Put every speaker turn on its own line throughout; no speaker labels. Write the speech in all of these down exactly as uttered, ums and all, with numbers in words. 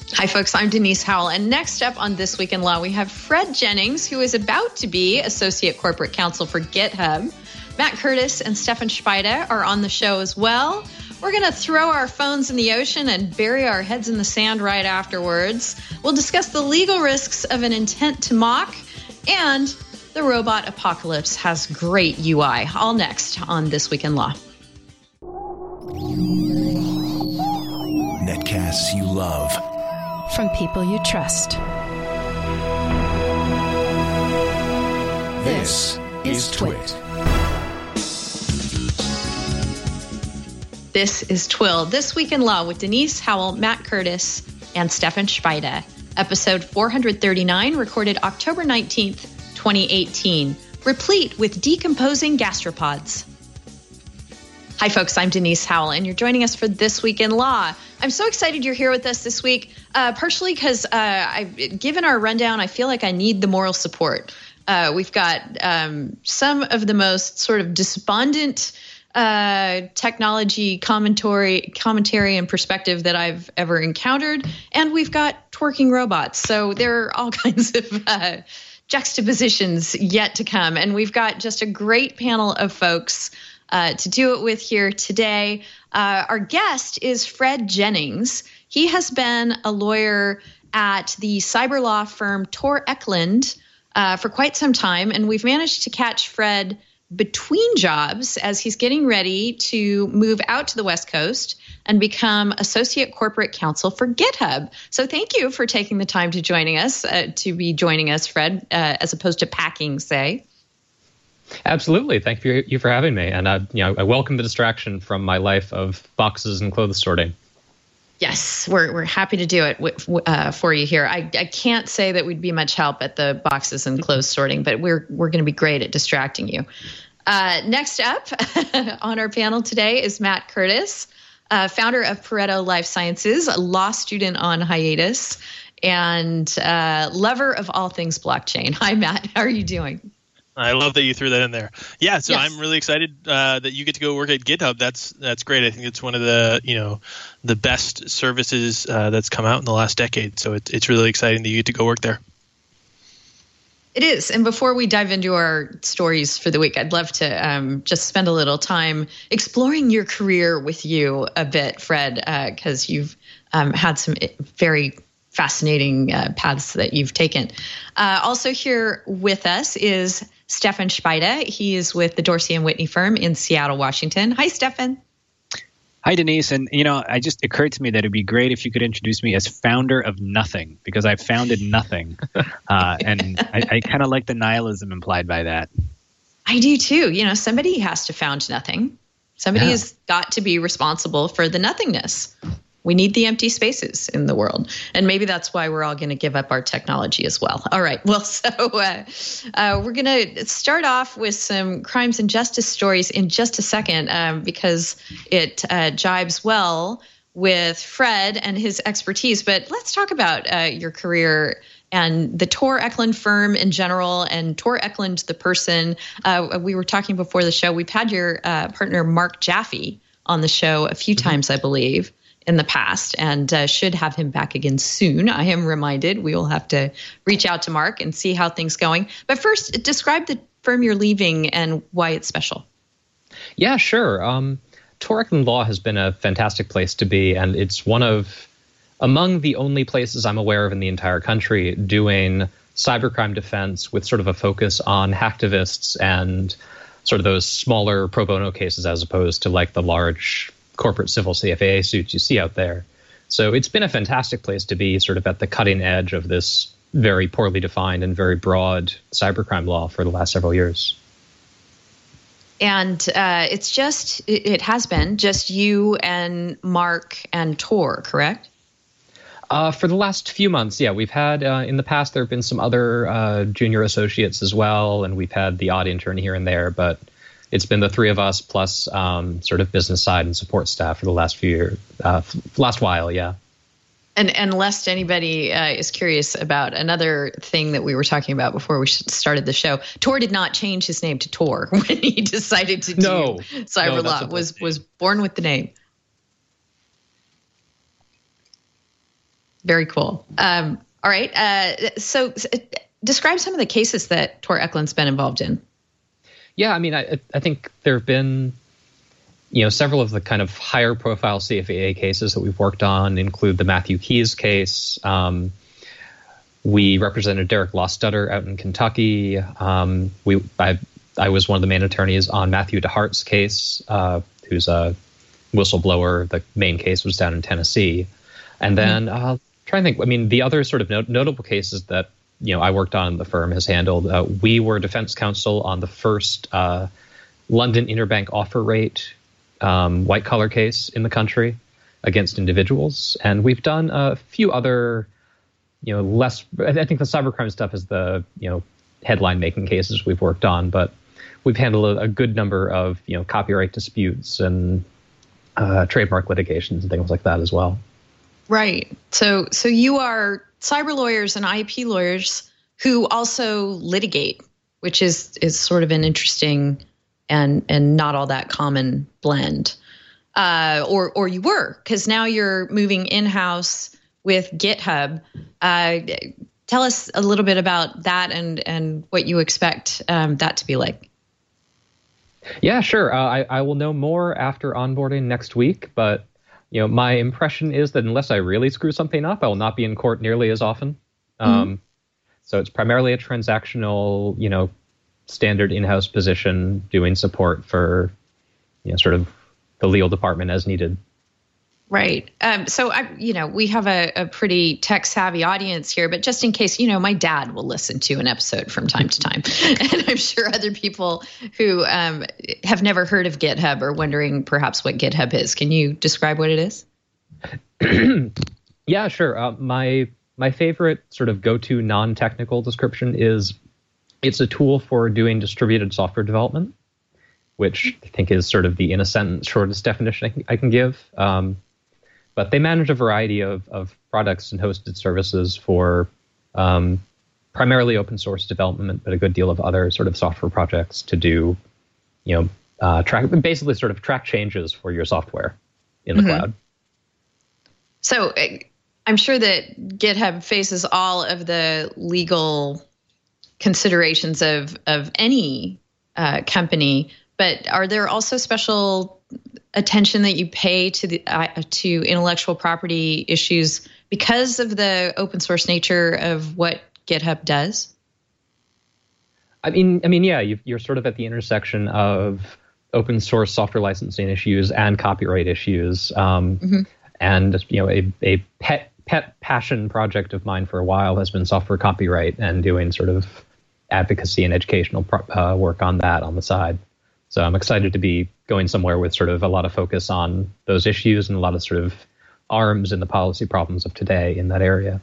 Hi, folks. I'm Denise Howell. And next up on This Week in Law, we have Fred Jennings, who is about to be Associate Corporate Counsel for GitHub. Matt Curtis and Stefan Spida are on the show as well. We're going to throw our phones in the ocean and bury our heads in the sand right afterwards. We'll discuss the legal risks of an intent to mock, and the robot apocalypse has great U I. All next on This Week in Law.
Netcasts you love.
From people you trust.
This is Twit.
This is Twill, This Week in Law with Denise Howell, Matt Curtis, and Stefan Spida. Episode four thirty-nine, recorded October nineteenth, twenty eighteen, replete with decomposing gastropods. Hi, folks. I'm Denise Howell, and you're joining us for This Week in Law. I'm so excited you're here with us this week, uh, partially because uh, I've given our rundown, I feel like I need the moral support. Uh, we've got um, some of the most sort of despondent uh, technology commentary, commentary and perspective that I've ever encountered, and we've got twerking robots. So there are all kinds of uh, juxtapositions yet to come, and we've got just a great panel of folks Uh, to do it with here today. Uh, our guest is Fred Jennings. He has been a lawyer at the cyber law firm Tor Eklund uh, for quite some time, and we've managed to catch Fred between jobs as he's getting ready to move out to the West Coast and become Associate Corporate Counsel for GitHub. So thank you for taking the time to joining us, uh, to be joining us, Fred, uh, as opposed to packing, say.
Absolutely. Thank you, you for having me. And I, you know, I welcome the distraction from my life of boxes and clothes sorting.
Yes, we're we're happy to do it uh, for you here. I, I can't say that we'd be much help at the boxes and clothes sorting, but we're we're going to be great at distracting you. Uh, next up on our panel today is Matt Curtis, uh, founder of Pareto Life Sciences, a law student on hiatus, and uh, lover of all things blockchain. Hi, Matt. How are you doing?
I love that you threw that in there. Yeah, so
yes.
I'm really excited uh, that you get to go work at GitHub. That's that's great. I think it's one of the you know the best services uh, that's come out in the last decade. So it, it's really exciting that you get to go work there.
It is. And before we dive into our stories for the week, I'd love to um, just spend a little time exploring your career with you a bit, Fred, because uh, you've um, had some very fascinating uh, paths that you've taken. Uh, also here with us is Stefan Spida. He is with the Dorsey and Whitney firm in Seattle, Washington. Hi, Stefan.
Hi, Denise. And, you know, it just occurred to me that it'd be great if you could introduce me as founder of nothing, because I founded nothing. Uh, and I, I kind of like the nihilism implied by that.
I do, too. You know, somebody has to found nothing. Somebody
Yeah.
has got to be responsible for the nothingness. We need the empty spaces in the world. And maybe that's why we're all going to give up our technology as well. All right. Well, so uh, uh, we're going to start off with some crimes and justice stories in just a second, um, because it uh, jibes well with Fred and his expertise. But let's talk about uh, your career and the Tor Eklund firm in general, and Tor Eklund, the person. Uh, we were talking before the show. We've had your uh, partner, Mark Jaffe, on the show a few mm-hmm. times, I believe, in the past, and uh, should have him back again soon. I am reminded we will have to reach out to Mark and see how things going. But first, describe the firm you're leaving and why it's special.
Yeah, sure. Um, Tor Eklund Law has been a fantastic place to be, and it's one of among the only places I'm aware of in the entire country doing cybercrime defense with sort of a focus on hacktivists and sort of those smaller pro bono cases as opposed to like the large corporate civil C F A A suits you see out there. So it's been a fantastic place to be sort of at the cutting edge of this very poorly defined and very broad cybercrime law for the last several years.
And uh, it's just, it, it has been just you and Mark and Tor, correct?
Uh, for the last few months, yeah. We've had, uh, in the past, there have been some other uh, junior associates as well, and we've had the odd intern here and there, but it's been the three of us plus um, sort of business side and support staff for the last few years, uh, last while, yeah.
And, and lest anybody uh, is curious about another thing that we were talking about before we started the show, Tor did not change his name to Tor when he decided to do
no,
cyber
no,
law. Was was born with the name. Very cool. Um, all right. Uh, so, so describe some of the cases that Tor Eklund's been involved in.
Yeah, I mean, I, I think there have been, you know, several of the kind of higher profile C F A A cases that we've worked on include the Matthew Keys case. Um, we represented Derek Lostutter out in Kentucky. Um, we I, I was one of the main attorneys on Matthew DeHart's case, uh, who's a whistleblower. The main case was down in Tennessee. And then mm-hmm. uh, trying to think, I mean, the other sort of not- notable cases that you know, I worked on, the firm has handled. Uh, we were defense counsel on the first uh, London interbank offer rate um, white collar case in the country against individuals, and we've done a few other, you know, less. I think the cybercrime stuff is the you know headline making cases we've worked on, but we've handled a, a good number of you know copyright disputes and uh, trademark litigations and things like that as well.
Right. So, so you are cyber lawyers and I P lawyers who also litigate, which is is sort of an interesting and and not all that common blend. Uh, or or you were, because now you're moving in-house with GitHub. Uh, tell us a little bit about that and and what you expect um, that to be like.
Yeah, sure. Uh, I I will know more after onboarding next week, but. You know, my impression is that unless I really screw something up, I will not be in court nearly as often. Mm-hmm. Um, so it's primarily a transactional, you know, standard in-house position doing support for, you know, sort of the legal department as needed.
Right. Um, so, I, you know, we have a, a pretty tech-savvy audience here, but just in case, you know, my dad will listen to an episode from time to time. And I'm sure other people who um, have never heard of GitHub are wondering perhaps what GitHub is. Can you describe what it is?
Yeah, sure. Uh, my my favorite sort of go-to non-technical description is it's a tool for doing distributed software development, which I think is sort of the in a sentence shortest definition I can, I can give. Um, But they manage a variety of, of products and hosted services for um, primarily open source development, but a good deal of other sort of software projects to do, you know, uh, track basically sort of track changes for your software in the mm-hmm. cloud.
So I'm sure that GitHub faces all of the legal considerations of of any uh, company, but are there also special attention that you pay to the uh, to intellectual property issues because of the open source nature of what GitHub does?
I mean, I mean, yeah, you, you're sort of at the intersection of open source software licensing issues and copyright issues. Um, mm-hmm. And you know, a a pet pet passion project of mine for a while has been software copyright and doing sort of advocacy and educational pro- uh, work on that on the side. So I'm excited to be going somewhere with sort of a lot of focus on those issues and a lot of sort of arms in the policy problems of today in that area.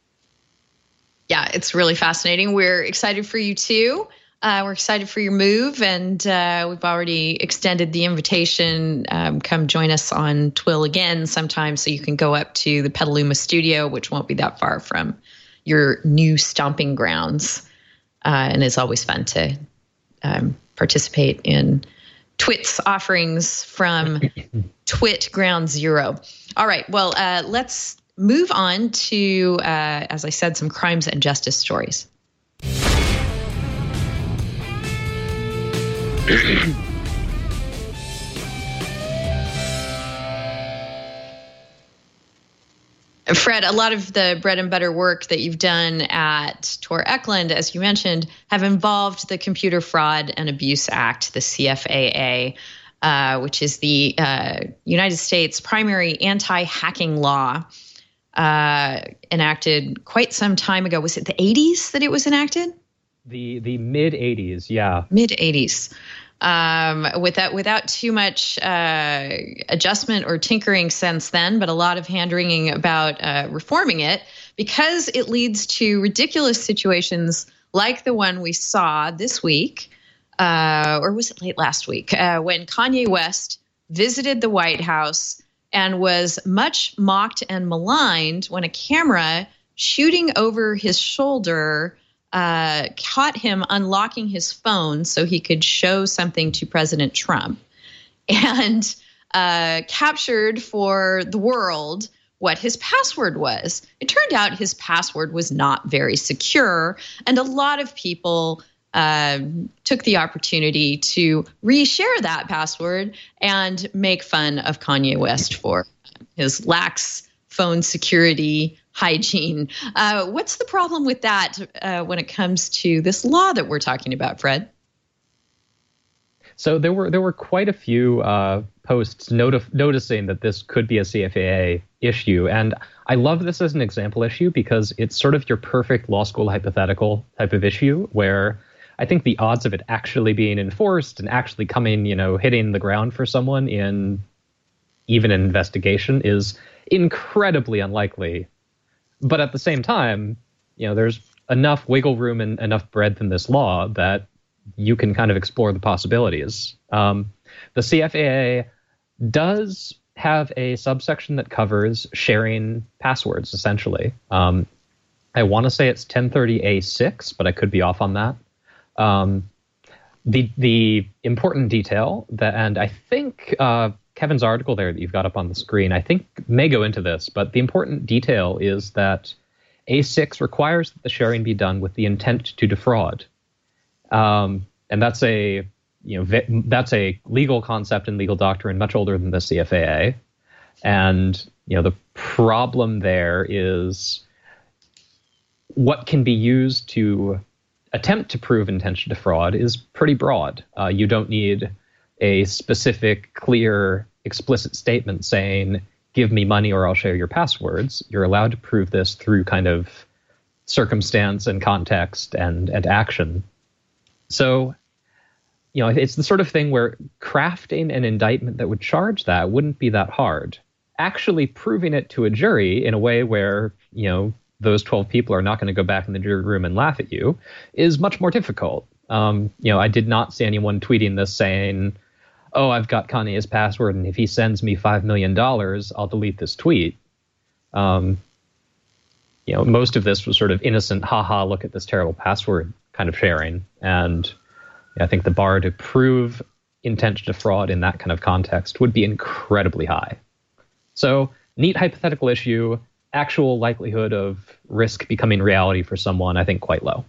Yeah, it's really fascinating. We're excited for you too. Uh, we're excited for your move, and uh, we've already extended the invitation. Um, come join us on Twill again sometime so you can go up to the Petaluma studio, which won't be that far from your new stomping grounds. Uh, and it's always fun to um, participate in Twit's offerings from Twit Ground Zero. All right, well, uh, let's move on to, uh, as I said, some crimes and justice stories. Fred, a lot of the bread and butter work that you've done at Tor Eklund, as you mentioned, have involved the Computer Fraud and Abuse Act, the C F A A, uh, which is the uh, United States' primary anti-hacking law, uh, enacted quite some time ago. Was it the eighties that it was enacted?
The the mid eighties, yeah.
Mid eighties. Um, without without too much uh, adjustment or tinkering since then, but a lot of hand-wringing about uh, reforming it because it leads to ridiculous situations like the one we saw this week, uh, or was it late last week, uh, when Kanye West visited the White House and was much mocked and maligned when a camera shooting over his shoulder Uh, caught him unlocking his phone so he could show something to President Trump, and uh, captured for the world what his password was. It turned out his password was not very secure, and a lot of people uh, took the opportunity to reshare that password and make fun of Kanye West for his lax phone security hygiene. Uh, what's the problem with that uh, when it comes to this law that we're talking about, Fred?
So there were there were quite a few uh, posts noti- noticing that this could be a C F A A issue, and I love this as an example issue because it's sort of your perfect law school hypothetical type of issue where I think the odds of it actually being enforced and actually coming, you know, hitting the ground for someone in even an investigation is incredibly unlikely. But at the same time, you know, there's enough wiggle room and enough breadth in this law that you can kind of explore the possibilities. Um, the C F A A does have a subsection that covers sharing passwords, essentially. Um, I want to say it's ten thirty A six, but I could be off on that. Um, the the important detail that, and I think uh, Kevin's article there that you've got up on the screen, I think may go into this, but the important detail is that A six requires that the sharing be done with the intent to defraud. Um, and that's a, you know, v- that's a legal concept and legal doctrine much older than the C F A A. And, you know, the problem there is what can be used to attempt to prove intent to defraud is pretty broad. Uh, you don't need a specific, clear, explicit statement saying, give me money or I'll share your passwords. You're allowed to prove this through kind of circumstance and context and, and action. So, you know, it's the sort of thing where crafting an indictment that would charge that wouldn't be that hard. Actually proving it to a jury in a way where, you know, those twelve people are not going to go back in the jury room and laugh at you is much more difficult. Um, you know, I did not see anyone tweeting this saying, oh, I've got Kanye's password, and if he sends me five million dollars, I'll delete this tweet. Um, you know, most of this was sort of innocent, haha, look at this terrible password kind of sharing. And I think the bar to prove intent to defraud in that kind of context would be incredibly high. So, neat hypothetical issue, actual likelihood of risk becoming reality for someone, I think quite low.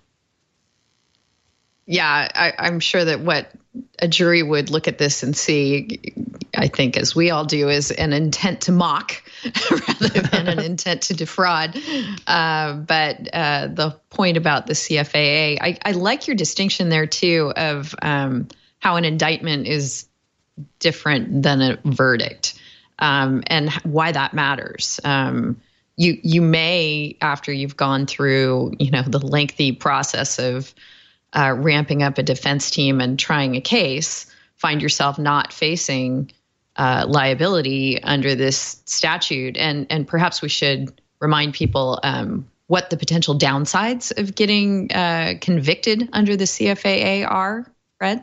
Yeah, I, I'm sure that what a jury would look at this and see, I think, as we all do, is an intent to mock rather than an intent to defraud. Uh, but uh, the point about the C F A A, I, I like your distinction there, too, of um, how an indictment is different than a verdict um, and why that matters. Um, you you may, after you've gone through, you know, the lengthy process of Uh, ramping up a defense team and trying a case, find yourself not facing uh, liability under this statute. And and perhaps we should remind people um, what the potential downsides of getting uh, convicted under the C F A A are, Fred?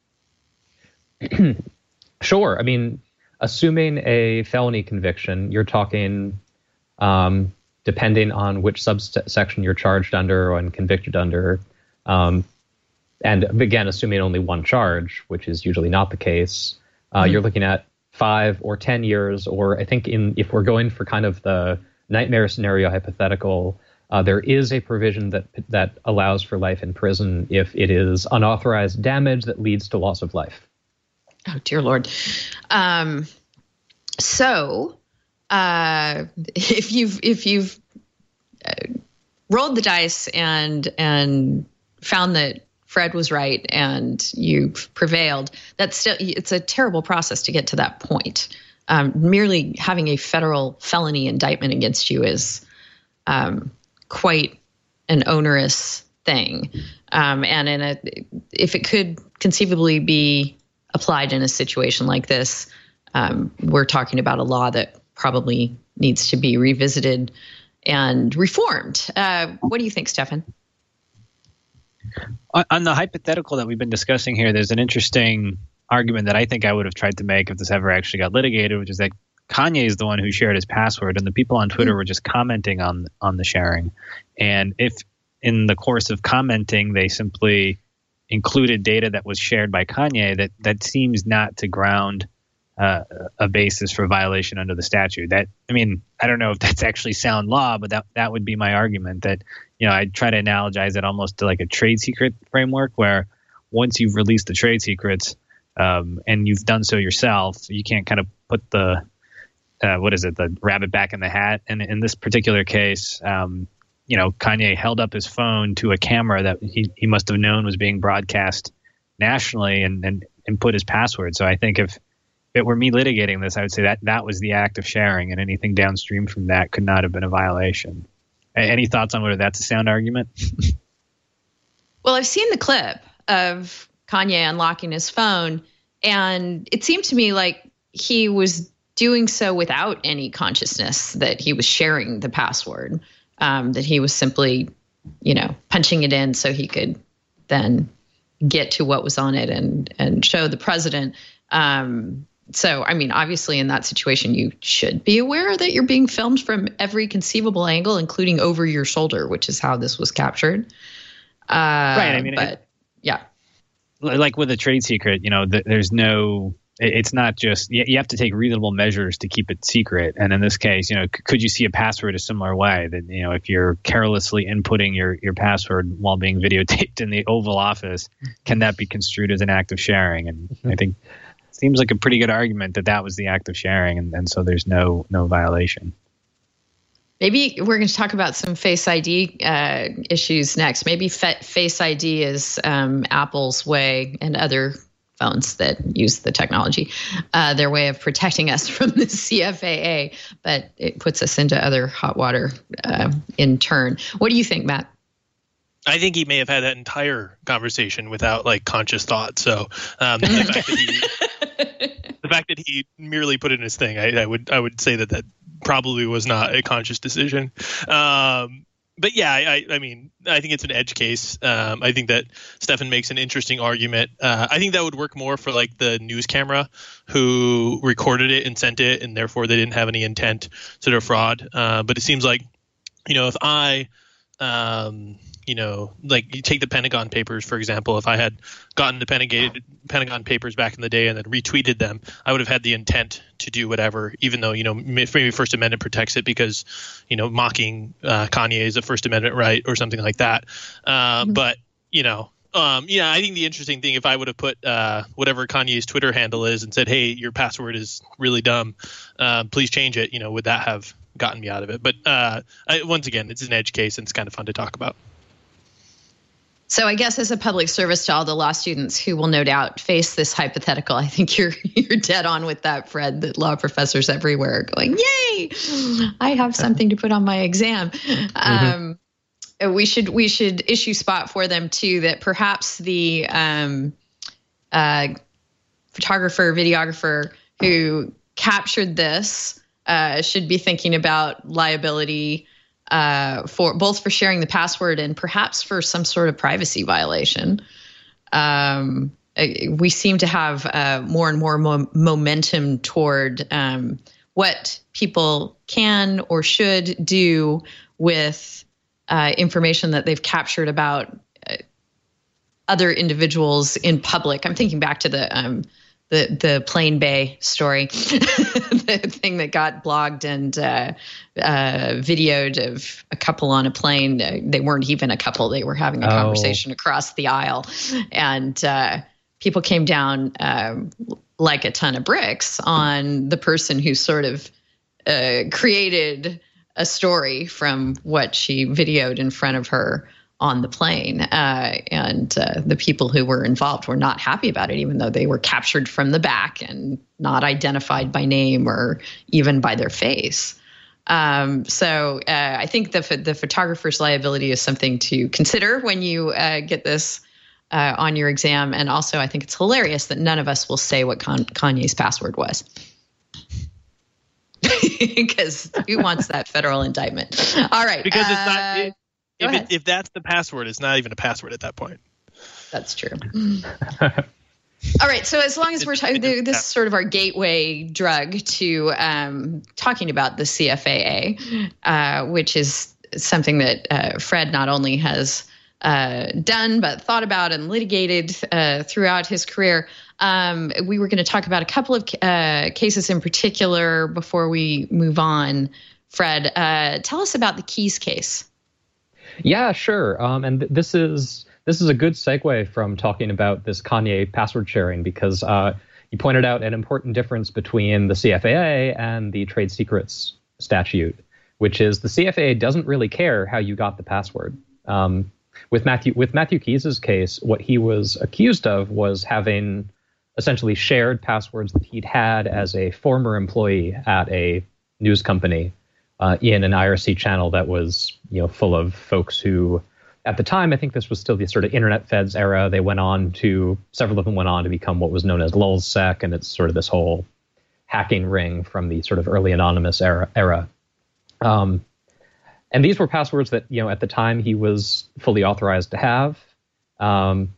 Sure. I mean, assuming a felony conviction, you're talking, um, depending on which subsection you're charged under and convicted under, Um, and again, assuming only one charge, which is usually not the case, uh, mm-hmm. you're looking at five or ten years, or I think in if we're going for kind of the nightmare scenario hypothetical, uh, there is a provision that that allows for life in prison if it is unauthorized damage that leads to loss of life.
Oh, dear Lord. Um, so uh, if you've if you've uh, rolled the dice and and found that Fred was right and you've prevailed, that's still, it's a terrible process to get to that point. Um, merely having a federal felony indictment against you is um, quite an onerous thing. Um, and in a, if it could conceivably be applied in a situation like this, um, we're talking about a law that probably needs to be revisited and reformed. Uh, what do you think, Stefan?
On the hypothetical that we've been discussing here, there's an interesting argument that I think I would have tried to make if this ever actually got litigated, which is that Kanye is the one who shared his password, and the people on Twitter were just commenting on on the sharing. And if in the course of commenting they simply included data that was shared by Kanye, that that seems not to ground uh, a basis for violation under the statute. That I mean, I don't know if that's actually sound law, but that that would be my argument. That, you know, I try to analogize it almost to like a trade secret framework, where once you've released the trade secrets um, and you've done so yourself, you can't kind of put the uh, what is it, the rabbit back in the hat. And in this particular case, um, you know, Kanye held up his phone to a camera that he, he must have known was being broadcast nationally and, and, and put his password. So I think if it were me litigating this, I would say that that was the act of sharing, and anything downstream from that could not have been a violation. Any thoughts on whether that's a sound argument?
Well, I've seen the clip of Kanye unlocking his phone, and it seemed to me like he was doing so without any consciousness that he was sharing the password, um, that he was simply, you know, punching it in so he could then get to what was on it and and show the president. Um, so, I mean, obviously in that situation, you should be aware that you're being filmed from every conceivable angle, including over your shoulder, which is how this was captured. Uh, right. I mean, but it, yeah,
like with a trade secret, you know, th- there's no, it, it's not just, you, you have to take reasonable measures to keep it secret. And in this case, you know, c- could you see a password a similar way that, you know, if you're carelessly inputting your, your password while being videotaped in the Oval Office, can that be construed as an act of sharing? And I think it seems like a pretty good argument that that was the act of sharing. And, and so there's no, no violation.
Maybe we're going to talk about some Face I D uh, issues next. Maybe Fe- Face I D is um, Apple's way, and other phones that use the technology, uh, their way of protecting us from the C F A A, but it puts us into other hot water uh, in turn. What do you think, Matt?
I think he may have had that entire conversation without like conscious thought. So um, the, fact that he, the fact that he merely put in his thing, I, I would I would say that that probably was not a conscious decision. Um, but yeah, I, I mean, I think it's an edge case. Um, I think that Stefan makes an interesting argument. Uh, I think that would work more for like the news camera who recorded it and sent it, and therefore they didn't have any intent to defraud. Uh, but it seems like, you know, if I, um, you know, like you take the Pentagon Papers, for example, if I had gotten the Pentagon, Pentagon Papers back in the day and then retweeted them, I would have had the intent to do whatever, even though, you know, maybe First Amendment protects it because, you know, mocking uh, Kanye is a First Amendment right or something like that. Uh, mm-hmm. But, you know, um, yeah, I think the interesting thing, if I would have put uh, whatever Kanye's Twitter handle is and said, hey, your password is really dumb, uh, please change it, you know, would that have gotten me out of it? But uh, I, once again, it's an edge case and it's kind of fun to talk about.
So I guess as a public service to all the law students who will no doubt face this hypothetical, I think you're you're dead on with that, Fred, that law professors everywhere are going, yay, I have something to put on my exam. Mm-hmm. Um, we should we should issue spot for them, too, that perhaps the um, uh, photographer, videographer who captured this uh, should be thinking about liability Uh, for both for sharing the password and perhaps for some sort of privacy violation. Um, we seem to have uh, more and more mo- momentum toward um, what people can or should do with uh, information that they've captured about uh, other individuals in public. I'm thinking back to the um, the the Plane Bay story, the thing that got blogged and uh, uh, videoed of a couple on a plane. Uh, they weren't even a couple; they were having a oh. conversation across the aisle, and uh, people came down um, like a ton of bricks on the person who sort of uh, created a story from what she videoed in front of her on the plane, uh, and uh, the people who were involved were not happy about it, even though they were captured from the back and not identified by name or even by their face. Um, so uh, I think the the photographer's liability is something to consider when you uh, get this uh, on your exam. And also, I think it's hilarious that none of us will say what Con- Kanye's password was. Because who wants that federal indictment? All right.
Because
uh,
it's not... It- If, it, if that's the password, it's not even a password at that point.
That's true. All right. So as long as we're talking, this is sort of our gateway drug to um, talking about the C F A A, uh, which is something that uh, Fred not only has uh, done, but thought about and litigated uh, throughout his career. Um, we were going to talk about a couple of uh, cases in particular before we move on Fred. Uh, tell us about the Keys case.
Yeah, sure. Um, and th- this is this is a good segue from talking about this Kanye password sharing, because uh, you pointed out an important difference between the C F A A and the Trade Secrets statute, which is the C F A A doesn't really care how you got the password. Um, with Matthew with Matthew Keys's case, what he was accused of was having essentially shared passwords that he'd had as a former employee at a news company uh, in an I R C channel that was, you know, full of folks who, at the time, I think this was still the sort of internet feds era. They went on to, several of them went on to become what was known as LulzSec, and it's sort of this whole hacking ring from the sort of early anonymous era. era. Um, and these were passwords that, you know, at the time he was fully authorized to have, um,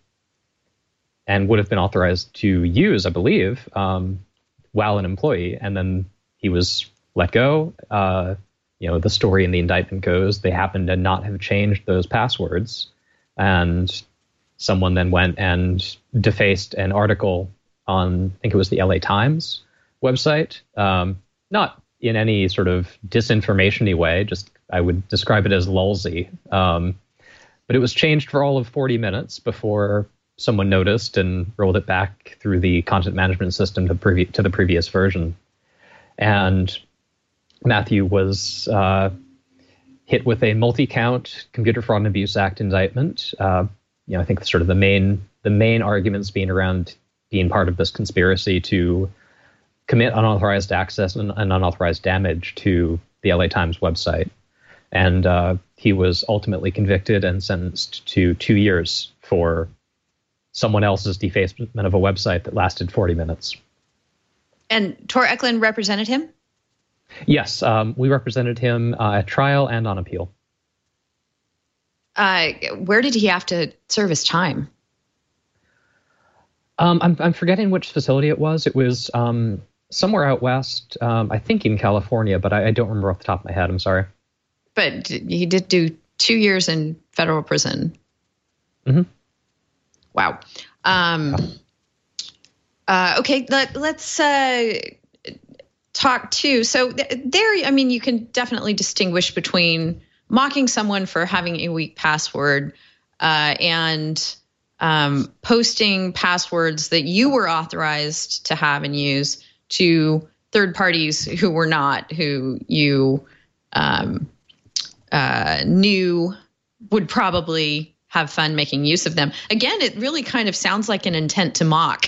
and would have been authorized to use, I believe, um, while an employee. And then he was let go. Uh, you know, the story in the indictment goes they happened to not have changed those passwords, and someone then went and defaced an article on, I think it was the L A Times website, um, not in any sort of disinformation-y way, just I would describe it as lulzy. Um, but it was changed for all of forty minutes before someone noticed and rolled it back through the content management system to, previ- to the previous version. And Matthew was uh, hit with a multi-count Computer Fraud and Abuse Act indictment. Uh, you know, I think sort of the main the main arguments being around being part of this conspiracy to commit unauthorized access and, and unauthorized damage to the L A Times website. And uh, he was ultimately convicted and sentenced to two years for someone else's defacement of a website that lasted forty minutes.
And Tor Eklund represented him?
Yes, um, we represented him uh, at trial and on appeal.
Uh, where did he have to serve his time?
Um, I'm, I'm forgetting which facility it was. It was um, somewhere out west, um, I think in California, but I, I don't remember off the top of my head. I'm sorry.
But he did do two years in federal prison.
Mm-hmm.
Wow. Um, uh, okay, let, let's uh, talk too. So th- there, I mean, you can definitely distinguish between mocking someone for having a weak password uh, and um, posting passwords that you were authorized to have and use to third parties who were not, who you um, uh, knew would probably have fun making use of them. Again, it really kind of sounds like an intent to mock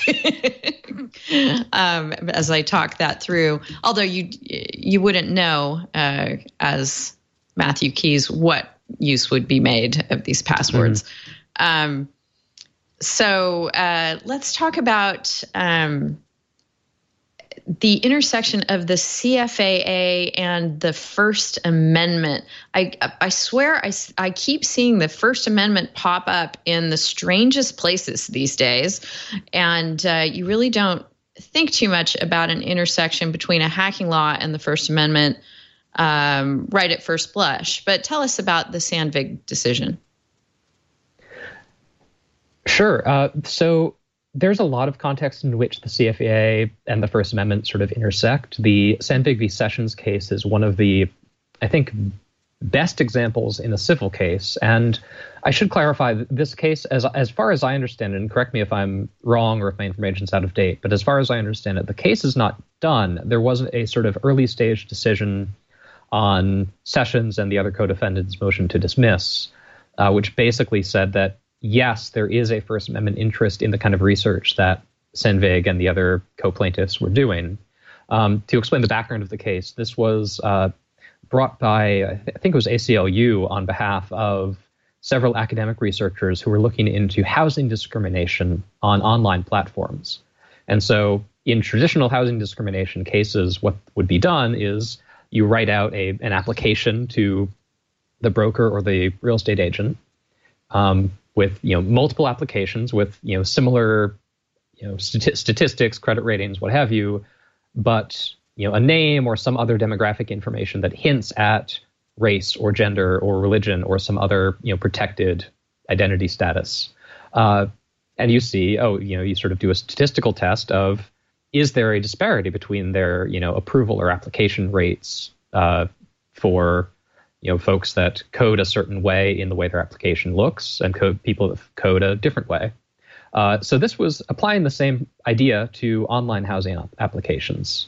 um, as I talk that through. Although you you wouldn't know uh, as Matthew Keys what use would be made of these passwords. Mm-hmm. Um, so uh, let's talk about um, the intersection of the C F A A and the First Amendment. I I swear I, I keep seeing the First Amendment pop up in the strangest places these days. And uh, you really don't think too much about an intersection between a hacking law and the First Amendment um, right at first blush. But tell us about the Sandvig decision.
Sure. Uh, so there's a lot of context in which the C F A A and the First Amendment sort of intersect. The Sandvig v. Sessions case is one of the, I think, best examples in a civil case. And I should clarify that this case, as as far as I understand it, and correct me if I'm wrong or if my information's out of date, but as far as I understand it, the case is not done. There wasn't a sort of early stage decision on Sessions and the other co-defendants' motion to dismiss, uh, which basically said that yes, there is a First Amendment interest in the kind of research that Sandvig and the other co-plaintiffs were doing. Um, to explain the background of the case, this was uh, brought by, I think it was A C L U, on behalf of several academic researchers who were looking into housing discrimination on online platforms. And so in traditional housing discrimination cases, what would be done is you write out a, an application to the broker or the real estate agent, um, with, you know, multiple applications with, you know, similar, you know, stati- statistics, credit ratings, what have you, but, you know, a name or some other demographic information that hints at race or gender or religion or some other, you know, protected identity status. Uh, and you see, oh, you know, you sort of do a statistical test of, is there a disparity between their, you know, approval or application rates uh, for you know folks that code a certain way in the way their application looks, and code people that code a different way. Uh, so this was applying the same idea to online housing applications.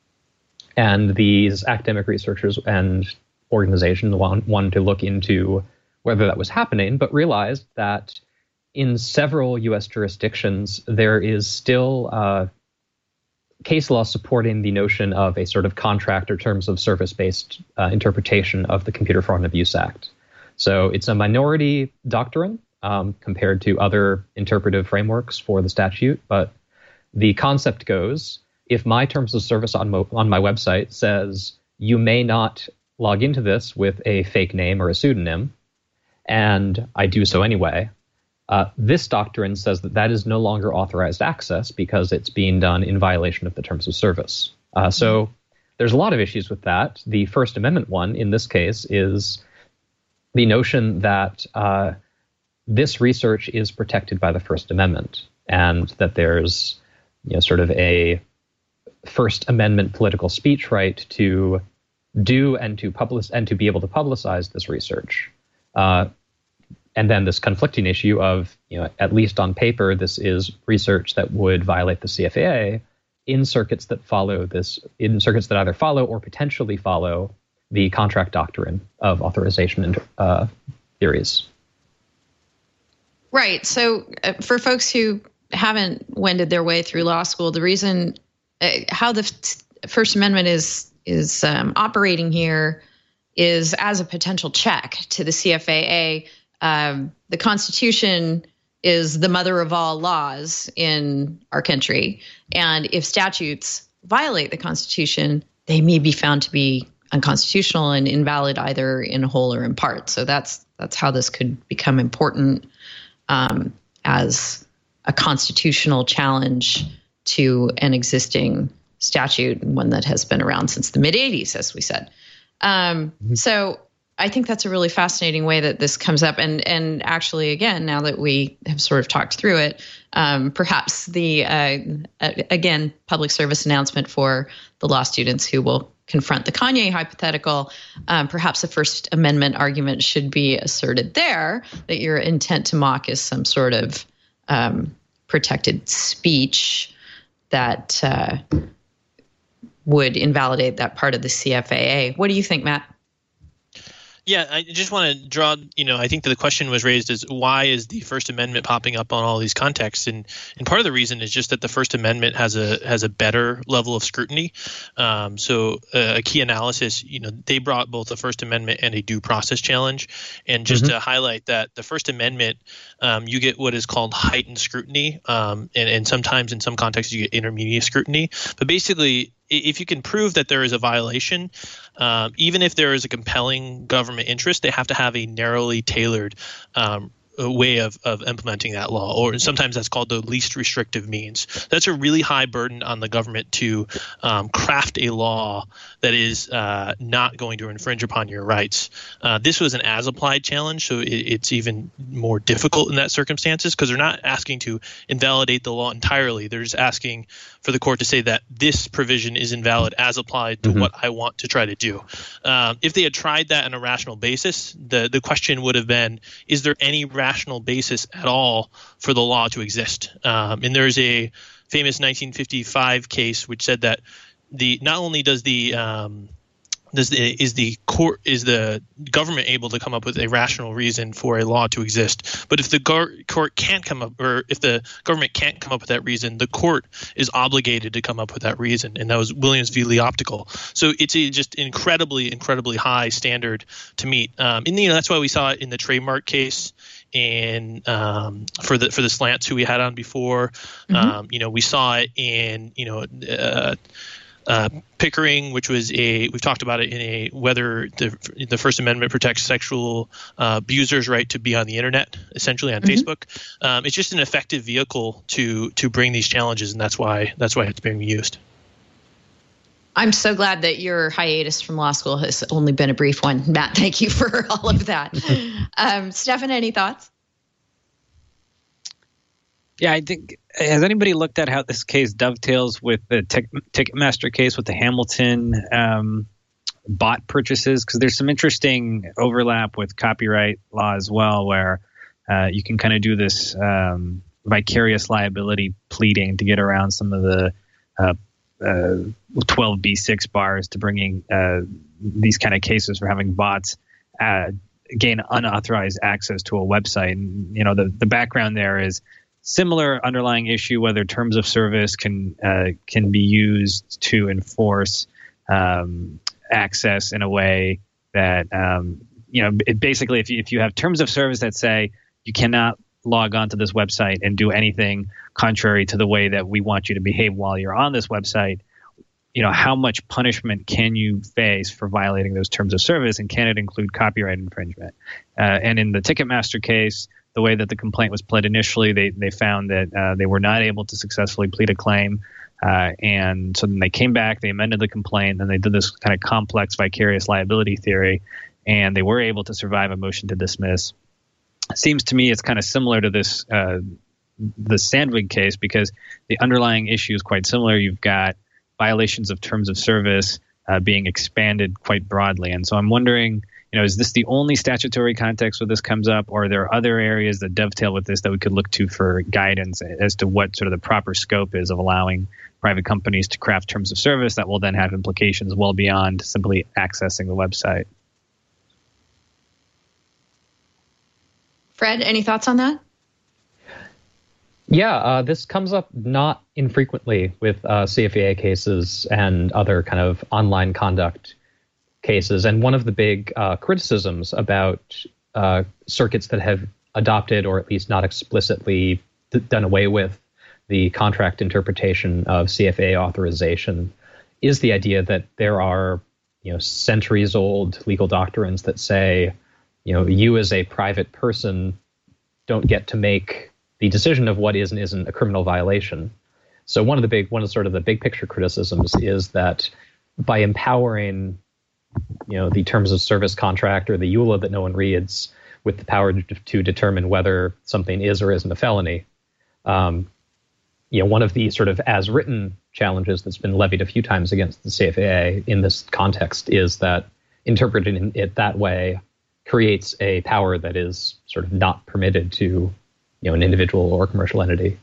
And these academic researchers and organizations wanted to look into whether that was happening, but realized that in several U S jurisdictions, there is still uh, case law supporting the notion of a sort of contract or terms of service-based uh, interpretation of the Computer Fraud and Abuse Act. So it's a minority doctrine um, compared to other interpretive frameworks for the statute, but the concept goes, if my terms of service on, mo- on my website says you may not log into this with a fake name or a pseudonym, and I do so anyway, uh, this doctrine says that that is no longer authorized access because it's being done in violation of the terms of service. Uh, so there's a lot of issues with that. The First Amendment one in this case is the notion that uh, this research is protected by the First Amendment, and that there's you know sort of a First Amendment political speech right to do and to publish and to be able to publicize this research. Uh, and then this conflicting issue of, you know, at least on paper, this is research that would violate the C F A A in circuits that follow this, in circuits that either follow or potentially follow the contract doctrine of authorization and uh, theories.
Right. So uh, for folks who haven't wended their way through law school, the reason uh, how the f- First Amendment is is um, operating here is as a potential check to the C F A A. Um, the Constitution is the mother of all laws in our country, and if statutes violate the Constitution, they may be found to be unconstitutional and invalid either in whole or in part. So that's that's how this could become important um, as a constitutional challenge to an existing statute, one that has been around since the mid eighties, as we said. Um, mm-hmm. So I think that's a really fascinating way that this comes up. And and actually, again, now that we have sort of talked through it, um, perhaps the, uh, again, public service announcement for the law students who will confront the Kanye hypothetical, um, perhaps a First Amendment argument should be asserted there that your intent to mock is some sort of um, protected speech that uh, would invalidate that part of the C F A A. What do you think, Matt?
Yeah, I just want to draw, you know, I think that the question was raised as why is the First Amendment popping up on all these contexts? And and part of the reason is just that the First Amendment has a has a better level of scrutiny. Um, so uh, a key analysis, you know, they brought both a First Amendment and a due process challenge. And just mm-hmm. to highlight that the First Amendment, um, you get what is called heightened scrutiny. Um, and, and sometimes in some contexts you get intermediate scrutiny. But basically, if you can prove that there is a violation, um, even if there is a compelling government interest, they have to have a narrowly tailored um, way of, of implementing that law, or sometimes that's called the least restrictive means. That's a really high burden on the government to um, craft a law that is uh, not going to infringe upon your rights. Uh, this was an as-applied challenge, so it, it's even more difficult in that circumstances because they're not asking to invalidate the law entirely. They're just asking for the court to say that this provision is invalid as applied to mm-hmm. what I want to try to do. Um, if they had tried that on a rational basis, the, the question would have been, is there any rational basis at all for the law to exist? Um, and there's a famous nineteen fifty-five case which said that the not only does the um, does the, is the court is the government able to come up with a rational reason for a law to exist, but if the go- court can't come up, or if the government can't come up with that reason, the court is obligated to come up with that reason, and that was Williams v. Lee Optical. So it's a just incredibly, incredibly high standard to meet, um, and you know that's why we saw it in the trademark case. In um, for the for the slants who we had on before, mm-hmm. um, you know, we saw it in you know uh, uh, Pickering, which was a we've talked about it in a whether the the First Amendment protects sexual uh, abusers' right to be on the internet, essentially on mm-hmm. Facebook. Um, it's just an effective vehicle to to bring these challenges, and that's why that's why it's being used.
I'm so glad that your hiatus from law school has only been a brief one. Matt, thank you for all of that. um, Stefan, any thoughts?
Yeah, I think, has anybody looked at how this case dovetails with the Tick, Ticketmaster case with the Hamilton um, bot purchases, because there's some interesting overlap with copyright law as well, where uh, you can kind of do this um, vicarious liability pleading to get around some of the uh, uh, twelve B six bars to bringing uh, these kind of cases for having bots uh, gain unauthorized access to a website. And, you know, the, the background there is similar underlying issue, whether terms of service can uh, can be used to enforce um, access in a way that, um, you know, it basically, if you, if you have terms of service that say you cannot log onto this website and do anything contrary to the way that we want you to behave while you're on this website, you know, how much punishment can you face for violating those terms of service, and can it include copyright infringement? Uh, and in the Ticketmaster case, the way that the complaint was pled initially, they they found that uh, they were not able to successfully plead a claim. Uh, and so then they came back, they amended the complaint, and they did this kind of complex vicarious liability theory, and they were able to survive a motion to dismiss. It seems to me it's kind of similar to this, uh, the Sandvig case, because the underlying issue is quite similar. You've got violations of terms of service uh, being expanded quite broadly. And so I'm wondering, you know, is this the only statutory context where this comes up, or are there other areas that dovetail with this that we could look to for guidance as to what sort of the proper scope is of allowing private companies to craft terms of service that will then have implications well beyond simply accessing the website?
Fred, any thoughts on that?
Yeah, uh, this comes up not infrequently with uh, C F A A cases and other kind of online conduct cases. And one of the big uh, criticisms about uh, circuits that have adopted, or at least not explicitly d- done away with, the contract interpretation of C F A A authorization is the idea that there are, you know, centuries-old legal doctrines that say, you know, you as a private person don't get to make the decision of what is and isn't a criminal violation. So one of the big, one of sort of the big picture criticisms is that by empowering, you know, the terms of service contract or the E U L A that no one reads with the power to, to determine whether something is or isn't a felony, um, you know, one of the sort of as written challenges that's been levied a few times against the C F A A in this context is that interpreting it that way creates a power that is sort of not permitted to, you know, an individual or commercial entity.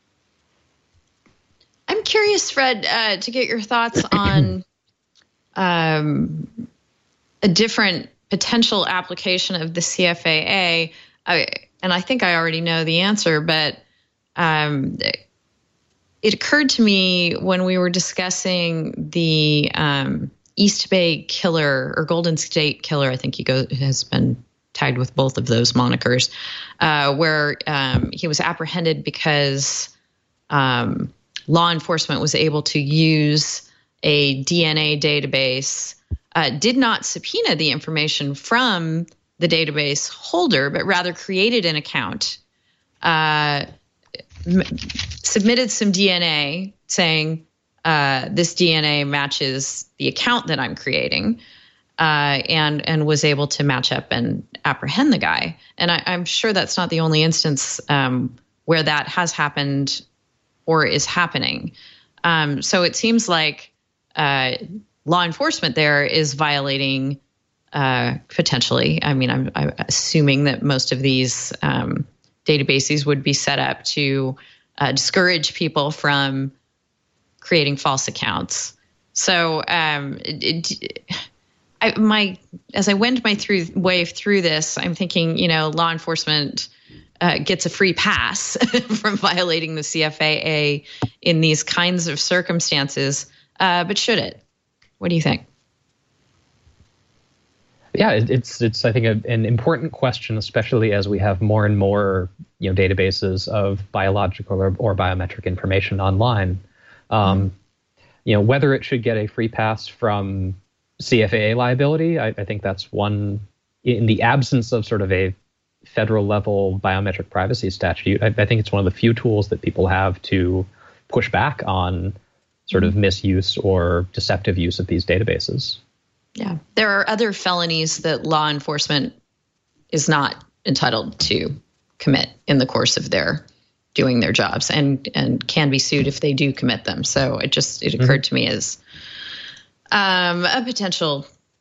I'm curious, Fred, uh, to get your thoughts on um, a different potential application of the C F A A. I, and I think I already know the answer, but um, it occurred to me when we were discussing the um, East Bay Killer or Golden State Killer, I think he go, has been tagged with both of those monikers, uh, where um, he was apprehended because um, law enforcement was able to use a D N A database, uh, did not subpoena the information from the database holder, but rather created an account, uh, m- submitted some D N A saying, uh, this D N A matches the account that I'm creating, uh, and and was able to match up and apprehend the guy. And I, I'm sure that's not the only instance um, where that has happened or is happening. Um, so it seems like uh, law enforcement there is violating uh, potentially. I mean, I'm, I'm assuming that most of these um, databases would be set up to uh, discourage people from creating false accounts. So um, it, it, I, my as I wend my through way through this, I'm thinking, you know, law enforcement uh, gets a free pass from violating the C F A A in these kinds of circumstances, uh, but should it? What do you think?
Yeah, it, it's it's I think a, an important question, especially as we have more and more, you know, databases of biological or, or biometric information online. Um, you know, whether it should get a free pass from C F A A liability, I, I think that's one, in the absence of sort of a federal level biometric privacy statute, I, I think it's one of the few tools that people have to push back on sort of misuse or deceptive use of these databases.
Yeah, there are other felonies that law enforcement is not entitled to commit in the course of their doing their jobs, and and can be sued if they do commit them. So it just it occurred mm-hmm. to me as um, a potential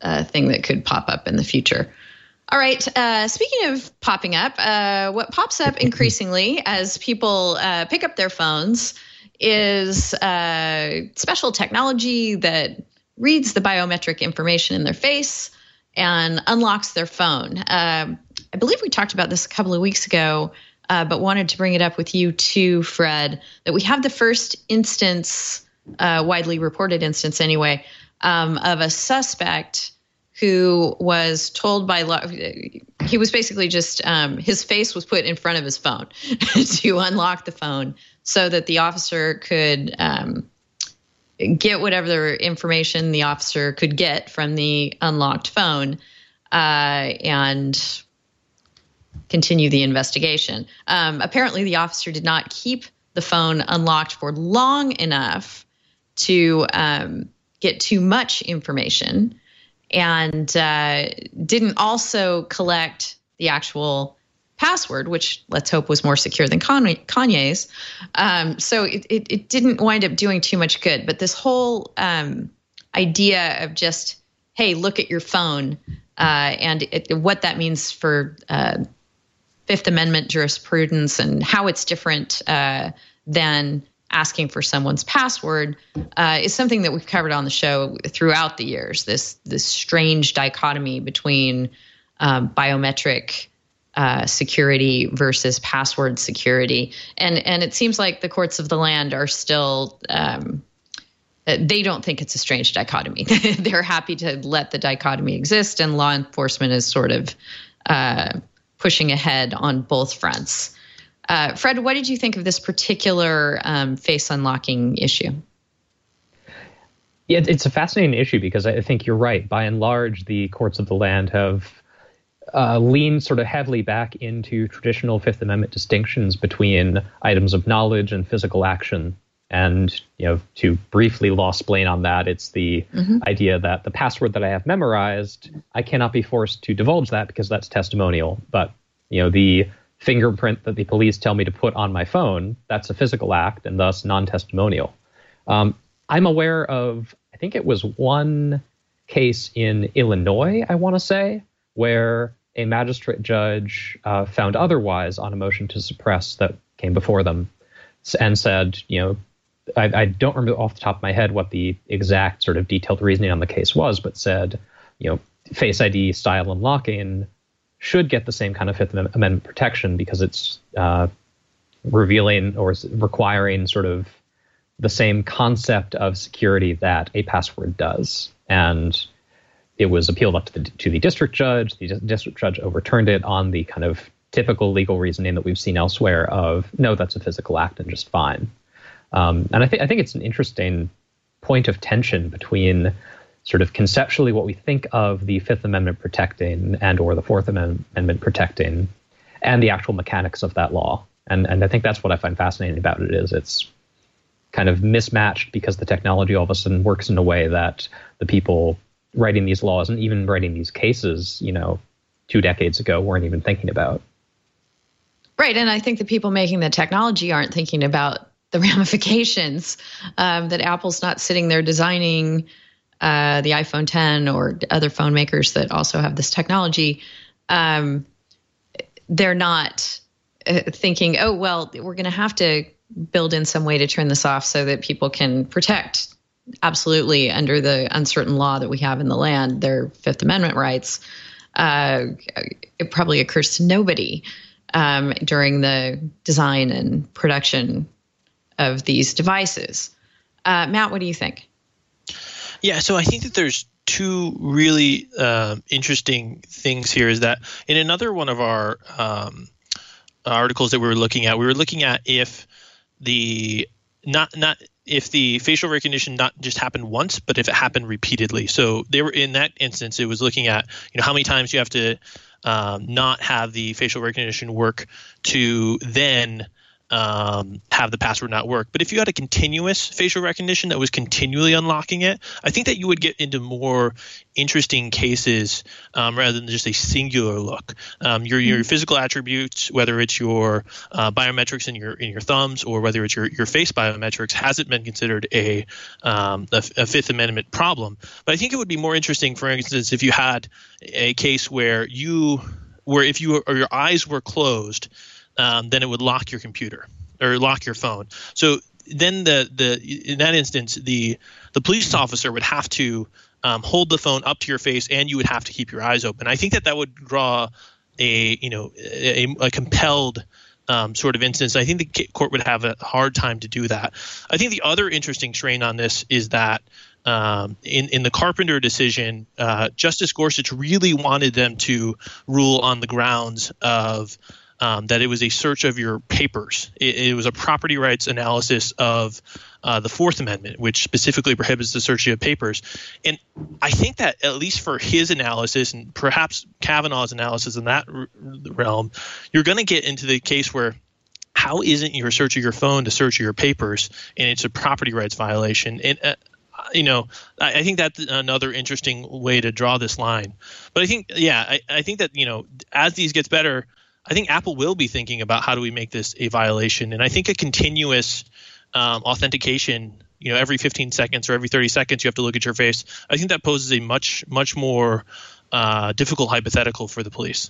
uh, thing that could pop up in the future. All right. Uh, speaking of popping up, uh, what pops up increasingly as people uh, pick up their phones is uh, special technology that reads the biometric information in their face and unlocks their phone. Uh, I believe we talked about this a couple of weeks ago, uh, but wanted to bring it up with you too, Fred, that we have the first instance, uh, widely reported instance anyway, um, of a suspect who was told by law, he was basically just, um, his face was put in front of his phone to unlock the phone so that the officer could um, get whatever information the officer could get from the unlocked phone uh, and continue the investigation. Um, apparently, the officer did not keep the phone unlocked for long enough to um, get too much information, and uh, didn't also collect the actual password, which let's hope was more secure than Kanye's. Um, so it, it, it didn't wind up doing too much good. But this whole um, idea of just, hey, look at your phone, uh, and it, what that means for uh, Fifth Amendment jurisprudence and how it's different uh, than asking for someone's password uh, is something that we've covered on the show throughout the years. This this strange dichotomy between um, biometric uh, security versus password security, and and it seems like the courts of the land are still um, they don't think it's a strange dichotomy. They're happy to let the dichotomy exist, and law enforcement is sort of uh, pushing ahead on both fronts. Uh, Fred, what did you think of this particular um, face unlocking issue?
Yeah, it's a fascinating issue because I think you're right. By and large, the courts of the land have uh, leaned sort of heavily back into traditional Fifth Amendment distinctions between items of knowledge and physical action. And, you know, to briefly law-splain on that, it's the mm-hmm. idea that the password that I have memorized, I cannot be forced to divulge that because that's testimonial. But, you know, the fingerprint that the police tell me to put on my phone, that's a physical act and thus non-testimonial. Um, I'm aware of, I think it was one case in Illinois, I want to say, where a magistrate judge uh, found otherwise on a motion to suppress that came before them and said, you know, I, I don't remember off the top of my head what the exact sort of detailed reasoning on the case was, but said, you know, Face I D style unlocking should get the same kind of Fifth Amendment protection because it's uh, revealing or requiring sort of the same concept of security that a password does. And it was appealed up to the, to the district judge. The district judge overturned it on the kind of typical legal reasoning that we've seen elsewhere of, no, that's a physical act and just fine. Um, and I think I think it's an interesting point of tension between sort of conceptually what we think of the Fifth Amendment protecting and or the Fourth Amendment protecting and the actual mechanics of that law. And and I think that's what I find fascinating about it is it's kind of mismatched because the technology all of a sudden works in a way that the people writing these laws and even writing these cases, you know, two decades ago weren't even thinking about.
Right. And I think the people making the technology aren't thinking about the ramifications, um, that Apple's not sitting there designing uh, the iPhone ten or other phone makers that also have this technology. Um, they're not uh, thinking, oh, well, we're going to have to build in some way to turn this off so that people can protect absolutely under the uncertain law that we have in the land, their Fifth Amendment rights. Uh, it probably occurs to nobody um, during the design and production of these devices. Uh, Matt, what do you think?
Yeah, so I think that there's two really um, interesting things here is that in another one of our um, articles that we were looking at, we were looking at if the not not if the facial recognition not just happened once, but if it happened repeatedly. So they were in that instance, it was looking at, you know, how many times you have to um, not have the facial recognition work to then um, have the password not work. But if you had a continuous facial recognition that was continually unlocking it, I think that you would get into more interesting cases um, rather than just a singular look. Um, your your physical attributes, whether it's your uh, biometrics in your in your thumbs or whether it's your, your face biometrics, hasn't been considered a, um, a a Fifth Amendment problem. But I think it would be more interesting, for instance, if you had a case where you where if you or your eyes were closed, um, then it would lock your computer or lock your phone. So then the the in that instance, the the police officer would have to um, hold the phone up to your face, and you would have to keep your eyes open. I think that that would draw a you know a, a compelled um, sort of instance. I think the court would have a hard time to do that. I think the other interesting strain on this is that um, in in the Carpenter decision, uh, Justice Gorsuch really wanted them to rule on the grounds of Um, that it was a search of your papers. It, it was a property rights analysis of uh, the Fourth Amendment, which specifically prohibits the search of papers. And I think that at least for his analysis and perhaps Kavanaugh's analysis in that r- realm, you're going to get into the case where how isn't your search of your phone to search of your papers, and it's a property rights violation. And uh, you know, I, I think that's another interesting way to draw this line. But I think, yeah, I, I think that, you know, as these gets better, I think Apple will be thinking about how do we make this a violation. And I think a continuous um, authentication, you know, every fifteen seconds or every thirty seconds you have to look at your face, I think that poses a much, much more uh, difficult hypothetical for the police.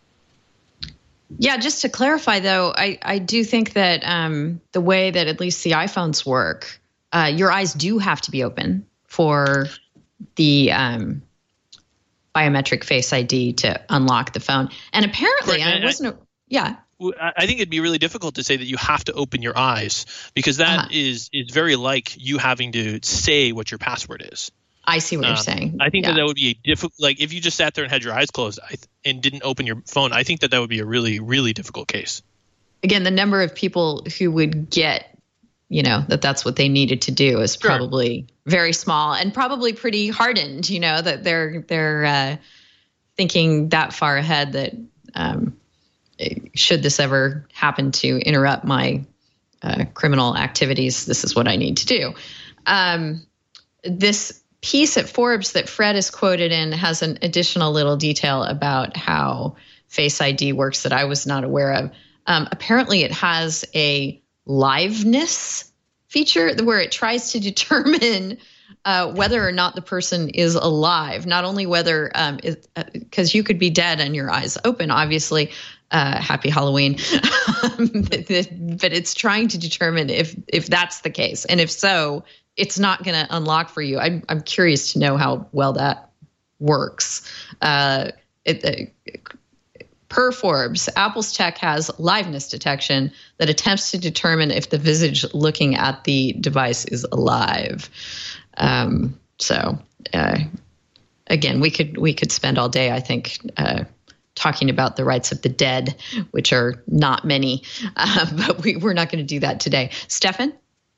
Yeah, just to clarify, though, I, I do think that um, the way that at least the iPhones work, uh, your eyes do have to be open for the um, biometric Face I D to unlock the phone. And apparently,
Correct.
I wasn't, a, yeah.
I think it'd be really difficult to say that you have to open your eyes, because that
Uh-huh.
is is very like you having to say what your password is.
I see what
Um,
you're saying.
I think
yeah.
that that would be a difficult, like if you just sat there and had your eyes closed I th- and didn't open your phone, I think that that would be a really, really difficult case.
Again, the number of people who would get, you know, that that's what they needed to do is
Sure.
probably very small and probably pretty hardened, you know, that they're they're uh, thinking that far ahead that um, should this ever happen to interrupt my uh, criminal activities, this is what I need to do. Um, this piece at Forbes that Fred is quoted in has an additional little detail about how Face I D works that I was not aware of. Um, apparently, it has a liveness feature where it tries to determine uh, whether or not the person is alive. Not only whether, um, because uh, you could be dead and your eyes open, obviously. Uh, happy Halloween. But it's trying to determine if if that's the case, and if so, it's not going to unlock for you. I'm I'm curious to know how well that works. Uh, it, uh, per Forbes, Apple's tech has liveness detection that attempts to determine if the visage looking at the device is alive. Um, so, uh, again, we could we could spend all day, I think, uh, talking about the rights of the dead, which are not many, uh, but we, we're not going to do that today. Stefan?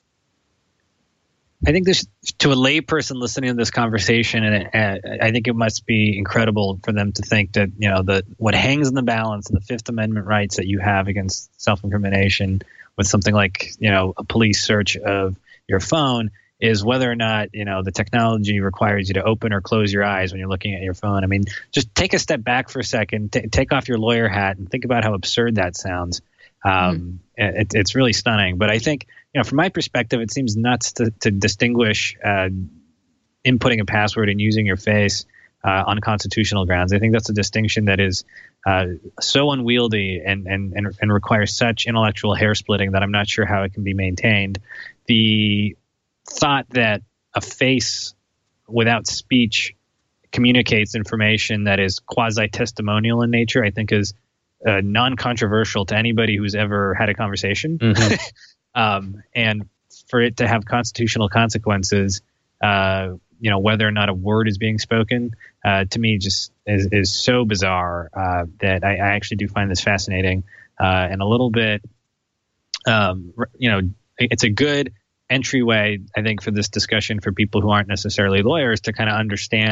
I think this, to a layperson listening to this conversation, and uh, I think it must be incredible for them to think that, you know, the what hangs in the balance and the Fifth Amendment rights that you have against self-incrimination with something like, you know, a police search of your phone is whether or not, you know, the technology requires you to open or close your eyes when you're looking at your phone. I mean, just take a step back for a second, t- take off your lawyer hat and think about how absurd that sounds. Um, mm-hmm. it, it's really stunning. But I think, you know, from my perspective, it seems nuts to, to distinguish uh, inputting a password and using your face uh, on constitutional grounds. I think that's a distinction that is uh, so unwieldy and, and, and, and requires such intellectual hair splitting that I'm not sure how it can be maintained. The thought that a face without speech communicates information that is quasi-testimonial in nature, I think is uh, non-controversial to anybody who's ever had a conversation. Mm-hmm. um, and for it to have constitutional consequences, uh, you know, whether or not a word is being spoken, uh, to me just is, is so bizarre uh, that I, I actually do find this fascinating uh, and a little bit, um, you know, it's a good entryway, I think, for this discussion for people who aren't necessarily lawyers to kind of understand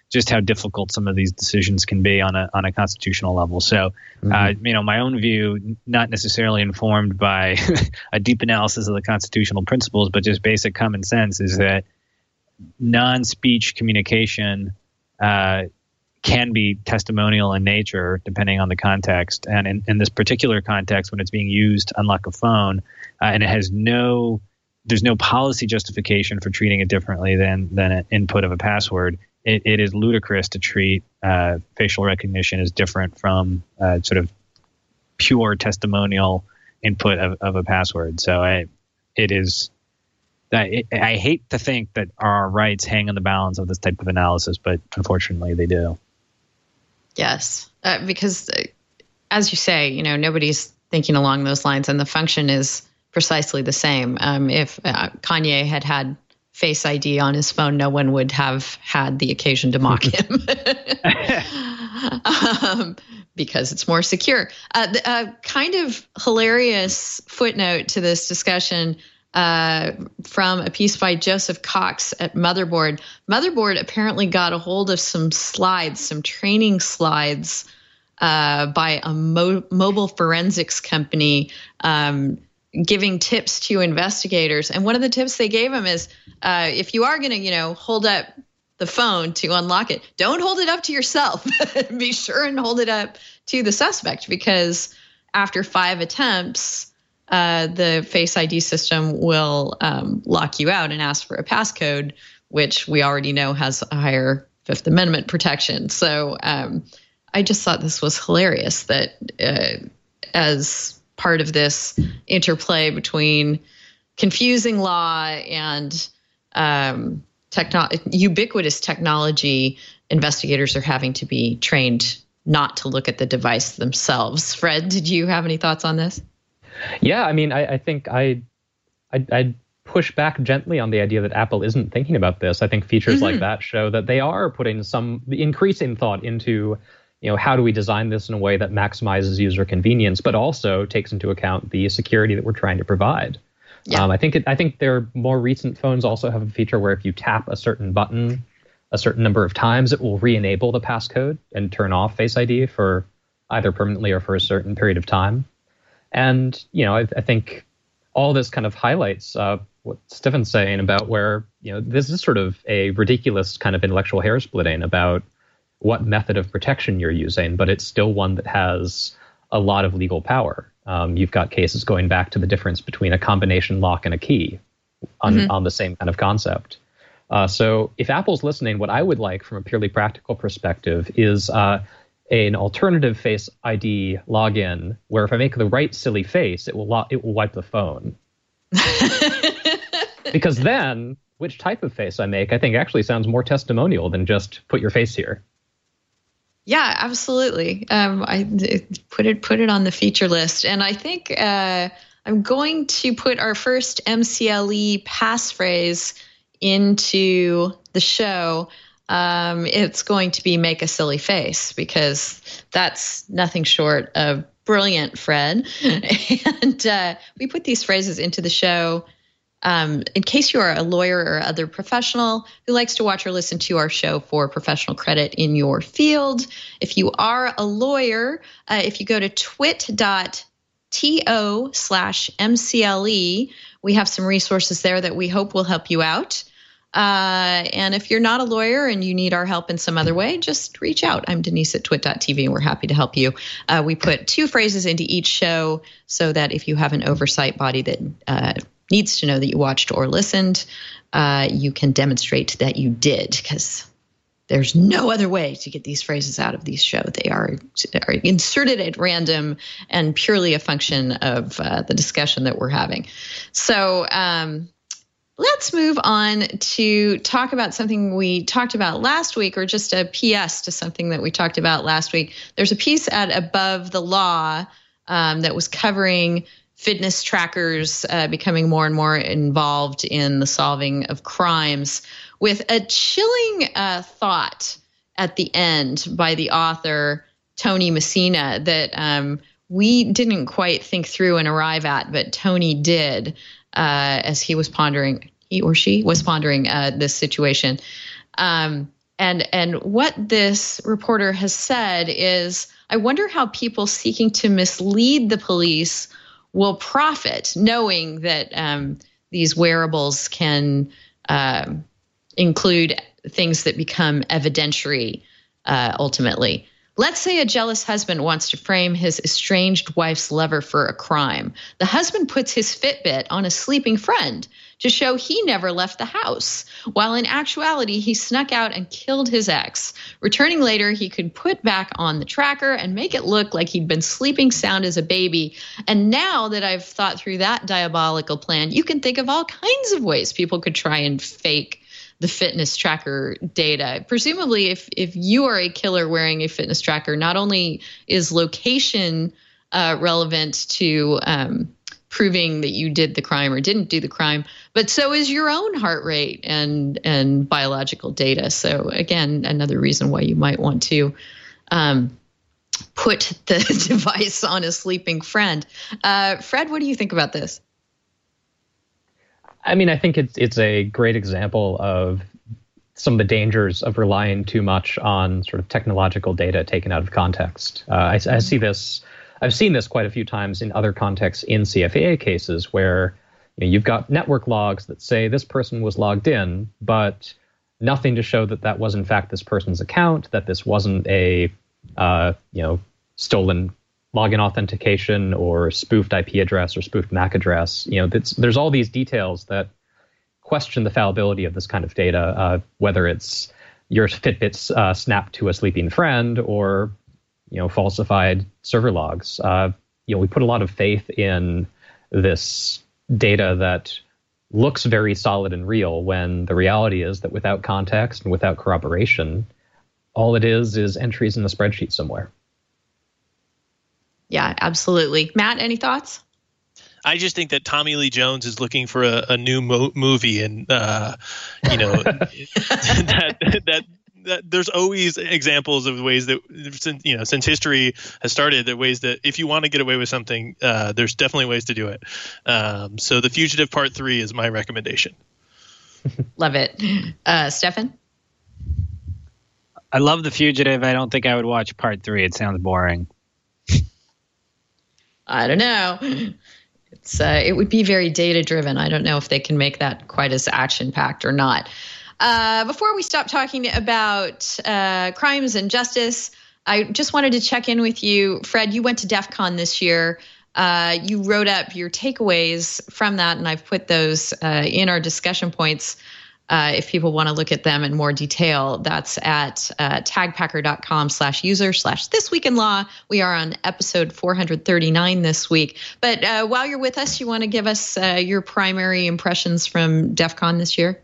just how difficult some of these decisions can be on a on a constitutional level. So, mm-hmm. uh, you know, my own view, not necessarily informed by a deep analysis of the constitutional principles, but just basic common sense, is that non-speech communication uh, can be testimonial in nature, depending on the context. And in, in this particular context, when it's being used to unlock a phone, uh, and it has no, there's no policy justification for treating it differently than than an input of a password. It, it is ludicrous to treat uh, facial recognition as different from uh, sort of pure testimonial input of, of a password. So I, it is. I, I hate to think that our rights hang on the balance of this type of analysis, but unfortunately they do.
Yes, uh, because uh, as you say, you know, nobody's thinking along those lines, and the function is precisely the same. Um, if uh, Kanye had had Face I D on his phone, no one would have had the occasion to mock him um, because it's more secure. Uh, the, uh, kind of hilarious footnote to this discussion uh, from a piece by Joseph Cox at Motherboard. Motherboard apparently got a hold of some slides, some training slides uh, by a mo- mobile forensics company um, giving tips to investigators. And one of the tips they gave them is, uh, if you are going to, you know, hold up the phone to unlock it, don't hold it up to yourself. Be sure and hold it up to the suspect, because after five attempts, uh, the Face I D system will um, lock you out and ask for a passcode, which we already know has a higher Fifth Amendment protection. So um, I just thought this was hilarious that uh, as part of this interplay between confusing law and um, techno- ubiquitous technology, investigators are having to be trained not to look at the device themselves. Fred, did you have any thoughts on this?
Yeah, I mean, I, I think I, I, I'd push back gently on the idea that Apple isn't thinking about this. I think features mm-hmm. like that show that they are putting some increasing thought into, you know, how do we design this in a way that maximizes user convenience, but also takes into account the security that we're trying to provide. Yeah. Um, I think it, I think their more recent phones also have a feature where if you tap a certain button a certain number of times, it will re-enable the passcode and turn off Face I D for either permanently or for a certain period of time. And, you know, I, I think all this kind of highlights uh, what Stefan's saying about where, you know, this is sort of a ridiculous kind of intellectual hair splitting about what method of protection you're using, but it's still one that has a lot of legal power. Um, you've got cases going back to the difference between a combination lock and a key on, mm-hmm. on the same kind of concept. Uh, so if Apple's listening, what I would like from a purely practical perspective is uh, an alternative Face I D login where if I make the right silly face, it will lo- it will wipe the phone. Because then, which type of face I make, I think actually sounds more testimonial than just put your face here.
Yeah, absolutely. Um, I put it put it on the feature list, and I think uh, I'm going to put our first M C L E passphrase into the show. Um, it's going to be "make a silly face," because that's nothing short of brilliant, Fred. And uh, we put these phrases into the show Um, in case you are a lawyer or other professional who likes to watch or listen to our show for professional credit in your field. If you are a lawyer, uh, if you go to twit.to slash MCLE, we have some resources there that we hope will help you out. Uh, and if you're not a lawyer and you need our help in some other way, just reach out. I'm Denise at twit dot t v, and we're happy to help you. Uh, we put two phrases into each show so that if you have an oversight body that uh, needs to know that you watched or listened, uh, you can demonstrate that you did, because there's no other way to get these phrases out of these shows. They are, are inserted at random and purely a function of uh, the discussion that we're having. So um, let's move on to talk about something we talked about last week, or just a P S to something that we talked about last week. There's a piece at Above the Law um, that was covering fitness trackers uh, becoming more and more involved in the solving of crimes, with a chilling uh, thought at the end by the author, Tony Messina, that um, we didn't quite think through and arrive at, but Tony did uh, as he was pondering, he or she was pondering uh, this situation. Um, and and what this reporter has said is, I wonder how people seeking to mislead the police will profit, knowing that um, these wearables can uh, include things that become evidentiary uh, ultimately. Let's say a jealous husband wants to frame his estranged wife's lover for a crime. The husband puts his Fitbit on a sleeping friend to show he never left the house, while in actuality he snuck out and killed his ex. Returning later, he could put back on the tracker and make it look like he'd been sleeping sound as a baby. And now that I've thought through that diabolical plan, you can think of all kinds of ways people could try and fake the fitness tracker data. Presumably, if if you are a killer wearing a fitness tracker, not only is location uh, relevant to um, proving that you did the crime or didn't do the crime, but so is your own heart rate and and biological data. So again, another reason why you might want to um, put the device on a sleeping friend. Uh, Fred, what do you think about this?
I mean, I think it's it's a great example of some of the dangers of relying too much on sort of technological data taken out of context. Uh, I, I see this, I've seen this quite a few times in other contexts in C F A A cases where you know, you've got network logs that say this person was logged in, but nothing to show that that was in fact this person's account, that this wasn't a uh, you know stolen login authentication or spoofed I P address or spoofed M A C address. You know, there's all these details that question the fallibility of this kind of data, uh, whether it's your Fitbit uh, snapped to a sleeping friend or, you know, falsified server logs. Uh, you know, we put a lot of faith in this data that looks very solid and real when the reality is that without context and without corroboration, all it is is entries in a spreadsheet somewhere.
Yeah, absolutely. Matt, any thoughts?
I just think that Tommy Lee Jones is looking for a, a new mo- movie, and uh, you know that, that that there's always examples of ways that since you know since history has started, there are ways that if you want to get away with something, uh, there's definitely ways to do it. Um, so, The Fugitive Part Three is my recommendation.
Love it, uh, Stefan.
I love The Fugitive. I don't think I would watch Part Three. It sounds boring.
I don't know. It's uh, it would be very data driven. I don't know if they can make that quite as action packed or not. Uh, before we stop talking about uh, crimes and justice, I just wanted to check in with you, Fred. You went to DEF CON this year. Uh, you wrote up your takeaways from that, and I've put those uh, in our discussion points. Uh, if people want to look at them in more detail, that's at uh, tagpacker.com slash user slash this week in law. We are on episode four hundred thirty-nine this week. But uh, while you're with us, you want to give us uh, your primary impressions from DEF CON this year?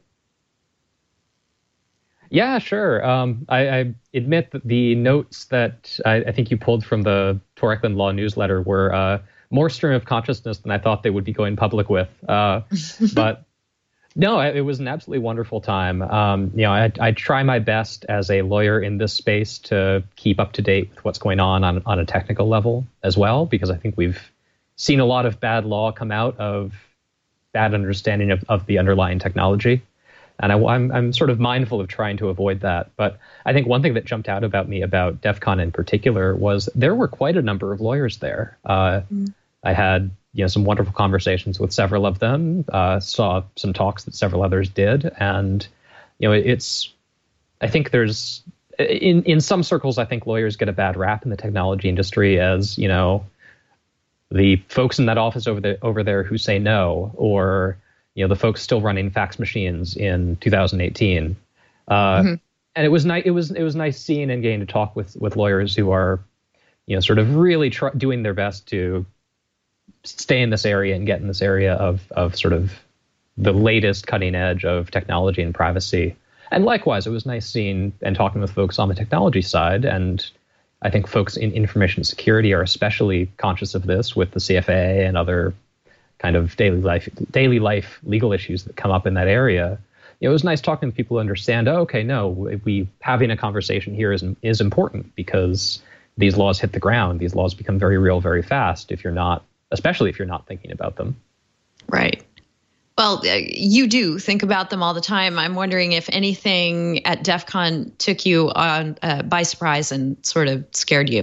Yeah, sure. Um, I, I admit that the notes that I, I think you pulled from the Torikland Law newsletter were uh, more stream of consciousness than I thought they would be going public with. Uh, but No, it was an absolutely wonderful time. Um, you know, I, I try my best as a lawyer in this space to keep up to date with what's going on, on on a technical level as well, because I think we've seen a lot of bad law come out of bad understanding of, of the underlying technology. And I, I'm, I'm sort of mindful of trying to avoid that. But I think one thing that jumped out about me about DEF CON in particular was there were quite a number of lawyers there. Uh, mm. I had you know, some wonderful conversations with several of them, uh, saw some talks that several others did. And, you know, it's, I think there's, in, in some circles, I think lawyers get a bad rap in the technology industry as, you know, the folks in that office over there, over there who say no, or, you know, the folks still running fax machines in two thousand eighteen. Uh, mm-hmm. And it was nice, it was, it was nice seeing and getting to talk with, with lawyers who are, you know, sort of really try, doing their best to stay in this area and get in this area of of sort of the latest cutting edge of technology and privacy. And likewise, it was nice seeing and talking with folks on the technology side. And I think folks in information security are especially conscious of this with the C F A A and other kind of daily life daily life legal issues that come up in that area. You know, it was nice talking to people who understand, oh, okay, no, we having a conversation here is is important because these laws hit the ground. These laws become very real very fast if you're not especially if you're not thinking about them.
Right. Well, uh, you do think about them all the time. I'm wondering if anything at DEF CON took you on uh, by surprise and sort of scared you.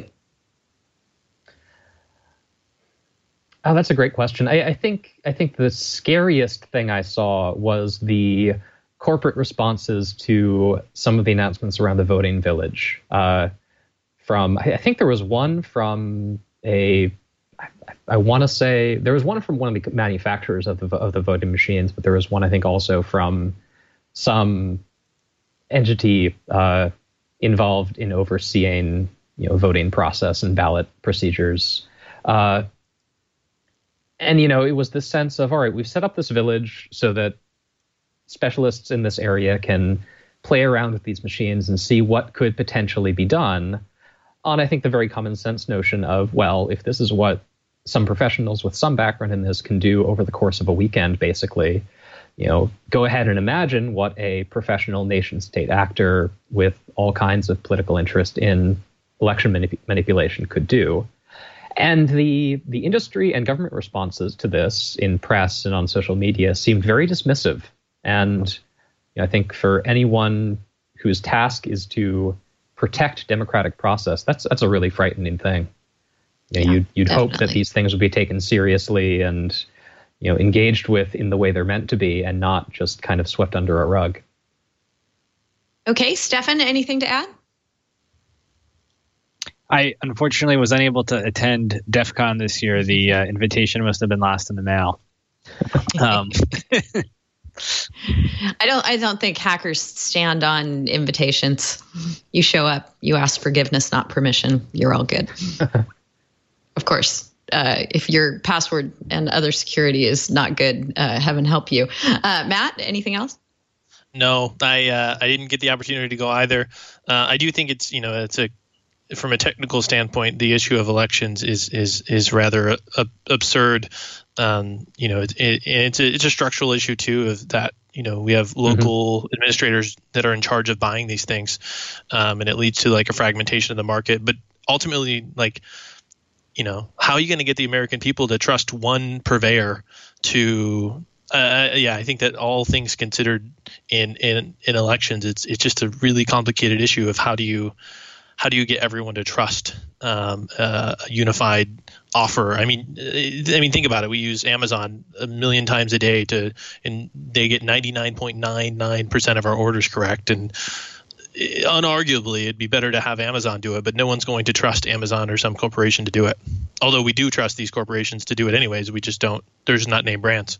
Oh, that's a great question. I, I think I think the scariest thing I saw was the corporate responses to some of the announcements around the voting village. Uh, from I think there was one from a I, I want to say there was one from one of the manufacturers of the of the voting machines, but there was one I think also from some entity uh, involved in overseeing you know voting process and ballot procedures. Uh, And, you know, it was this sense of, all right, we've set up this village so that specialists in this area can play around with these machines and see what could potentially be done on, I think, the very common sense notion of, well, if this is what some professionals with some background in this can do over the course of a weekend, basically, you know, go ahead and imagine what a professional nation state actor with all kinds of political interest in election manip- manipulation could do. And the the industry and government responses to this in press and on social media seemed very dismissive. And you know, I think for anyone whose task is to protect democratic process, that's that's a really frightening thing. You know, yeah, you'd you'd definitely hope that these things would be taken seriously and you know engaged with in the way they're meant to be, and not just kind of swept under a rug.
Okay, Stefan, anything to add?
I unfortunately was unable to attend DEF CON this year. The uh, invitation must have been lost in the mail. Um,
I don't. I don't think hackers stand on invitations. You show up, you ask forgiveness, not permission. You're all good. Of course, uh, if your password and other security is not good, uh, heaven help you. Uh, Matt, anything else?
No, I uh, I didn't get the opportunity to go either. Uh, I do think it's you know it's a from a technical standpoint, the issue of elections is is is rather uh, absurd. Um, you know, it, it, it's a it's a structural issue too. Of that, you know, we have local mm-hmm. administrators that are in charge of buying these things, um, and it leads to like a fragmentation of the market. But ultimately, like, you know, how are you going to get the American people to trust one purveyor to? Uh, yeah, I think that all things considered in in in elections, it's it's just a really complicated issue of how do you. How do you get everyone to trust um, uh, a unified offer? I mean, I mean, think about it. We use Amazon a million times a day to, and they get ninety-nine point nine nine percent of our orders correct. And unarguably, it'd be better to have Amazon do it, but no one's going to trust Amazon or some corporation to do it. Although we do trust these corporations to do it anyways, we just don't. They're just not named brands.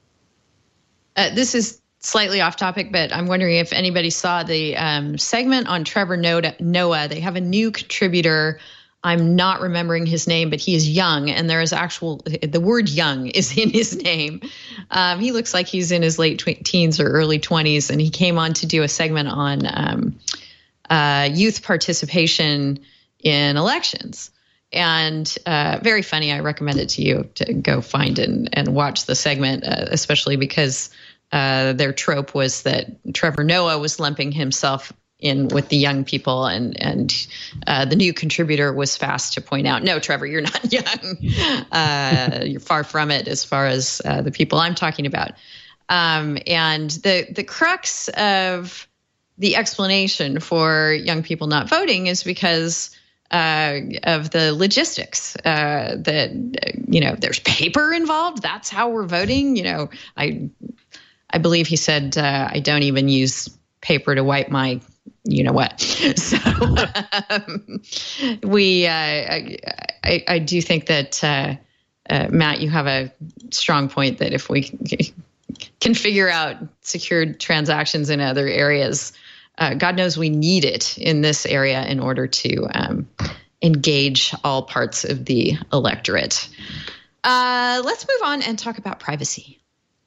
Uh, this is slightly off topic, but I'm wondering if anybody saw the um, segment on Trevor Noah. They have a new contributor. I'm not remembering his name, but he is young, and there is actual, the word young is in his name. Um, he looks like he's in his late tw- teens or early twenties, and he came on to do a segment on um, uh, youth participation in elections. And uh, very funny. I recommend it to you to go find and, and watch the segment, uh, especially because Uh, their trope was that Trevor Noah was lumping himself in with the young people, and and uh, the new contributor was fast to point out, no, Trevor, you're not young. Uh, you're far from it as far as uh, the people I'm talking about. Um, and the the crux of the explanation for young people not voting is because uh, of the logistics. Uh, that you know, there's paper involved. That's how we're voting. You know, I. I believe he said, uh, I don't even use paper to wipe my, you know what. So um, we, uh, I, I, I do think that, uh, uh, Matt, you have a strong point that if we can figure out secured transactions in other areas, uh, God knows we need it in this area in order to um, engage all parts of the electorate. Uh, let's move on and talk about privacy.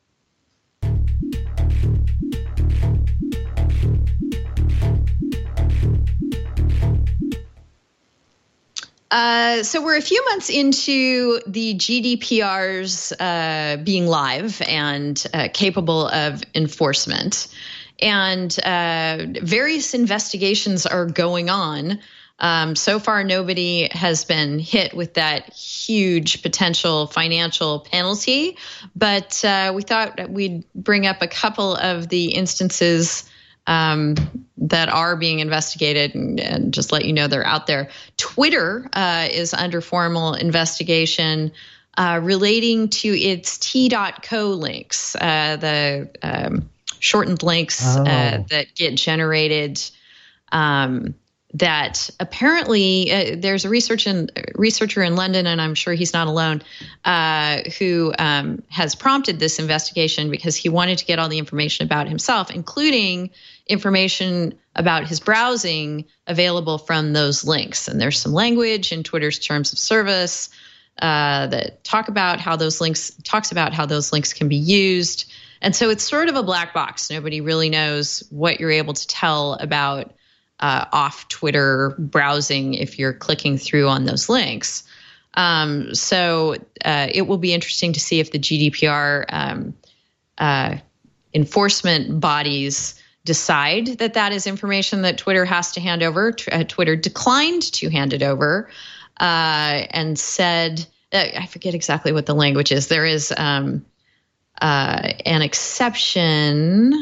Uh, so we're a few months into the G D P R's uh, being live and uh, capable of enforcement. And uh, various investigations are going on Um, so far, nobody has been hit with that huge potential financial penalty, but uh, we thought that we'd bring up a couple of the instances um, that are being investigated and, and just let you know they're out there. Twitter uh, is under formal investigation uh, relating to its T dot co links, uh, the um, shortened links
oh.
uh, that get generated. Um, that apparently uh, there's a research in, researcher in London, and I'm sure he's not alone, uh, who um, has prompted this investigation because he wanted to get all the information about himself, including information about his browsing available from those links. And there's some language in Twitter's terms of service uh, that talk about how those links talks about how those links can be used. And so it's sort of a black box. Nobody really knows what you're able to tell about Uh, off Twitter browsing if you're clicking through on those links. Um, so uh, it will be interesting to see if the G D P R um, uh, enforcement bodies decide that that is information that Twitter has to hand over. T- uh, Twitter declined to hand it over uh, and said, uh, I forget exactly what the language is. There is um, uh, an exception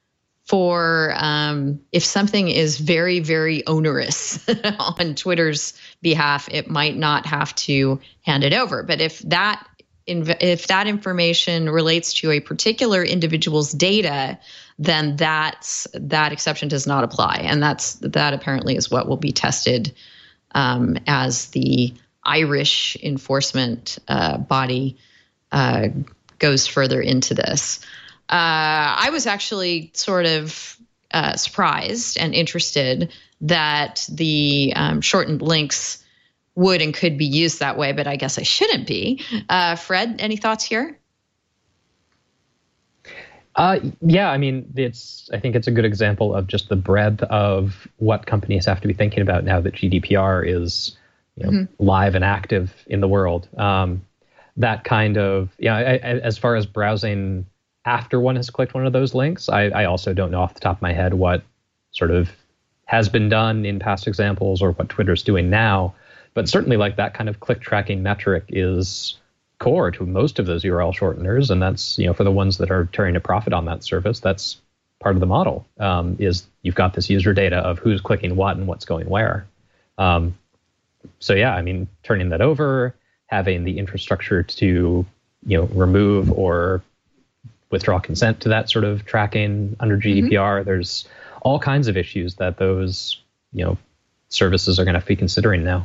for um, if something is very, very onerous on Twitter's behalf, it might not have to hand it over. But if that if that information relates to a particular individual's data, then that's that exception does not apply, and that's that apparently is what will be tested um, as the Irish enforcement uh, body uh, goes further into this. Uh, I was actually sort of uh, surprised and interested that the um, shortened links would and could be used that way, but I guess I shouldn't be. Uh, Fred, any thoughts here?
Uh, yeah, I mean, it's. I think it's a good example of just the breadth of what companies have to be thinking about now that G D P R is, you know, mm-hmm. live and active in the world. Um, that kind of, yeah, I, I, as far as browsing after one has clicked one of those links, I, I also don't know off the top of my head what sort of has been done in past examples or what Twitter's doing now. But certainly like that kind of click tracking metric is core to most of those U R L shorteners. And that's, you know, for the ones that are turning a profit on that service, that's part of the model, um, is you've got this user data of who's clicking what and what's going where. Um, so, yeah, I mean, turning that over, having the infrastructure to, you know, remove or withdraw consent to that sort of tracking under G D P R. Mm-hmm. There's all kinds of issues that those, you know, services are going to have to be considering now.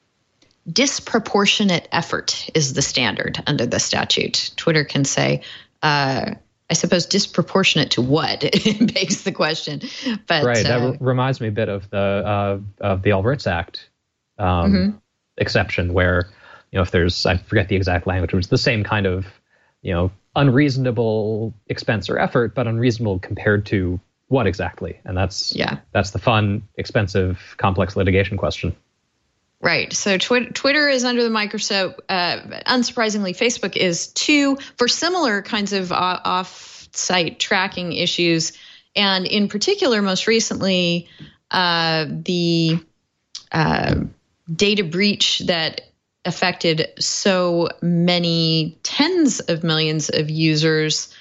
Disproportionate effort is the standard under the statute. Twitter can say, uh, I suppose, disproportionate to what? It begs the question. But
right, that
uh,
r- reminds me a bit of the uh, of the Alberts Act um, mm-hmm. exception, where, you know, if there's, I forget the exact language, but it's the same kind of, you know, unreasonable expense or effort, but unreasonable compared to what exactly? And that's yeah. that's the fun, expensive, complex litigation question.
Right. So twi- Twitter is under the microscope. Uh, unsurprisingly, Facebook is too, for similar kinds of uh, off-site tracking issues. And in particular, most recently, uh, the uh, data breach that affected so many tens of millions of users.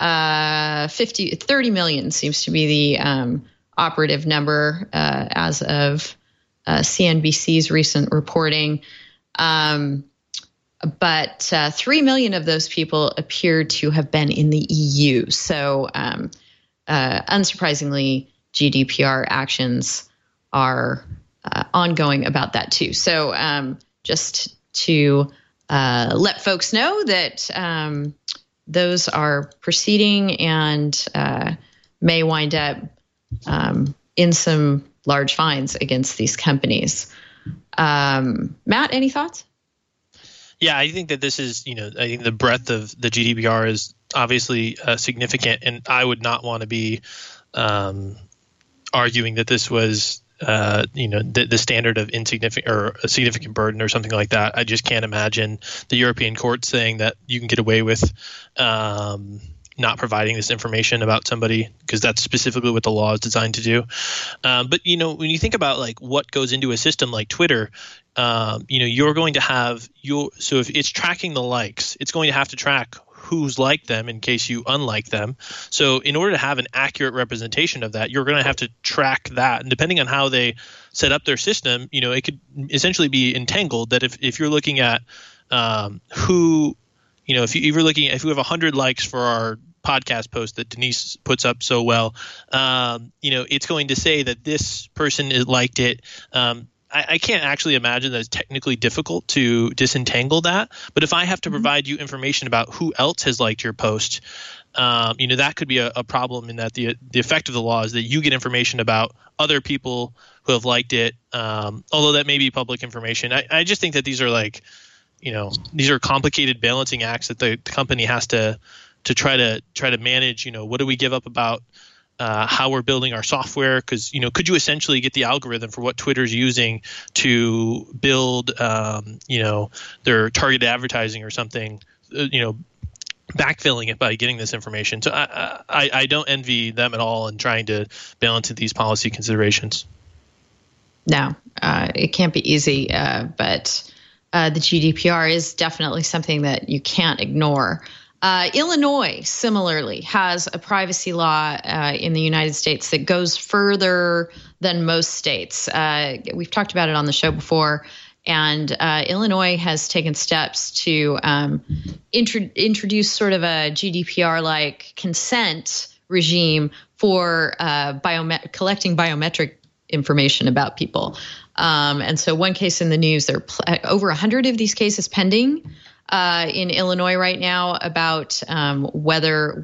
Uh, fifty, thirty million seems to be the um, operative number uh, as of uh, C N B C's recent reporting. Um, but uh, three million of those people appear to have been in the E U. So um, uh, unsurprisingly, G D P R actions are uh, ongoing about that too. So um, just to uh, let folks know that um, those are proceeding and uh, may wind up um, in some large fines against these companies. Um, Matt, any thoughts?
Yeah, I think that this is, you know, I think the breadth of the G D P R is obviously uh, significant, and I would not want to be um, arguing that this was Uh, you know, the, the standard of insignificant or a significant burden or something like that. I just can't imagine the European court saying that you can get away with, um, not providing this information about somebody, because that's specifically what the law is designed to do. Um, but, you know, when you think about like what goes into a system like Twitter, um, you know, you're going to have your, so if it's tracking the likes, it's going to have to track who's liked them in case you unlike them. So in order to have an accurate representation of that, you're going to have to track that. And depending on how they set up their system, you know, it could essentially be entangled that if, if you're looking at um, who, you know, if, you, if you're looking at, if we have one hundred likes for our podcast post that Denise puts up so well, um, you know, it's going to say that this person is liked it. Um, I, I can't actually imagine that it's technically difficult to disentangle that. But if I have to provide you information about who else has liked your post, um, you know, that could be a, a problem in that the the effect of the law is that you get information about other people who have liked it, um, although that may be public information. I, I just think that these are like, you know, these are complicated balancing acts that the company has to to try to try to manage. You know, what do we give up about Uh, how we're building our software? Because, you know, could you essentially get the algorithm for what Twitter's using to build, um, you know, their targeted advertising or something, uh, you know, backfilling it by getting this information? So I, I, I don't envy them at all in trying to balance these policy considerations.
No, uh, it can't be easy, uh, but uh, the G D P R is definitely something that you can't ignore. Uh, Illinois, similarly, has a privacy law uh, in the United States that goes further than most states. Uh, we've talked about it on the show before, and uh, Illinois has taken steps to um, intro- introduce sort of a G D P R-like consent regime for uh, biomet- collecting biometric information about people. Um, and so one case in the news, there are pl- over one hundred of these cases pending Uh, in Illinois right now about um, whether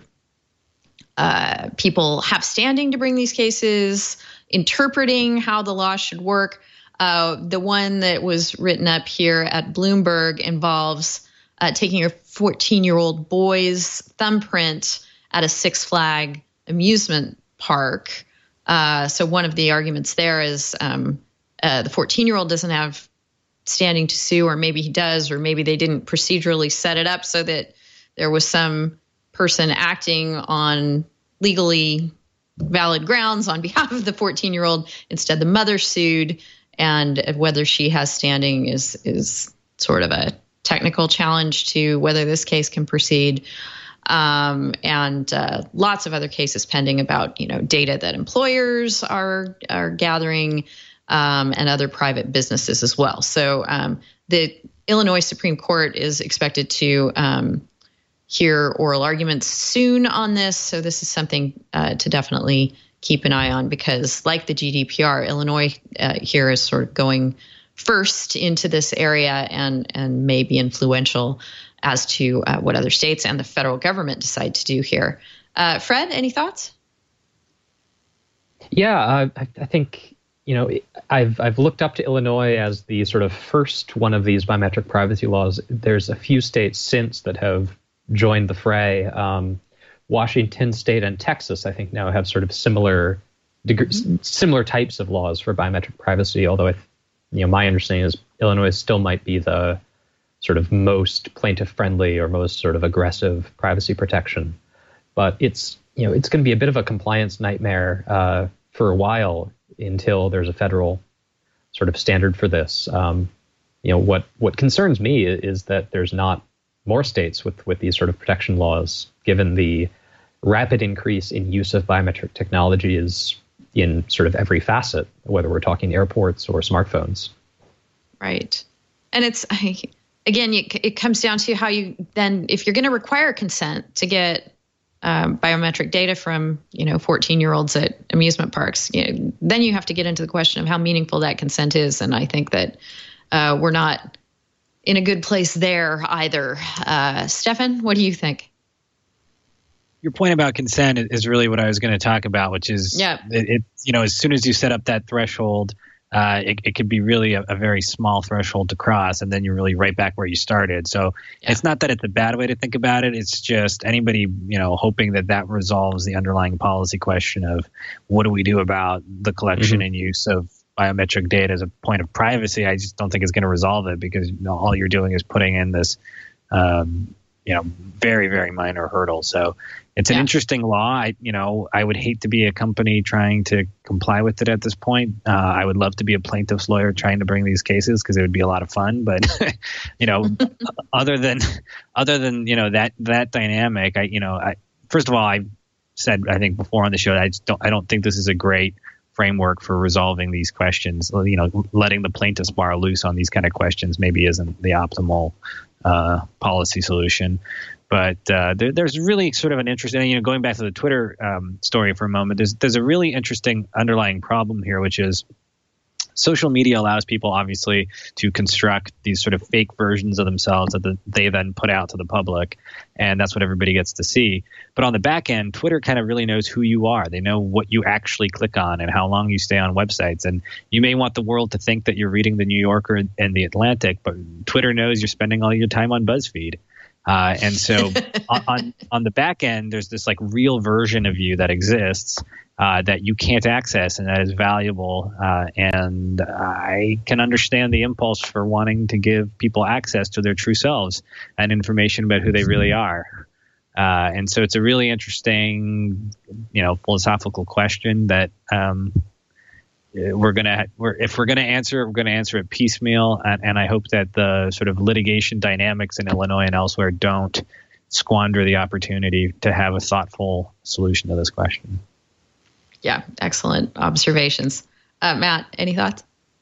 uh, people have standing to bring these cases, interpreting how the law should work. Uh, the one that was written up here at Bloomberg involves uh, taking a fourteen-year-old boy's thumbprint at a Six Flag amusement park. Uh, so one of the arguments there is um, uh, the fourteen-year-old doesn't have standing to sue, or maybe he does, or maybe they didn't procedurally set it up so that there was some person acting on legally valid grounds on behalf of the fourteen-year-old. Instead, the mother sued, and whether she has standing is is sort of a technical challenge to whether this case can proceed. Um, and uh, lots of other cases pending about, you know, data that employers are are gathering, Um, and other private businesses as well. So um, the Illinois Supreme Court is expected to um, hear oral arguments soon on this. So this is something uh, to definitely keep an eye on, because like the G D P R, Illinois uh, here is sort of going first into this area and, and may be influential as to uh, what other states and the federal government decide to do here. Uh, Fred, any thoughts?
Yeah, uh, I, I think... You know, I've I've looked up to Illinois as the sort of first one of these biometric privacy laws. There's a few states since that have joined the fray. Um, Washington State and Texas, I think, now have sort of similar deg- mm-hmm. similar types of laws for biometric privacy. Although, I, you know, my understanding is Illinois still might be the sort of most plaintiff-friendly or most sort of aggressive privacy protection. But it's you know it's going to be a bit of a compliance nightmare uh, for a while, until there's a federal sort of standard for this. Um, you know, what what concerns me is that there's not more states with, with these sort of protection laws, given the rapid increase in use of biometric technologies in sort of every facet, whether we're talking airports or smartphones.
Right. And it's, again, it comes down to how you then, if you're going to require consent to get Um, biometric data from, you know, fourteen-year-olds at amusement parks, you know, then you have to get into the question of how meaningful that consent is. And I think that uh, we're not in a good place there either. Uh, Stefan, what do you think?
Your point about consent is really what I was going to talk about, which is,
yeah.
it, it, you know, as soon as you set up that threshold, uh, it, it could be really a, a very small threshold to cross, and then you're really right back where you started. So yeah. It's not that it's a bad way to think about it. It's just anybody, you know, hoping that that resolves the underlying policy question of what do we do about the collection mm-hmm. and use of biometric data as a point of privacy. I just don't think it's going to resolve it, because you know, all you're doing is putting in this um, you know, very, very minor hurdle. So it's an
Yeah.
interesting law. I, you know, I would hate to be a company trying to comply with it at this point. Uh, I would love to be a plaintiff's lawyer trying to bring these cases because it would be a lot of fun. But, you know, other than, other than, you know, that, that dynamic, I, you know, I, first of all, I said, I think before on the show, I just don't, I don't think this is a great framework for resolving these questions. You know, letting the plaintiffs bar loose on these kind of questions maybe isn't the optimal uh, policy solution. But uh, there, there's really sort of an interesting, you know, going back to the Twitter um, story for a moment, there's there's a really interesting underlying problem here, which is social media allows people obviously to construct these sort of fake versions of themselves that the, they then put out to the public, and that's what everybody gets to see. But on the back end, Twitter kind of really knows who you are. They know what you actually click on and how long you stay on websites. And you may want the world to think that you're reading the New Yorker and the Atlantic, but Twitter knows you're spending all your time on BuzzFeed. Uh, and so on, on on the back end, there's this like real version of you that exists uh, that you can't access, and that is valuable. Uh, and I can understand the impulse for wanting to give people access to their true selves and information about who they really are. Uh, and so it's a really interesting, you know, philosophical question that um, we're gonna, we're, if we're gonna answer it, we're gonna answer it piecemeal, and, and I hope that the sort of litigation dynamics in Illinois and elsewhere don't squander the opportunity to have a thoughtful solution to this question.
Yeah, excellent observations. Uh, Matt, any thoughts?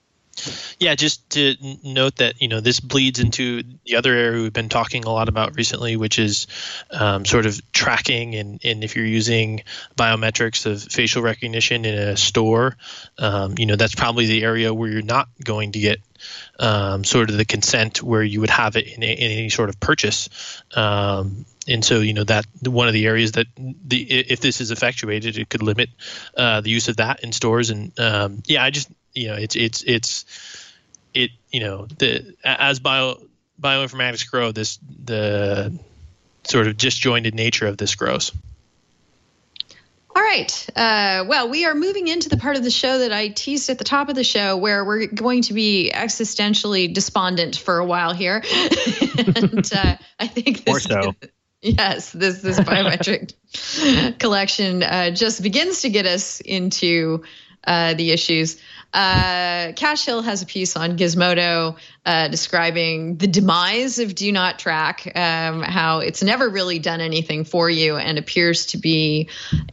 Yeah, just to n- note that, you know, this bleeds into the other area we've been talking a lot about recently, which is um, sort of tracking. And, and if you're using biometrics of facial recognition in a store, um, you know, that's probably the area where you're not going to get um, sort of the consent where you would have it in, a, in any sort of purchase. Um, and so, you know, that one of the areas that the if this is effectuated, it could limit uh, the use of that in stores. And um, yeah, I just you know, it's it's it's it you know the as bio bioinformatics grow, this the sort of disjointed nature of this grows.
All right. Uh, well, we are moving into the part of the show that I teased at the top of the show, where we're going to be existentially despondent for a while here. and uh, I think this,
Or so.
Yes, this this biometric collection uh, just begins to get us into uh, the issues. Uh, Cash Hill has a piece on Gizmodo uh, describing the demise of Do Not Track, um, how it's never really done anything for you and appears to be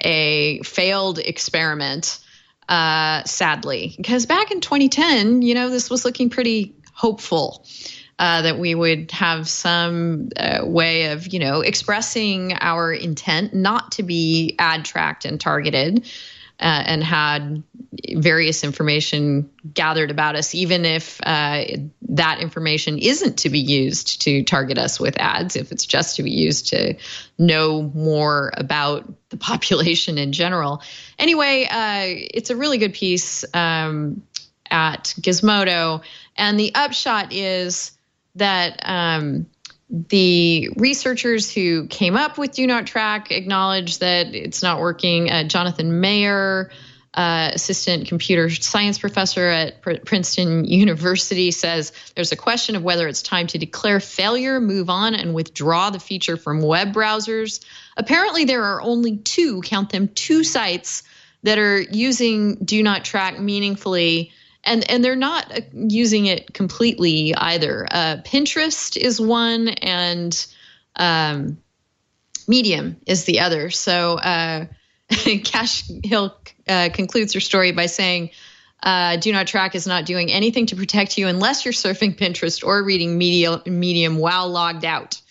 a failed experiment, uh, sadly. Because back in twenty ten, you know, this was looking pretty hopeful. Uh, that we would have some uh, way of, you know, expressing our intent not to be ad tracked and targeted, uh, and had various information gathered about us, even if uh, that information isn't to be used to target us with ads, if it's just to be used to know more about the population in general. Anyway, uh, it's a really good piece um, at Gizmodo, and the upshot is that um, the researchers who came up with Do Not Track acknowledge that it's not working. Uh, Jonathan Mayer, uh, assistant computer science professor at Pr- Princeton University, says there's a question of whether it's time to declare failure, move on, and withdraw the feature from web browsers. Apparently, there are only two, count them, two sites that are using Do Not Track meaningfully. And and they're not uh, using it completely either. Uh, Pinterest is one, and um, Medium is the other. So uh, Cash Hill uh, concludes her story by saying, uh, Do Not Track is not doing anything to protect you unless you're surfing Pinterest or reading media, Medium while logged out.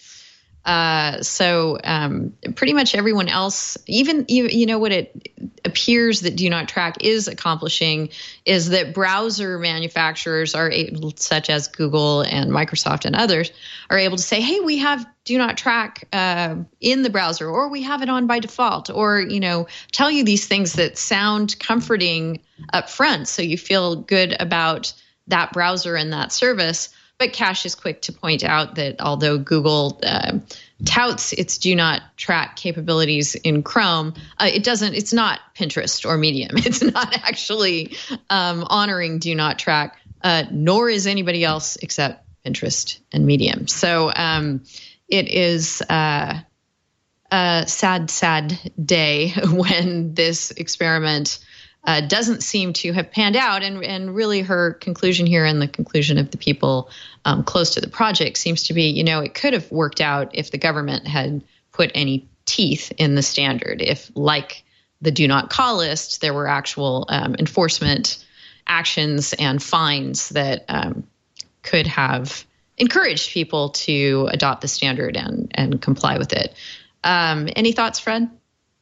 Uh, so um, pretty much everyone else, even, you, you know, what it appears that Do Not Track is accomplishing is that browser manufacturers are able, such as Google and Microsoft and others, are able to say, hey, we have Do Not Track uh, in the browser, or we have it on by default, or, you know, tell you these things that sound comforting up front so you feel good about that browser and that service. But Cash is quick to point out that although Google uh, touts its Do Not Track capabilities in Chrome, uh, it doesn't. It's not Pinterest or Medium. It's not actually um, honoring Do Not Track, uh, nor is anybody else except Pinterest, and Medium. So um, it is uh, a sad, sad day when this experiment uh, doesn't seem to have panned out. And, and really her conclusion here, and the conclusion of the people um, close to the project, seems to be, you know, it could have worked out if the government had put any teeth in the standard. If, like the do not call list, there were actual um, enforcement actions and fines that um, could have encouraged people to adopt the standard and, and comply with it. Um, any thoughts, Fred?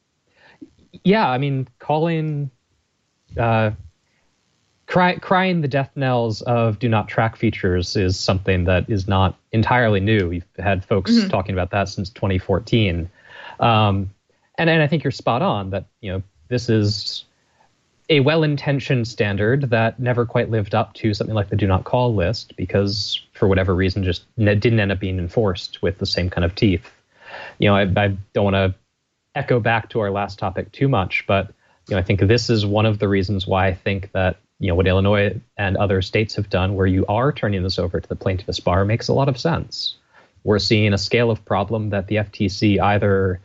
Yeah, I mean, calling, uh, cry, crying the death knells of do not track features is something that is not entirely new. We've had folks mm-hmm. talking about that since twenty fourteen. Um, and, and I think you're spot on that, you know, this is a well-intentioned standard that never quite lived up to something like the do not call list because, for whatever reason, just ne- didn't end up being enforced with the same kind of teeth. You know, I, I don't want to echo back to our last topic too much, but, you know, I think this is one of the reasons why I think that, you know, what Illinois and other states have done, where you are turning this over to the plaintiff's bar, makes a lot of sense. We're seeing a scale of problem that the F T C either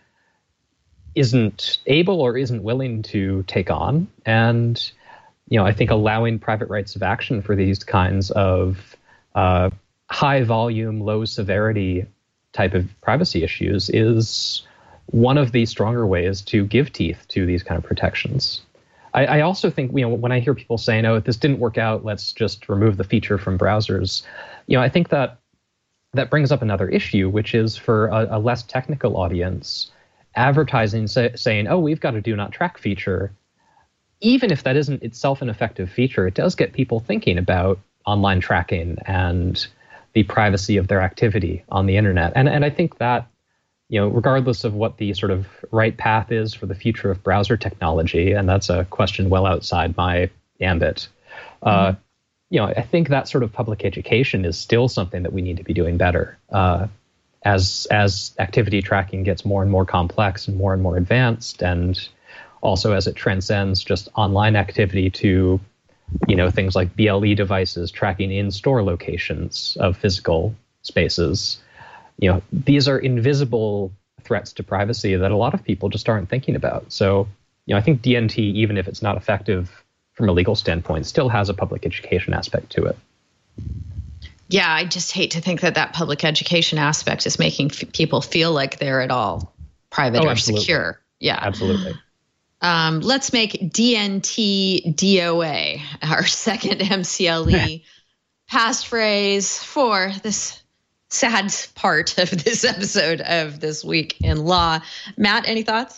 isn't able or isn't willing to take on. And, you know, I think allowing private rights of action for these kinds of uh, high volume, low severity type of privacy issues is one of the stronger ways to give teeth to these kind of protections. I, I also think, you know, when I hear people saying, oh, if this didn't work out, let's just remove the feature from browsers, you know, I think that that brings up another issue, which is for a, a less technical audience, advertising say, saying, oh, we've got a do not track feature. Even if that isn't itself an effective feature, it does get people thinking about online tracking and the privacy of their activity on the internet. And and I think that, you know, regardless of what the sort of right path is for the future of browser technology, and that's a question well outside my ambit, mm-hmm. uh, you know, I think that sort of public education is still something that we need to be doing better. Uh, as as activity tracking gets more and more complex and more and more advanced, and also as it transcends just online activity to, you know, things like B L E devices tracking in-store locations of physical spaces. You know, these are invisible threats to privacy that a lot of people just aren't thinking about. So, you know, I think D N T, even if it's not effective from a legal standpoint, still has a public education aspect to it.
Yeah, I just hate to think that that public education aspect is making f- people feel like they're at all private
oh,
or
absolutely.
secure. Yeah,
absolutely.
Um, let's make D N T D O A our second M C L E passphrase for this sad part of this episode of This Week in Law. Matt, any thoughts?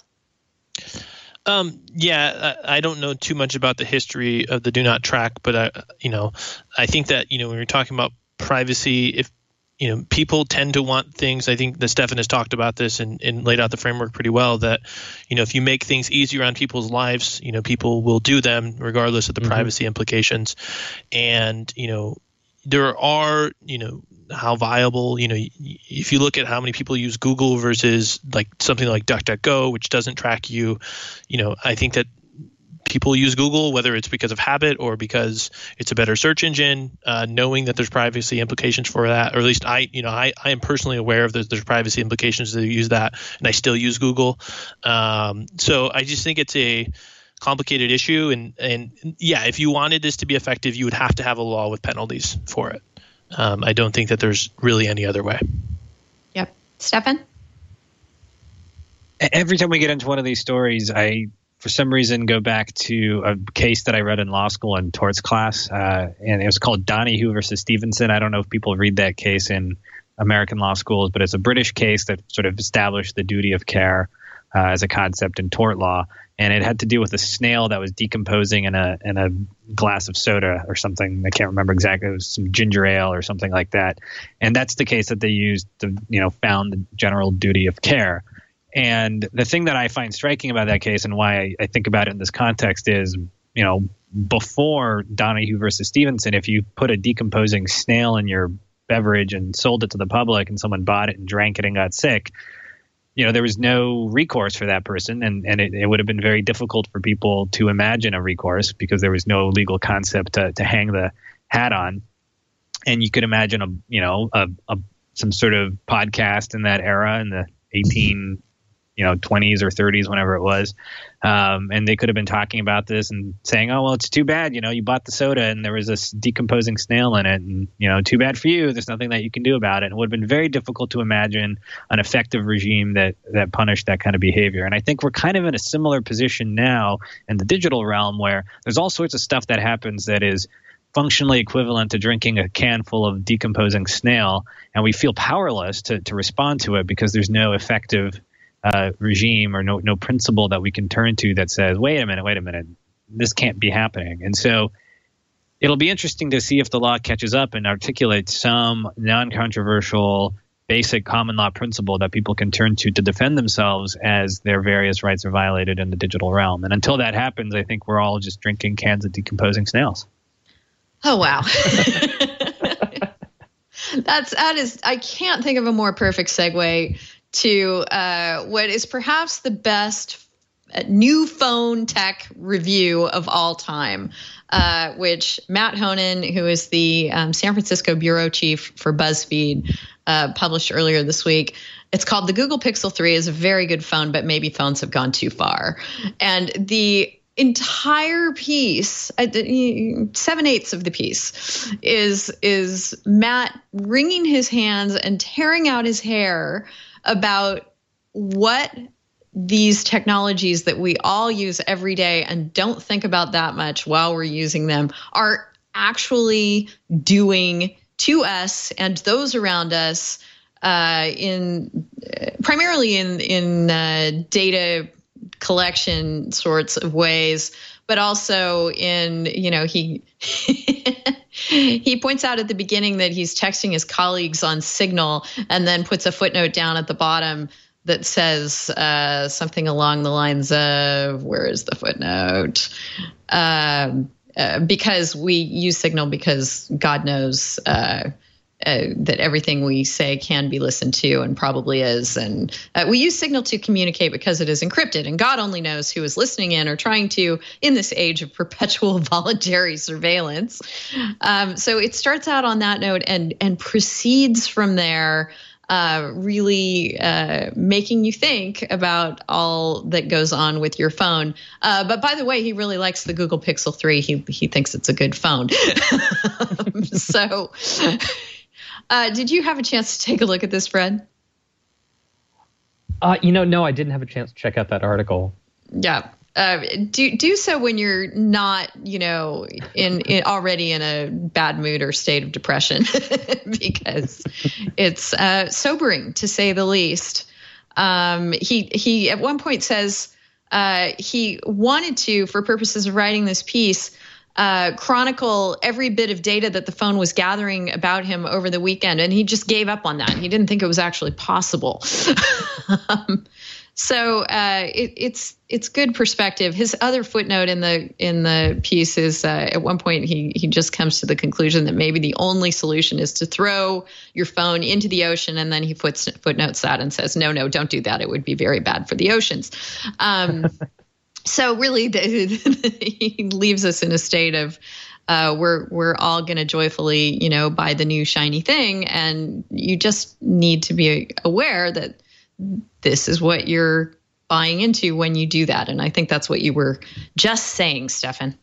Um, yeah, I, I don't know too much about the history of the do not track, but I, you know, I think that, you know, when we're talking about privacy, if, you know, people tend to want things, I think that Stefan has talked about this and, and laid out the framework pretty well, that, you know, if you make things easier on people's lives, you know, people will do them regardless of the mm-hmm. privacy implications. And, you know, there are, you know, how viable, you know, if you look at how many people use Google versus like something like DuckDuckGo, which doesn't track you, you know, I think that people use Google, whether it's because of habit or because it's a better search engine, uh, knowing that there's privacy implications for that, or at least I, you know, I, I am personally aware of that there's privacy implications to use that, and I still use Google. Um, so I just think it's a complicated issue, and and yeah, if you wanted this to be effective, you would have to have a law with penalties for it. Um, I don't think that there's really any other way.
Yep. Stefan?
Every time we get into one of these stories, I, for some reason, go back to a case that I read in law school in torts class, uh, and it was called Donahue versus Stevenson. I don't know if people read that case in American law schools, but it's a British case that sort of established the duty of care uh, as a concept in tort law. And it had to do with a snail that was decomposing in a in a glass of soda or something. I can't remember exactly. It was some ginger ale or something like that. And that's the case that they used to, you know, found the general duty of care. And the thing that I find striking about that case and why I, I think about it in this context is, you know, before Donahue versus Stevenson, if you put a decomposing snail in your beverage and sold it to the public and someone bought it and drank it and got sick, you know, there was no recourse for that person, and, and it, it would have been very difficult for people to imagine a recourse because there was no legal concept to, to hang the hat on. and you could imagine a you know a, a some sort of podcast in that era in the eighteen you know twenties or thirties, whenever it was, um, and they could have been talking about this and saying, oh well, it's too bad, you know you bought the soda and there was this decomposing snail in it, and you know too bad for you, there's nothing that you can do about it. It would have been very difficult to imagine an effective regime that that punished that kind of behavior. And I think we're kind of in a similar position now in the digital realm, where there's all sorts of stuff that happens that is functionally equivalent to drinking a can full of decomposing snail, and we feel powerless to to respond to it because there's no effective Uh, regime or no no principle that we can turn to that says, wait a minute, wait a minute, this can't be happening. And so it'll be interesting to see if the law catches up and articulates some non-controversial, basic common law principle that people can turn to to defend themselves as their various rights are violated in the digital realm. And until that happens, I think we're all just drinking cans of decomposing snails.
Oh, wow. That's, that is, I can't think of a more perfect segue to uh, what is perhaps the best new phone tech review of all time, uh, which Matt Honan, who is the um, San Francisco bureau chief for BuzzFeed, uh, published earlier this week. It's called the Google Pixel three. Is a very good phone, but maybe phones have gone too far. And the entire piece, uh, seven eighths of the piece, is is Matt wringing his hands and tearing out his hair about what these technologies that we all use every day and don't think about that much while we're using them are actually doing to us and those around us, uh, in uh, primarily in in uh, data collection sorts of ways, but also in, you know, he he points out at the beginning that he's texting his colleagues on Signal and then puts a footnote down at the bottom that says uh, something along the lines of, where is the footnote? Um, uh, because we use Signal because God knows uh, uh, that everything we say can be listened to and probably is. And uh, we use Signal to communicate because it is encrypted, and God only knows who is listening in or trying to in this age of perpetual voluntary surveillance. Um, so it starts out on that note and and proceeds from there, uh, really uh, making you think about all that goes on with your phone. Uh, but by the way, he really likes the Google Pixel three. He he thinks it's a good phone. so... Uh, did you have a chance to take a look at this, Fred?
Uh, you know, no, I didn't have a chance to check out that article.
Yeah. Uh, do do so when you're not, you know, in, in already in a bad mood or state of depression, because it's uh, sobering to say the least. Um, he he at one point says uh, he wanted to, for purposes of writing this piece, Uh, chronicle every bit of data that the phone was gathering about him over the weekend, and he just gave up on that. He didn't think it was actually possible. um, so uh, it, it's it's good perspective. His other footnote in the in the piece is uh, at one point he he just comes to the conclusion that maybe the only solution is to throw your phone into the ocean, and then he puts footnotes that and says, no, no, don't do that. It would be very bad for the oceans. Um, So really, the, he leaves us in a state of uh, we're we're all going to joyfully, you know, buy the new shiny thing, and you just need to be aware that this is what you're buying into when you do that. And I think that's what you were just saying, Stefan.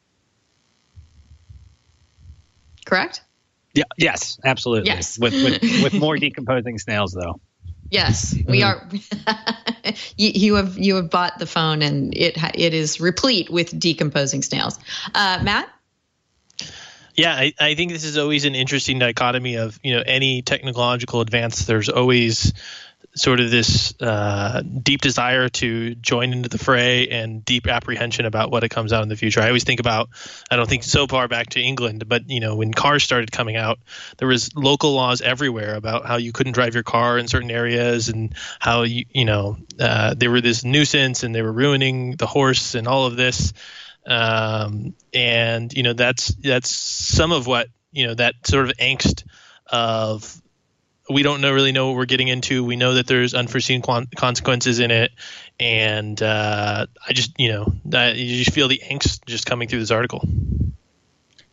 Correct?
Yeah. Yes. Absolutely.
Yes.
With with, with more decomposing snails, though.
Yes, we are. you, you have you have bought the phone, and it it is replete with decomposing snails. Uh, Matt?
Yeah, I, I think this is always an interesting dichotomy of, you know, any technological advance. There's always sort of this uh, deep desire to join into the fray and deep apprehension about what it comes out in the future. I always think about, I don't think so far back to England, but, you know, when cars started coming out, there was local laws everywhere about how you couldn't drive your car in certain areas, and how, you, you know, uh, they were this nuisance and they were ruining the horse and all of this. Um, and, you know, that's, that's some of what, you know, that sort of angst of, we don't know really know what we're getting into. We know that there's unforeseen con- consequences in it. And, uh, I just, you know, I, you just feel the angst just coming through this article.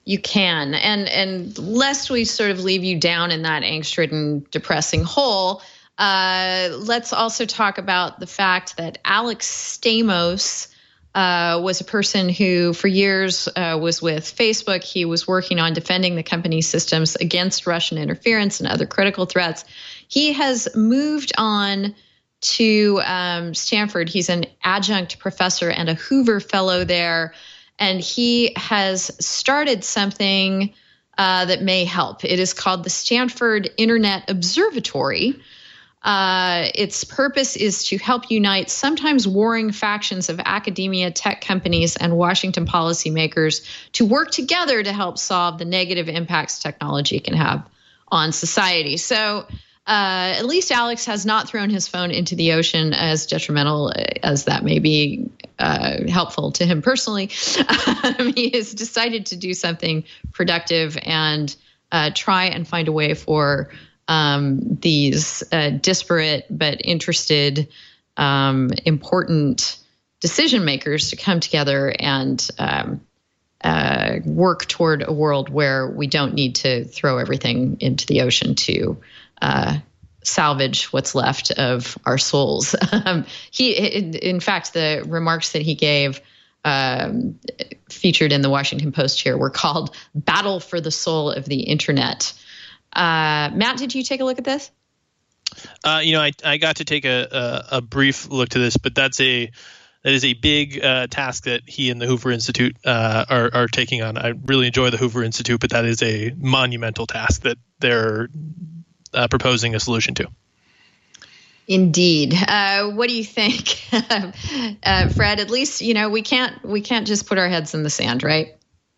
You can. And and lest we sort of leave you down in that angst-ridden, depressing hole, uh, let's also talk about the fact that Alex Stamos uh, was a person who for years uh, was with Facebook. He was working on defending the company's systems against Russian interference and other critical threats. He has moved on to um, Stanford. He's an adjunct professor and a Hoover Fellow there. And he has started something uh, that may help. It is called the Stanford Internet Observatory. Uh, its purpose is to help unite sometimes warring factions of academia, tech companies, and Washington policymakers to work together to help solve the negative impacts technology can have on society. So uh, at least Alex has not thrown his phone into the ocean, as detrimental as that may be uh, helpful to him personally. Um, he has decided to do something productive and uh, try and find a way for Um, these uh, disparate but interested, um, important decision makers to come together and um, uh, work toward a world where we don't need to throw everything into the ocean to uh, salvage what's left of our souls. Um, he, in, in fact, the remarks that he gave um, featured in the Washington Post here were called "Battle for the Soul of the Internet." Uh, Matt, did you take a look at this?
Uh, you know, I, I got to take a, a, a brief look to this, but that's a that is a big uh, task that he and the Hoover Institute uh, are, are taking on. I really enjoy the Hoover Institute, but that is a monumental task that they're uh, proposing a solution to.
Indeed. Uh, what do you think, uh, Fred? At least you know we can't we can't just put our heads in the sand, right?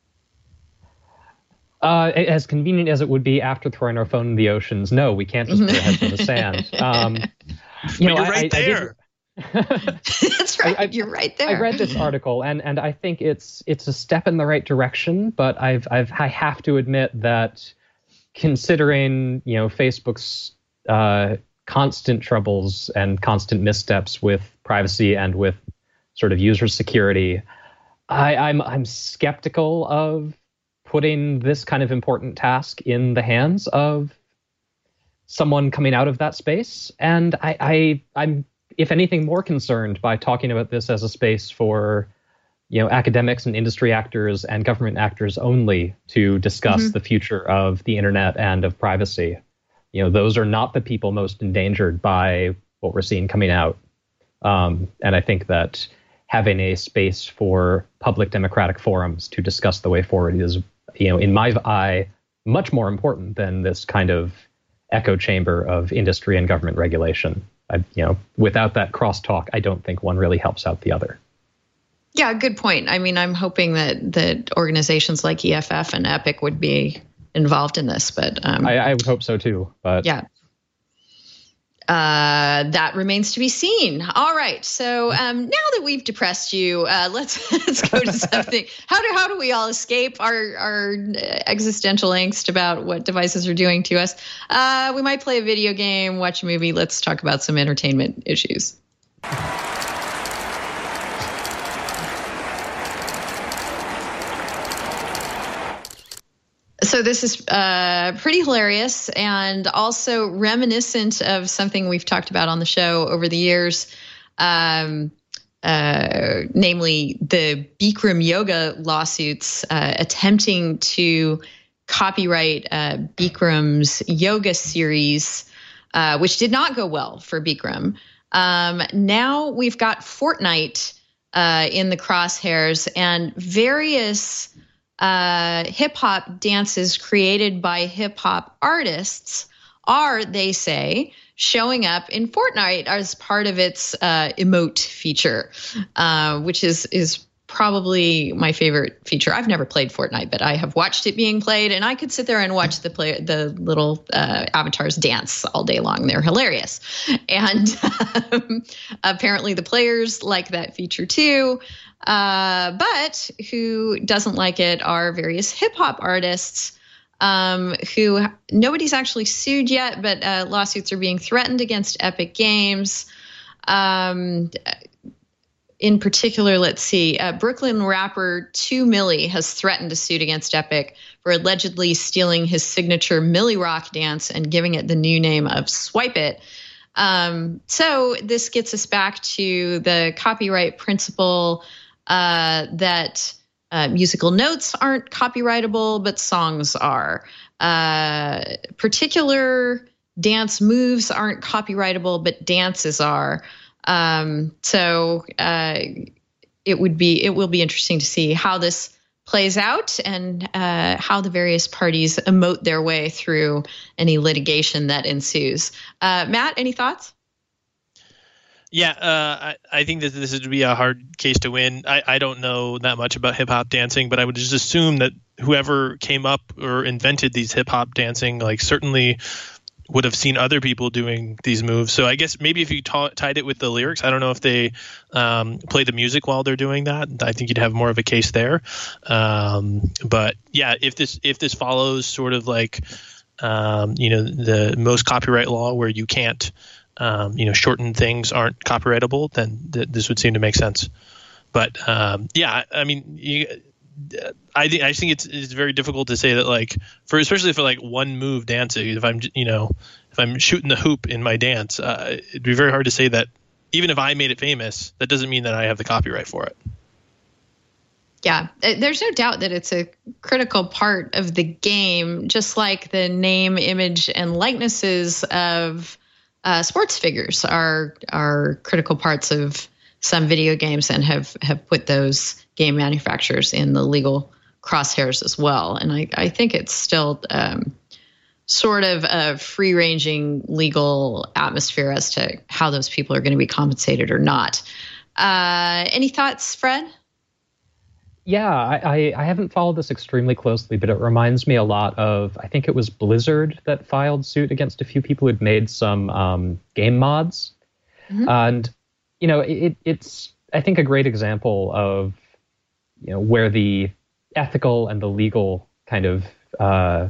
Uh, as convenient as it would be after throwing our phone in the oceans, no, we can't just put our heads in the sand. Um, you
but
know,
you're right
I,
there.
I
That's right.
I, I,
you're right there.
I read this article, and and I think it's it's a step in the right direction. But I've I've I have to admit that, considering you know Facebook's uh, constant troubles and constant missteps with privacy and with sort of user security, I, I'm I'm skeptical of putting this kind of important task in the hands of someone coming out of that space. And I, I, I'm, if anything, more concerned by talking about this as a space for, you know, academics and industry actors and government actors only to discuss mm-hmm. the future of the internet and of privacy. You know, those are not the people most endangered by what we're seeing coming out. Um, and I think that having a space for public democratic forums to discuss the way forward is, you know, in my eye, much more important than this kind of echo chamber of industry and government regulation. I, you know, without that crosstalk, I don't think one really helps out the other.
Yeah, good point. I mean, I'm hoping that that organizations like E F F and EPIC would be involved in this, but um,
I, I would hope so too. But
yeah. Uh, that remains to be seen. All right. So um, now that we've depressed you, uh, let's let's go to something. How do how do we all escape our our existential angst about what devices are doing to us? Uh, we might play a video game, watch a movie. Let's talk about some entertainment issues. So this is uh, pretty hilarious and also reminiscent of something we've talked about on the show over the years, um, uh, namely the Bikram yoga lawsuits uh, attempting to copyright uh, Bikram's yoga series, uh, which did not go well for Bikram. Um, now we've got Fortnite uh, in the crosshairs and various Uh, hip-hop dances created by hip-hop artists are, they say, showing up in Fortnite as part of its uh, emote feature, uh, which is is probably my favorite feature. I've never played Fortnite, but I have watched it being played, and I could sit there and watch the play, the little uh, avatars dance all day long. They're hilarious. And um, apparently the players like that feature too. Uh, but who doesn't like it are various hip hop artists um, who nobody's actually sued yet, but uh, lawsuits are being threatened against Epic Games. Um, in particular, let's see, uh, Brooklyn rapper two Milli has threatened to suit against Epic for allegedly stealing his signature Milli Rock dance and giving it the new name of Swipe It. Um, so this gets us back to the copyright principle uh, that uh, musical notes aren't copyrightable, but songs are. Uh, particular dance moves aren't copyrightable, but dances are. Um, so uh, it would be it will be interesting to see how this plays out and uh, how the various parties emote their way through any litigation that ensues. Uh, Matt, any thoughts?
Yeah, uh, I, I think that this would be a hard case to win. I, I don't know that much about hip hop dancing, but I would just assume that whoever came up or invented these hip hop dancing, like certainly would have seen other people doing these moves. So I guess maybe if you ta- tied it with the lyrics, I don't know if they um, play the music while they're doing that. I think you'd have more of a case there. Um, but yeah, if this if this follows sort of like um, you know the most copyright law where you can't um, you know shorten things aren't copyrightable, then th- this would seem to make sense. But um, yeah, I mean. You, I think I think it's it's very difficult to say that like for especially for like one move dancing. If I'm you know if I'm shooting the hoop in my dance, uh, it'd be very hard to say that even if I made it famous, that doesn't mean that I have the copyright for it.
Yeah, there's no doubt that it's a critical part of the game, just like the name, image, and likenesses of uh, sports figures are are critical parts of some video games and have have put those game manufacturers in the legal crosshairs as well. And I, I think it's still um, sort of a free-ranging legal atmosphere as to how those people are going to be compensated or not. Uh, any thoughts, Fred?
Yeah, I, I, I haven't followed this extremely closely, but it reminds me a lot of, I think it was Blizzard that filed suit against a few people who'd made some um, game mods. Mm-hmm. And, you know, it, it's, I think, a great example of, you know, where the ethical and the legal kind of uh,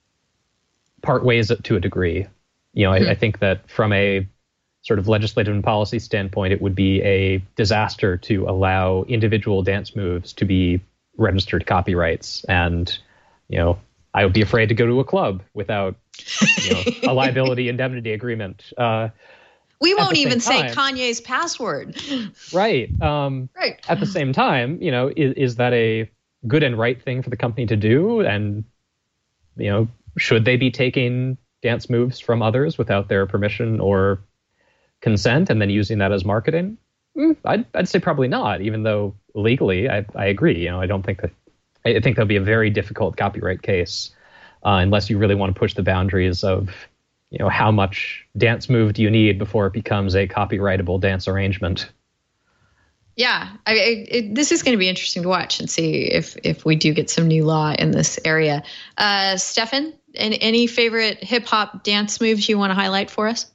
part ways to a degree. You know, mm-hmm. I, I think that from a sort of legislative and policy standpoint, it would be a disaster to allow individual dance moves to be registered copyrights. And, you know, I would be afraid to go to a club without, you know, a liability indemnity agreement. Uh,
We won't even say
time,
Kanye's password.
Right. Um,
right.
At the same time, you know, is, is that a good and right thing for the company to do? And, you know, should they be taking dance moves from others without their permission or consent and then using that as marketing? Mm, I'd, I'd say probably not, even though legally I, I agree. You know, I don't think that, I think that'll be a very difficult copyright case uh, unless you really want to push the boundaries of, you know, how much dance move do you need before it becomes a copyrightable dance arrangement?
Yeah, I, it, this is going to be interesting to watch and see if if we do get some new law in this area. Uh, Stefan, any, any favorite hip hop dance moves you want to highlight for us?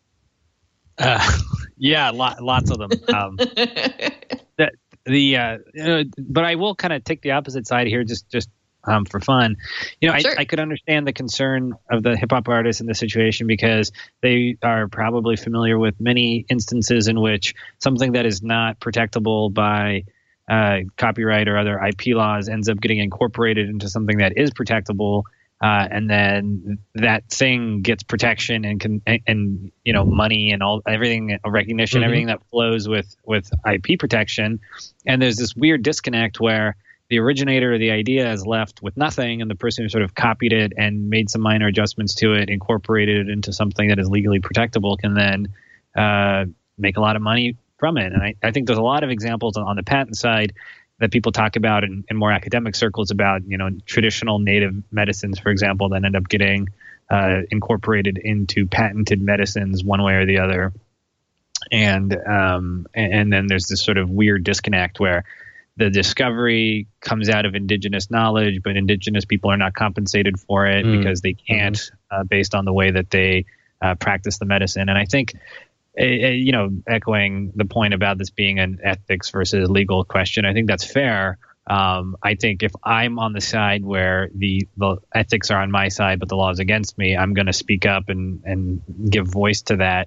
Uh, yeah, lot, lots of them. Um, the the uh, uh, but I will kind of take the opposite side here, just just. Um, for fun. You know,
sure.
I, I could understand the concern of the hip hop artists in this situation because they are probably familiar with many instances in which something that is not protectable by uh, copyright or other I P laws ends up getting incorporated into something that is protectable. Uh, and then that thing gets protection and can, and, and you know, money and all, everything, recognition, mm-hmm. everything that flows with, with I P protection. And there's this weird disconnect where the originator of the idea is left with nothing, and the person who sort of copied it and made some minor adjustments to it, incorporated it into something that is legally protectable, can then uh, make a lot of money from it. And I, I think there's a lot of examples on, on the patent side that people talk about in, in more academic circles about, you know, traditional native medicines, for example, that end up getting uh, incorporated into patented medicines one way or the other. And, um, and, and then there's this sort of weird disconnect where the discovery comes out of indigenous knowledge, but indigenous people are not compensated for it mm. because they can't, uh, based on the way that they uh, practice the medicine. And I think, uh, you know, echoing the point about this being an ethics versus legal question, I think that's fair. Um, I think if I'm on the side where the, the ethics are on my side, but the law is against me, I'm going to speak up and, and give voice to that.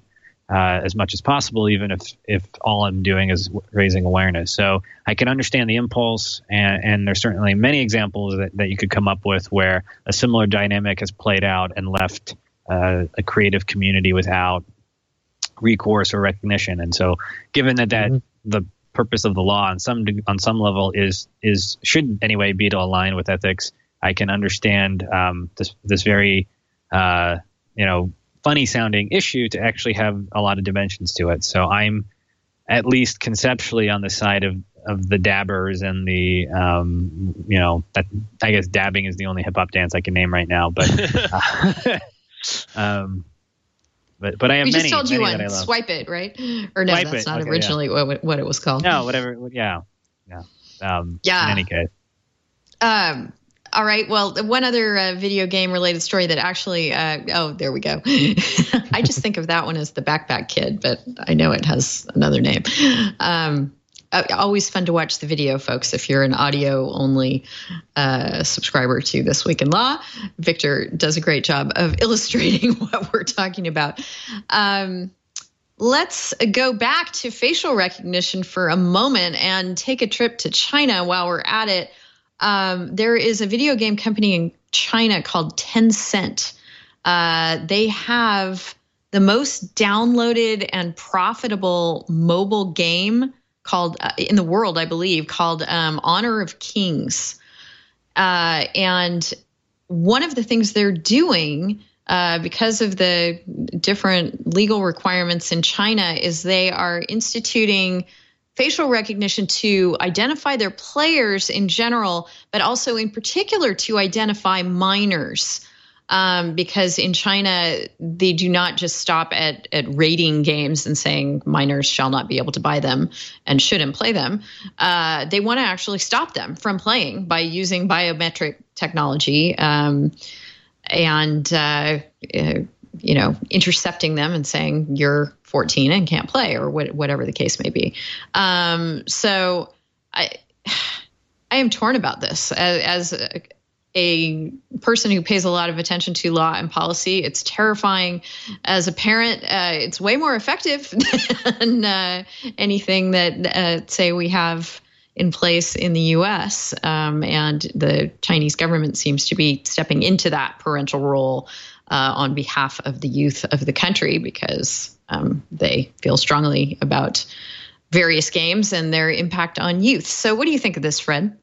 uh, as much as possible, even if if all I'm doing is raising awareness. So I can understand the impulse, and, and there's certainly many examples that, that you could come up with where a similar dynamic has played out and left uh, a creative community without recourse or recognition. And so given that, that mm-hmm. the purpose of the law on some on some level is is should anyway be to align with ethics, I can understand um, this this very uh, you know funny sounding issue to actually have a lot of dimensions to it. So I'm at least conceptually on the side of of the dabbers and the um, you know that I guess dabbing is the only hip hop dance I can name right now, but uh, um, But but I have
we
many.
We just told you
one.
Swipe it, right? Or no,
Swipe
that's
it.
not
okay,
originally
yeah.
what what it was called.
No, whatever. Yeah, yeah. Um,
yeah.
In any case.
Um. All right. Well, one other uh, video game related story that actually. Uh, oh, there we go. I just think of that one as the Backpack Kid, but I know it has another name. Um. Uh, always fun to watch the video, folks, if you're an audio-only uh, subscriber to This Week in Law. Victor does a great job of illustrating what we're talking about. Um, let's go back to facial recognition for a moment and take a trip to China while we're at it. Um, there is a video game company in China called Tencent. Uh, they have the most downloaded and profitable mobile game called uh, in the world, I believe, called um, Honor of Kings. Uh, and one of the things they're doing uh, because of the different legal requirements in China is they are instituting facial recognition to identify their players in general, but also in particular to identify minors. Um, because in China, they do not just stop at, at rating games and saying minors shall not be able to buy them and shouldn't play them. Uh, they want to actually stop them from playing by using biometric technology um, and, uh, uh, you know, intercepting them and saying you're fourteen and can't play or what, whatever the case may be. Um, so I, I am torn about this as, as a, a person who pays a lot of attention to law and policy. It's terrifying. As a parent, uh, it's way more effective than uh, anything that, uh, say, we have in place in the U S. Um, and the Chinese government seems to be stepping into that parental role uh, on behalf of the youth of the country because um, they feel strongly about various games and their impact on youth. So what do you think of this, Fred?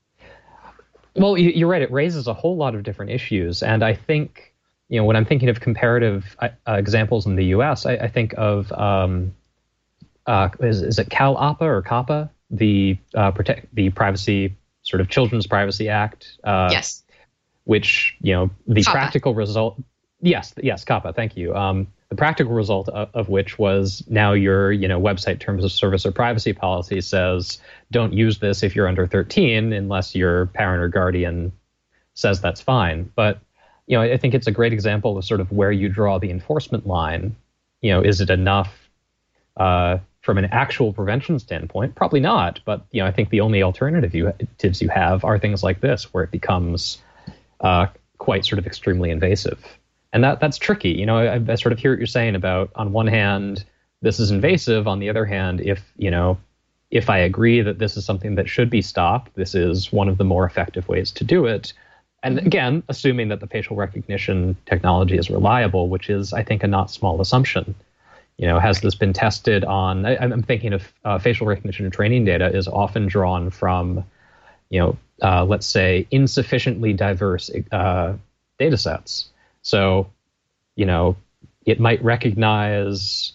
Well, you're right. It raises a whole lot of different issues. And I think, you know, when I'm thinking of comparative uh, examples in the U S, I, I think of, um, uh, is, is it CalAPA or CAPA, the uh, protect the privacy, sort of Children's Privacy Act? Uh,
yes.
Which, you know, the
CAPA.
practical result. Yes, yes, CAPA. Thank you. Um, the practical result of, of which was now your, you know, website terms of service or privacy policy says don't use this if you're under thirteen unless your parent or guardian says that's fine. But, you know, I think it's a great example of sort of where you draw the enforcement line. You know, is it enough uh, from an actual prevention standpoint? Probably not. But, you know, I think the only alternatives you have are things like this, where it becomes uh, quite sort of extremely invasive. And that that's tricky. You know, I, I sort of hear what you're saying about, on one hand, this is invasive. On the other hand, if, you know, if I agree that this is something that should be stopped, this is one of the more effective ways to do it. And again, assuming that the facial recognition technology is reliable, which is, I think, a not small assumption. You know, has this been tested on, I, I'm thinking of uh, facial recognition training data is often drawn from, you know, uh, let's say insufficiently diverse uh, data sets. So, you know, it might recognize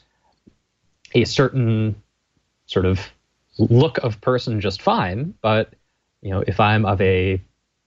a certain sort of look of person just fine, but, you know, if I'm of a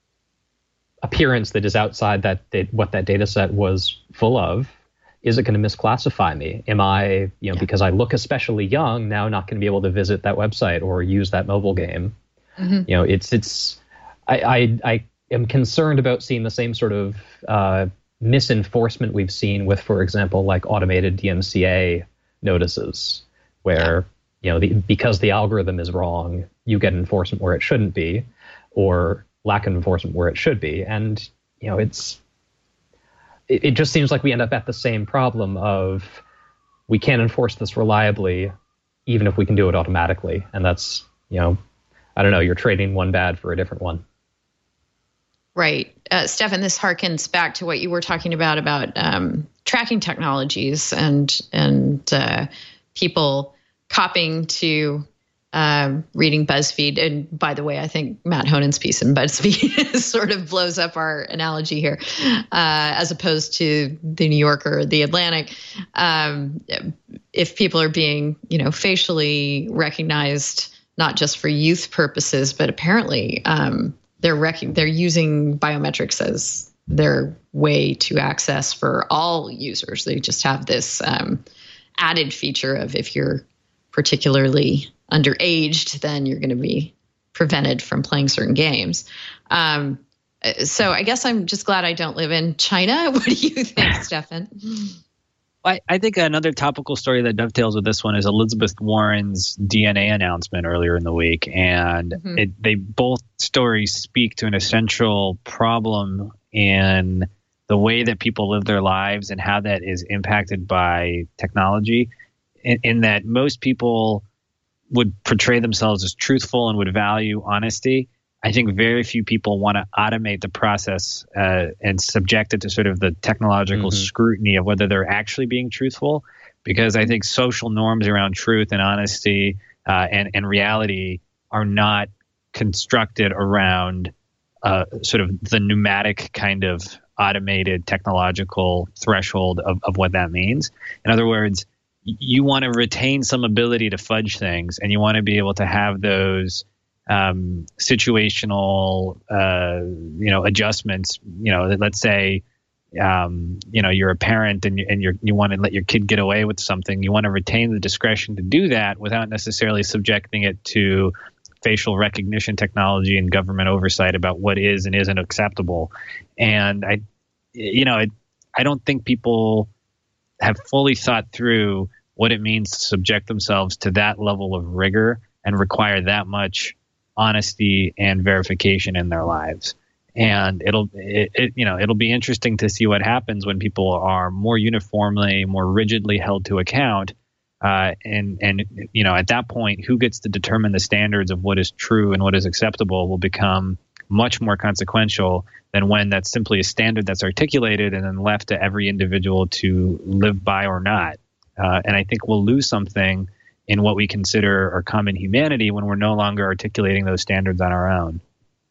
appearance that is outside that da- what that data set was full of, is it going to misclassify me? Am I, you know, yeah. because I look especially young, now not going to be able to visit that website or use that mobile game? Mm-hmm. You know, it's, it's, I, I, I am concerned about seeing the same sort of, uh, misenforcement we've seen with, for example, like automated D M C A notices, where, you know, the, because the algorithm is wrong, you get enforcement where it shouldn't be, or lack of enforcement where it should be. And, you know, it's, it, it just seems like we end up at the same problem of we can't enforce this reliably, even if we can do it automatically. And that's, you know, I don't know, you're trading one bad for a different one.
Right. Uh, Stefan, this harkens back to what you were talking about, about um, tracking technologies and, and uh, people copying to um, reading BuzzFeed. And by the way, I think Matt Honen's piece in BuzzFeed sort of blows up our analogy here, uh, as opposed to the New Yorker or the Atlantic. Um, if people are being, you know, facially recognized, not just for youth purposes, but apparently um, they're rec- they're using biometrics as their way to access for all users. They just have this um, added feature of if you're particularly underaged, then you're going to be prevented from playing certain games. Um, so I guess I'm just glad I don't live in China. What do you think, Stefan?
I, I think another topical story that dovetails with this one is Elizabeth Warren's D N A announcement earlier in the week. And mm-hmm. it, they both stories speak to an essential problem in the way that people live their lives and how that is impacted by technology, in, in that most people would portray themselves as truthful and would value honesty. I think very few people want to automate the process uh, and subject it to sort of the technological mm-hmm. scrutiny of whether they're actually being truthful, because I think social norms around truth and honesty uh, and, and reality are not constructed around uh, sort of the pneumatic kind of automated technological threshold of, of what that means. In other words, you want to retain some ability to fudge things, and you want to be able to have those um, situational, uh, you know, adjustments. You know, let's say, um, you know, you're a parent and you and you're, you want to let your kid get away with something. You want to retain the discretion to do that without necessarily subjecting it to facial recognition technology and government oversight about what is and isn't acceptable. And I, you know, it, I don't think people have fully thought through what it means to subject themselves to that level of rigor and require that much honesty and verification in their lives. And it'll, it, it, you know, it'll be interesting to see what happens when people are more uniformly, more rigidly held to account. Uh, and, and, you know, at that point, who gets to determine the standards of what is true and what is acceptable will become much more consequential than when that's simply a standard that's articulated and then left to every individual to live by or not. Uh, and I think we'll lose something in what we consider our common humanity when we're no longer articulating those standards on our own.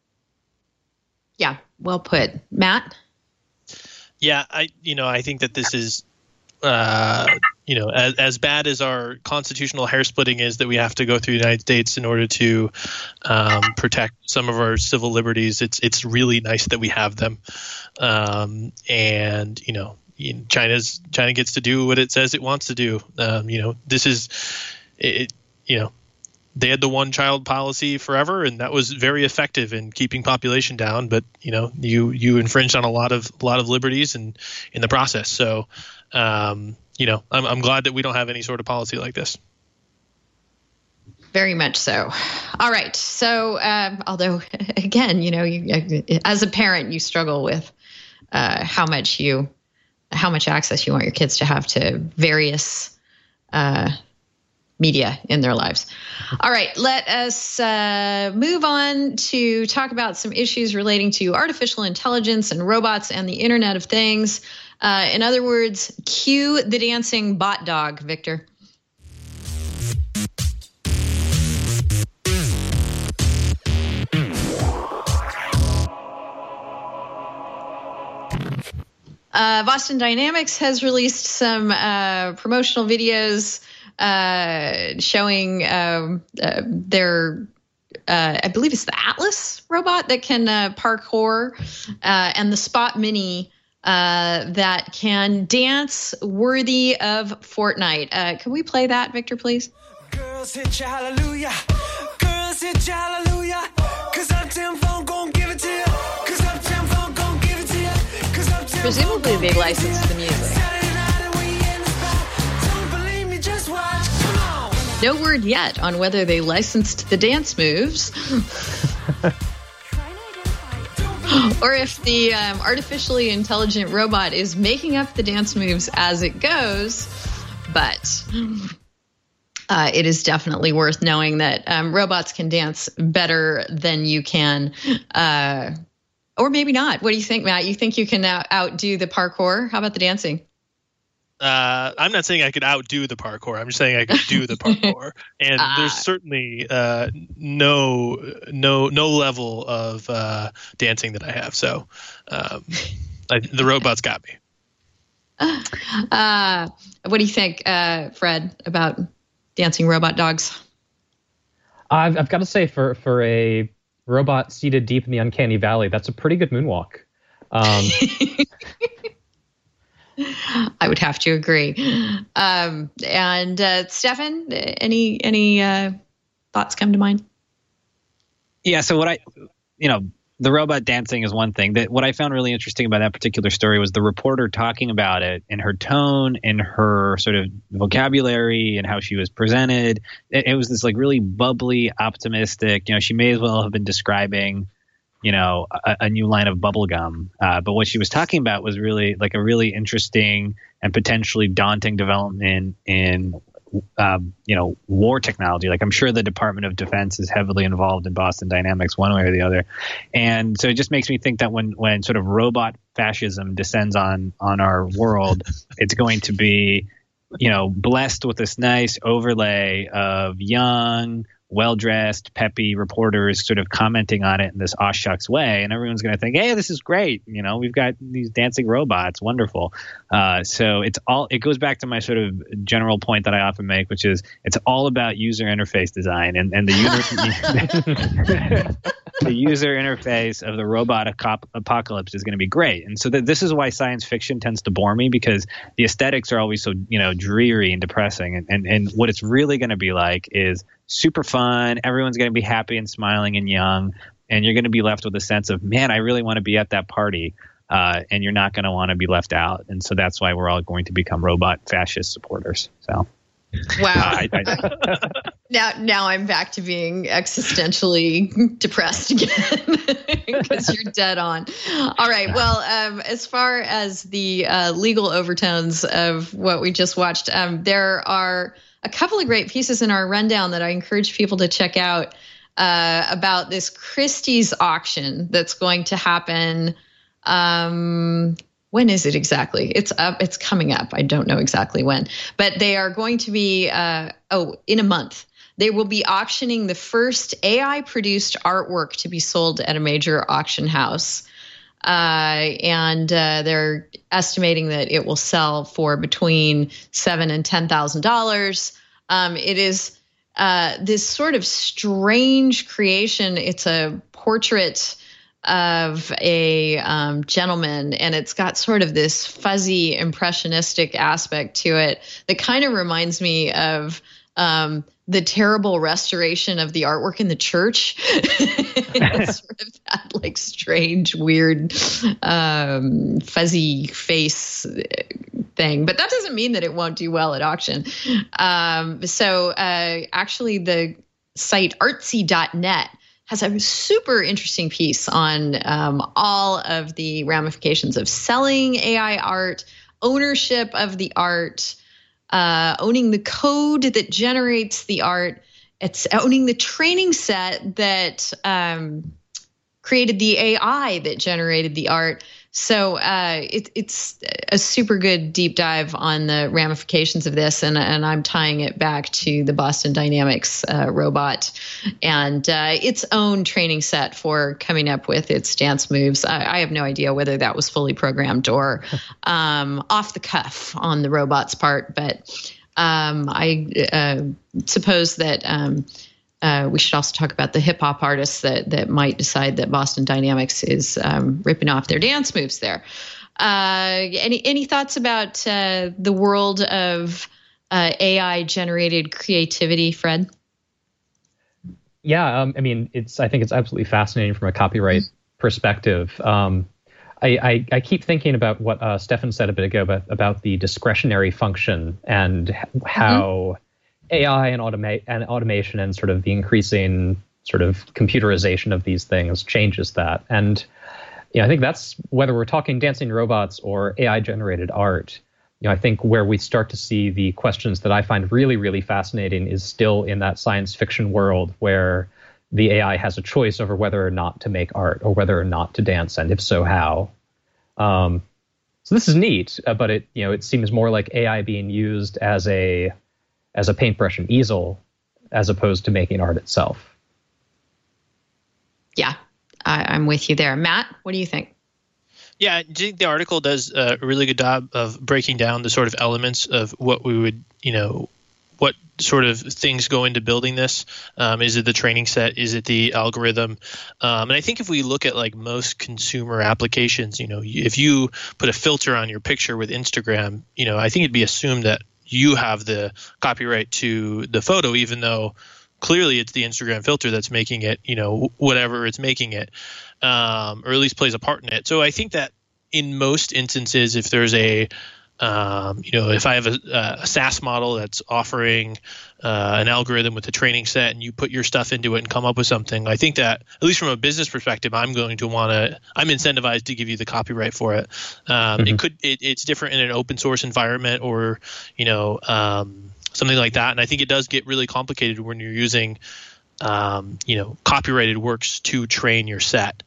Yeah, well put. Matt?
Yeah, I you know, I think that this is uh, you know, as, as bad as our constitutional hair splitting is that we have to go through the United States in order to um, protect some of our civil liberties, it's it's really nice that we have them. Um, and, you know, China's China gets to do what it says it wants to do. Um, you know, this is it, you know, they had the one child policy forever, and that was very effective in keeping population down. But, you know, you, you infringed on a lot of, a lot of liberties and in the process. So, um, you know, I'm, I'm glad that we don't have any sort of policy like this.
Very much so. All right. So, um, although again, you know, you, as a parent, you struggle with uh, how much you, how much access you want your kids to have to various uh, media in their lives. All right, let us uh, move on to talk about some issues relating to artificial intelligence and robots and the Internet of Things. Uh, in other words, cue the dancing bot dog, Victor. Uh, Boston Dynamics has released some uh, promotional videos uh, showing um, uh, their, uh, I believe it's the Atlas robot that can uh, parkour, uh, and the Spot Mini uh, that can dance worthy of Fortnite. Uh, can we play that, Victor, please? Girls hit you, hallelujah. Girls hit you, hallelujah. Cause Uptown Funk gon' give it to you. Cause Uptown Funk gon' give it to you. Cause Uptown Presumably they licensed the music. No word yet on whether they licensed the dance moves or if the um, artificially intelligent robot is making up the dance moves as it goes. but uh, it is definitely worth knowing that um, robots can dance better than you can, uh, or maybe not. What do you think, Matt? You think you can out- outdo the parkour? How about the dancing?
Uh, I'm not saying I could outdo the parkour. I'm just saying I could do the parkour. And
Ah.
there's certainly uh, no no no level of uh, dancing that I have. So um, I, the robots got me.
Uh, what do you think, uh, Fred, about dancing robot dogs?
I've, I've got to say, for, for a robot seated deep in the uncanny valley, that's a pretty good moonwalk. Um,
I would have to agree. Um, and uh, Stefan, any any uh, thoughts come to mind?
Yeah. So what I, you know, the robot dancing is one thing. That what I found really interesting about that particular story was the reporter talking about it in her tone, in her sort of vocabulary, and how she was presented. It, it was this like really bubbly, optimistic. You know, she may as well have been describing, you know, a, a new line of bubble gum. Uh, but what she was talking about was really like a really interesting and potentially daunting development in, um, you know, war technology. Like I'm sure the Department of Defense is heavily involved in Boston Dynamics one way or the other. And so it just makes me think that when, when sort of robot fascism descends on, on our world, it's going to be, you know, blessed with this nice overlay of young, well-dressed, peppy reporters sort of commenting on it in this aw shucks way. And everyone's going to think, hey, this is great. You know, we've got these dancing robots. Wonderful. Uh, so it's all, it goes back to my sort of general point that I often make, which is it's all about user interface design and, and the user, the user interface of the robot apocalypse is going to be great. And so that this is why science fiction tends to bore me, because the aesthetics are always so, you know, dreary and depressing. And, and, and what it's really going to be like is super fun. Everyone's going to be happy and smiling and young. And you're going to be left with a sense of, man, I really want to be at that party. Uh, and you're not going to want to be left out. And so that's why we're all going to become robot fascist supporters. So,
wow.
Uh, I, I,
now, now I'm back to being existentially depressed again because you're dead on. All right. Well, um, as far as the uh, legal overtones of what we just watched, um, there are a couple of great pieces in our rundown that I encourage people to check out uh, about this Christie's auction that's going to happen. Um, when is it exactly? It's up. It's coming up. I don't know exactly when, but they are going to be, uh, oh, in a month. They will be auctioning the first A I-produced artwork to be sold at a major auction house. Uh, and uh, they're estimating that it will sell for between seven and ten thousand dollars. Um, it is uh, this sort of strange creation. It's a portrait of a um, gentleman, and it's got sort of this fuzzy, impressionistic aspect to it that kind of reminds me of um, the terrible restoration of the artwork in the church. It's sort of that like strange, weird, um, fuzzy face thing. But that doesn't mean that it won't do well at auction. Um, so uh, actually the site artsy dot net has a super interesting piece on um, all of the ramifications of selling A I art, ownership of the art, uh, owning the code that generates the art. It's owning the training set that um, created the A I that generated the art. So uh, it, it's a super good deep dive on the ramifications of this, and, and I'm tying it back to the Boston Dynamics uh, robot and uh, its own training set for coming up with its dance moves. I, I have no idea whether that was fully programmed or um, off the cuff on the robot's part, but um, I uh, suppose that um, Uh, we should also talk about the hip hop artists that that might decide that Boston Dynamics is um, ripping off their dance moves there. Uh, any any thoughts about uh, the world of uh, A I generated creativity, Fred?
Yeah, um, I mean, it's. I think it's absolutely fascinating from a copyright mm-hmm. perspective. Um, I, I, I keep thinking about what uh, Stefan said a bit ago about, about the discretionary function and how. Mm-hmm. A I and automate and automation and sort of the increasing sort of computerization of these things changes that. And you know, I think that's whether we're talking dancing robots or A I generated art, you know, I think where we start to see the questions that I find really, really fascinating is still in that science fiction world where the A I has a choice over whether or not to make art or whether or not to dance, and if so, how. Um, so this is neat, uh, but it you know it seems more like A I being used as a as a paintbrush and easel as opposed to making art itself.
Yeah, I, I'm with you there. Matt, what do you think?
Yeah, I think the article does a really good job of breaking down the sort of elements of what we would, you know, what sort of things go into building this. Um, is it the training set? Is it the algorithm? Um, and I think if we look at like most consumer applications, you know, if you put a filter on your picture with Instagram, you know, I think it'd be assumed that you have the copyright to the photo, even though clearly it's the Instagram filter that's making it, you know, whatever it's making it, um, or at least plays a part in it. So I think that in most instances, if there's a Um, you know, if I have a, a SaaS model that's offering uh, an algorithm with a training set and you put your stuff into it and come up with something, I think that, at least from a business perspective, I'm going to want to, I'm incentivized to give you the copyright for it. Um,
Mm-hmm.
It could, it, it's different in an open source environment or, you know, um, something like that. And I think it does get really complicated when you're using, um, you know, copyrighted works to train your set.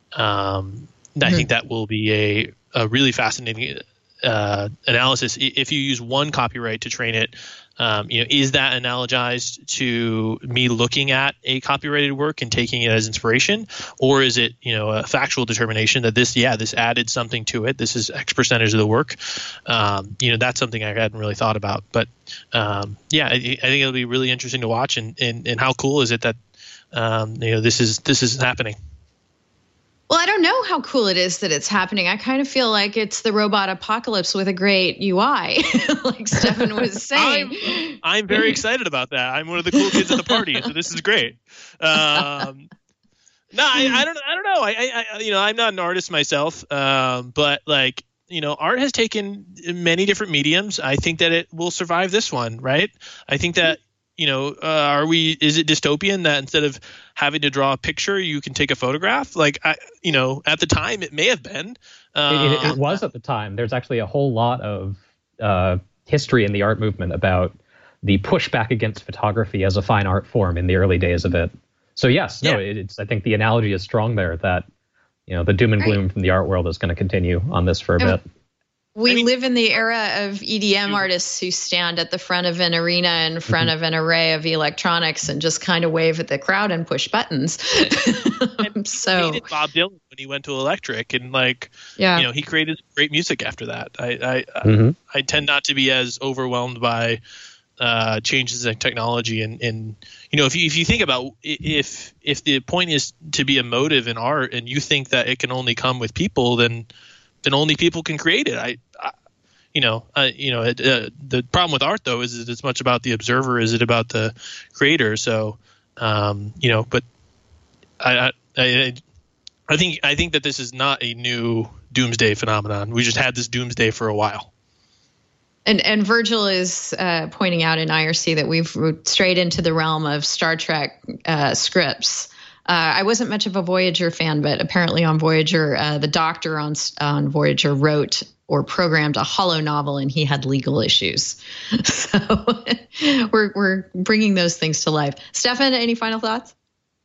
Um, mm-hmm. I think that will be a, a really fascinating Uh, analysis. If you use one copyright to train it, um, you know, is that analogized to me looking at a copyrighted work and taking it as inspiration, or is it, you know, a factual determination that this, yeah, this added something to it. This is X percentage of the work. Um, you know, that's something I hadn't really thought about. But um, yeah, I, I think it'll be really interesting to watch. And, and, and how cool is it that um, you know this is this is happening.
Well, I don't know how cool it is that it's happening. I kind of feel like it's the robot apocalypse with a great U I, like Stefan was saying.
I'm, I'm very excited about that. I'm one of the cool kids at the party, so this is great. Um, no, I, I don't. I don't know. I, I, you know, I'm not an artist myself, um, but like, you know, art has taken many different mediums. I think that it will survive this one, right? I think that. You know, uh, are we? Is it dystopian that instead of having to draw a picture, you can take a photograph? Like, I, you know, at the time it may have been. Uh,
it, it, it was at the time. There's actually a whole lot of uh, history in the art movement about the pushback against photography as a fine art form in the early days of it. So yes, no,
yeah.
it, it's. I think the analogy is strong there. That you know, the doom and gloom right. from the art world is going to continue on this for a bit.
We
I mean,
live in the era of E D M artists who stand at the front of an arena in front mm-hmm. of an array of electronics and just kind of wave at the crowd and push buttons.
And
so
hated Bob Dylan when he went to Electric, and like,
yeah.
you know, he created great music after that. I I,
mm-hmm.
I, I tend not to be as overwhelmed by uh, changes in technology, and, and you know, if you if you think about if if the point is to be emotive in art, and you think that it can only come with people, then. then only people can create it. I, I you know, uh, you know, it, uh, the problem with art though is that it's much about the observer. Is it about the creator? So, um, you know, but I, I, I think I think that this is not a new doomsday phenomenon. We just had this doomsday for a while.
And and Virgil is uh, pointing out in I R C that we've strayed into the realm of Star Trek uh, scripts. Uh, I wasn't much of a Voyager fan, but apparently on Voyager, uh, the doctor on on Voyager wrote or programmed a holo novel, and he had legal issues. So we're we're bringing those things to life. Stefan, any final thoughts?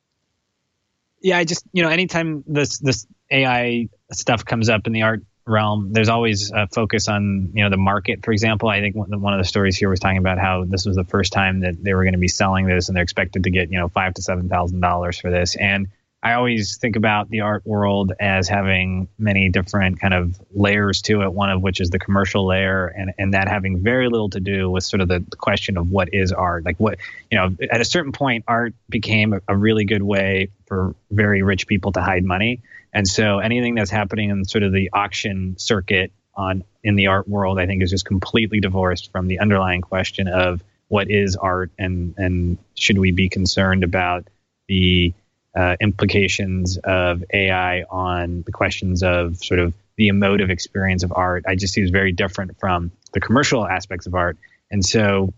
Yeah, I just you know, anytime this this A I stuff comes up in the art realm, there's always a focus on, you know, the market. For example, I think one of the stories here was talking about how this was the first time that they were going to be selling this, and they're expected to get, you know, five to seven thousand dollars for this. And I always think about the art world as having many different kind of layers to it. One of which is the commercial layer, and and that having very little to do with sort of the, the question of what is art. Like, what, you know, at a certain point, art became a, a really good way for very rich people to hide money. And so anything that's happening in sort of the auction circuit on in the art world, I think, is just completely divorced from the underlying question of what is art, and and should we be concerned about the uh, implications of A I on the questions of sort of the emotive experience of art. I just see it as very different from the commercial aspects of art. And so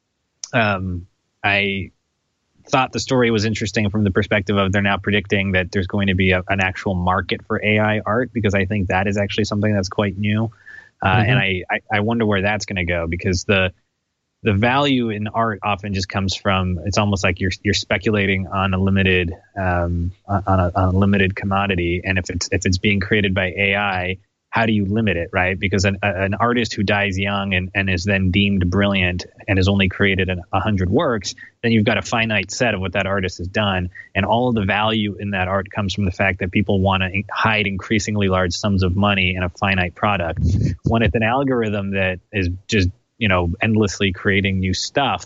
um, I thought the story was interesting from the perspective of they're now predicting that there's going to be a, an actual market for A I art, because I think that is actually something that's quite new. Uh,
Mm-hmm.
And I, I, I wonder where that's going to go, because the the value in art often just comes from, it's almost like you're you're speculating on a limited um, on, a, on a limited commodity. And if it's if it's being created by A I, how do you limit it, right? Because an, an artist who dies young and, and is then deemed brilliant and has only created a hundred works, then you've got a finite set of what that artist has done. And all of the value in that art comes from the fact that people want to hide increasingly large sums of money in a finite product. When it's an algorithm that is just, you know, endlessly creating new stuff,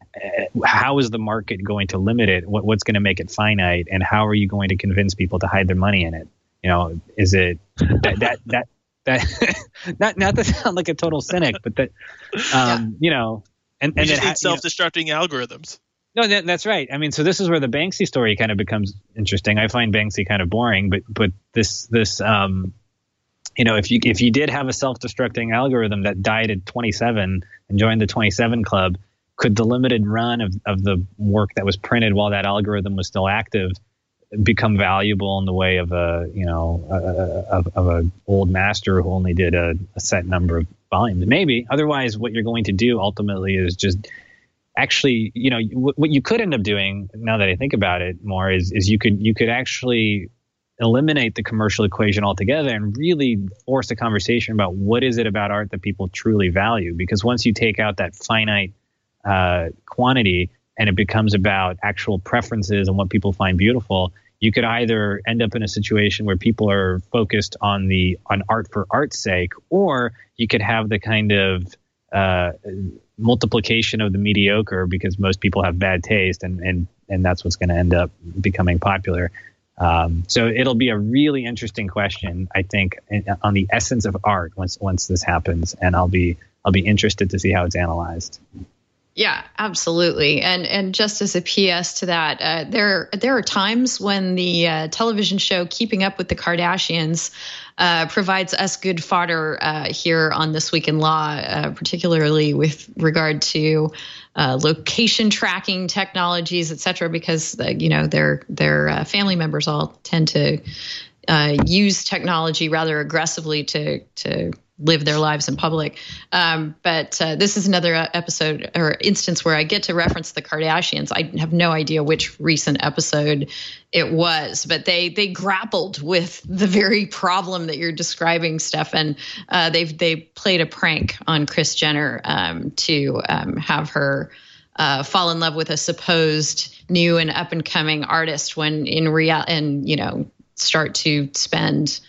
how is the market going to limit it? What, what's going to make it finite? And how are you going to convince people to hide their money in it? You know, is it that that that that not not to sound like a total cynic, but that um, yeah. you know, and
we
and
just
then,
need self-destructing you know, algorithms.
No, that, that's right. I mean, so this is where the Banksy story kind of becomes interesting. I find Banksy kind of boring, but but this this um, you know, if you if you did have a self-destructing algorithm that died at twenty-seven and joined the twenty-seven club, could the limited run of of the work that was printed while that algorithm was still active become valuable in the way of a, you know, a, of, of a old master who only did a, a set number of volumes? Maybe. Otherwise, what you're going to do ultimately is just actually, you know, w- what you could end up doing, now that I think about it more, is is you could you could actually eliminate the commercial equation altogether and really force a conversation about what is it about art that people truly value. Because once you take out that finite uh, quantity, and it becomes about actual preferences and what people find beautiful, you could either end up in a situation where people are focused on the on art for art's sake, or you could have the kind of uh, multiplication of the mediocre, because most people have bad taste, and and and that's what's going to end up becoming popular. Um, so it'll be a really interesting question, I think, on the essence of art once once this happens, and I'll be I'll be interested to see how it's analyzed.
Yeah, absolutely. And and just as a P S to that, uh, there there are times when the uh, television show Keeping Up with the Kardashians uh, provides us good fodder uh, here on This Week in Law, uh, particularly with regard to uh, location tracking technologies, et cetera, because uh, you know their their uh, family members all tend to uh, use technology rather aggressively to to. live their lives in public. Um, but uh, this is another episode or instance where I get to reference the Kardashians. I have no idea which recent episode it was, but they they grappled with the very problem that you're describing, Stefan. Uh, they've they played a prank on Kris Jenner um, to um, have her uh, fall in love with a supposed new and up and coming artist, when in real and you know start to spend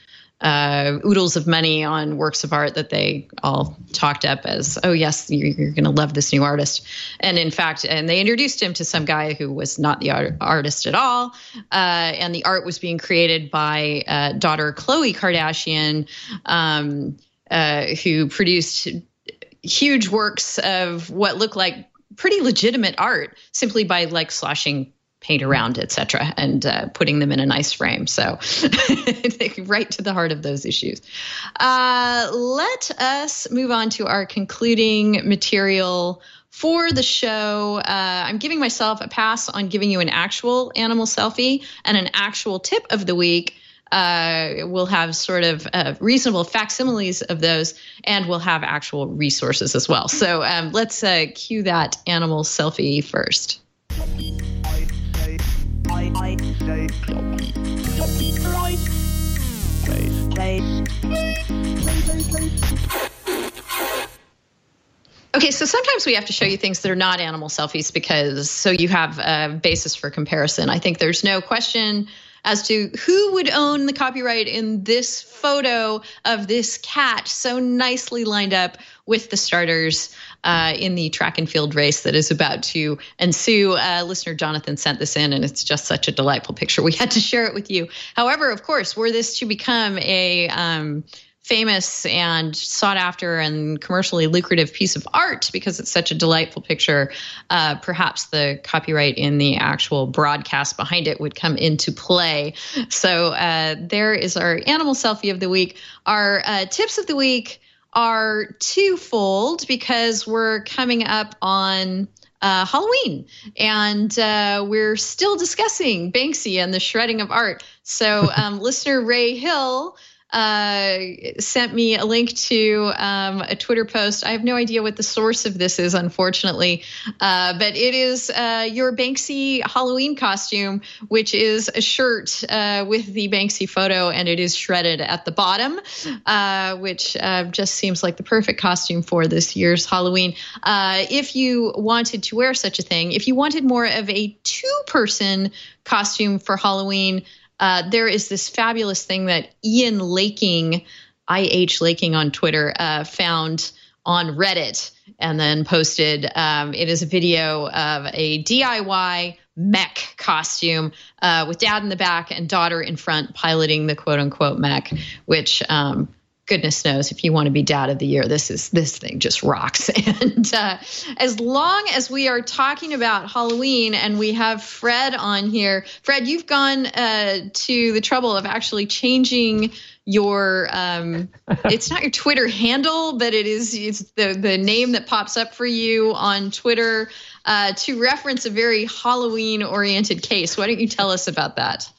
Uh, oodles of money on works of art that they all talked up as, oh yes, you're, you're going to love this new artist. And in fact, and they introduced him to some guy who was not the art- artist at all. Uh, and the art was being created by uh, daughter Khloe Kardashian, um, uh, who produced huge works of what looked like pretty legitimate art simply by like sloshing paint around, et cetera, and uh, putting them in a nice frame. So right to the heart of those issues. Uh, let us move on to our concluding material for the show. Uh, I'm giving myself a pass on giving you an actual animal selfie and an actual tip of the week. Uh, we'll have sort of uh, reasonable facsimiles of those, and we'll have actual resources as well. So um, let's uh, cue that animal selfie first. Okay, so sometimes we have to show you things that are not animal selfies because so you have a basis for comparison. I think there's no question as to who would own the copyright in this photo of this cat so nicely lined up with the starters uh, in the track and field race that is about to ensue. Uh, listener Jonathan sent this in, and it's just such a delightful picture. We had to share it with you. However, of course, were this to become a um, famous and sought after and commercially lucrative piece of art because it's such a delightful picture, uh, perhaps the copyright in the actual broadcast behind it would come into play. So uh, there is our animal selfie of the week. Our uh, tips of the week are twofold because we're coming up on uh, Halloween, and uh, we're still discussing Banksy and the shredding of art. So um, listener Ray Hill uh, sent me a link to um, a Twitter post. I have no idea what the source of this is, unfortunately, uh, but it is uh, your Banksy Halloween costume, which is a shirt uh, with the Banksy photo, and it is shredded at the bottom, uh, which uh, just seems like the perfect costume for this year's Halloween. Uh, if you wanted to wear such a thing, if you wanted more of a two-person costume for Halloween, uh, there is this fabulous thing that Ian Laking, I H Laking on Twitter, uh, found on Reddit and then posted. Um, it is a video of a D I Y mech costume uh, with dad in the back and daughter in front piloting the quote-unquote mech, which um, goodness knows, if you want to be dad of the year, this is this thing just rocks. And uh, as long as we are talking about Halloween and we have Fred on here, Fred, you've gone uh, to the trouble of actually changing your um, it's not your Twitter handle, but it is it's the the name that pops up for you on Twitter uh, to reference a very Halloween oriented case. Why don't you tell us about that?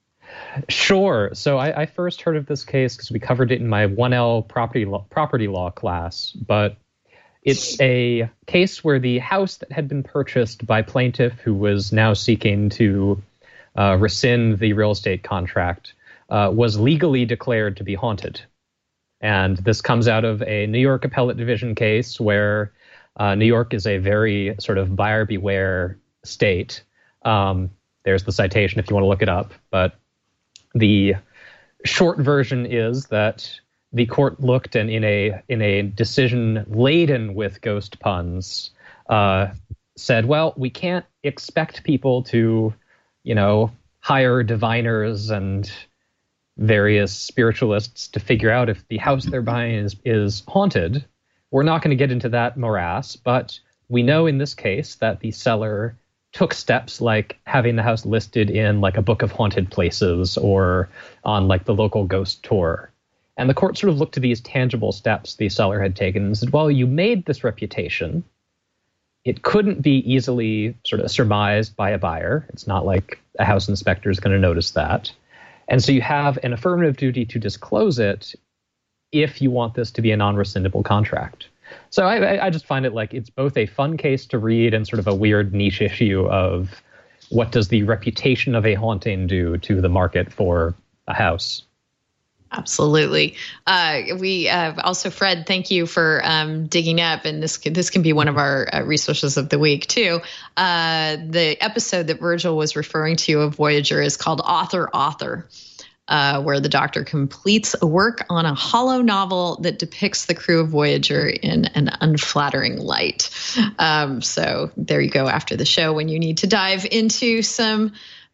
Sure. So I, I first heard of this case because we covered it in my one L property law, property law class. But it's a case where the house that had been purchased by plaintiff, who was now seeking to uh, rescind the real estate contract, uh, was legally declared to be haunted. And this comes out of a New York Appellate Division case where uh, New York is a very sort of buyer beware state. Um, there's the citation if you want to look it up. But the short version is that the court looked and in a in a decision laden with ghost puns, uh, said, well, we can't expect people to, you know, hire diviners and various spiritualists to figure out if the house they're buying is, is haunted. We're not going to get into that morass, but we know in this case that the seller took steps like having the house listed in like a book of haunted places or on like the local ghost tour. And the court sort of looked to these tangible steps the seller had taken and said, well, you made this reputation. It couldn't be easily sort of surmised by a buyer. It's not like a house inspector is going to notice that. And so you have an affirmative duty to disclose it if you want this to be a non-rescindable contract. So I, I just find it like it's both a fun case to read and sort of a weird niche issue of what does the reputation of a haunting do to the market for a house. Absolutely.
Uh, we uh, also, Fred, thank you for um, digging up, and this can, this can be one of our uh, resources of the week too. Uh, the episode that Virgil was referring to of Voyager is called Author Author. Uh, where the Doctor completes a work on a hollow novel that depicts the crew of Voyager in an unflattering light. Um, so there you go after the show when you need to dive into some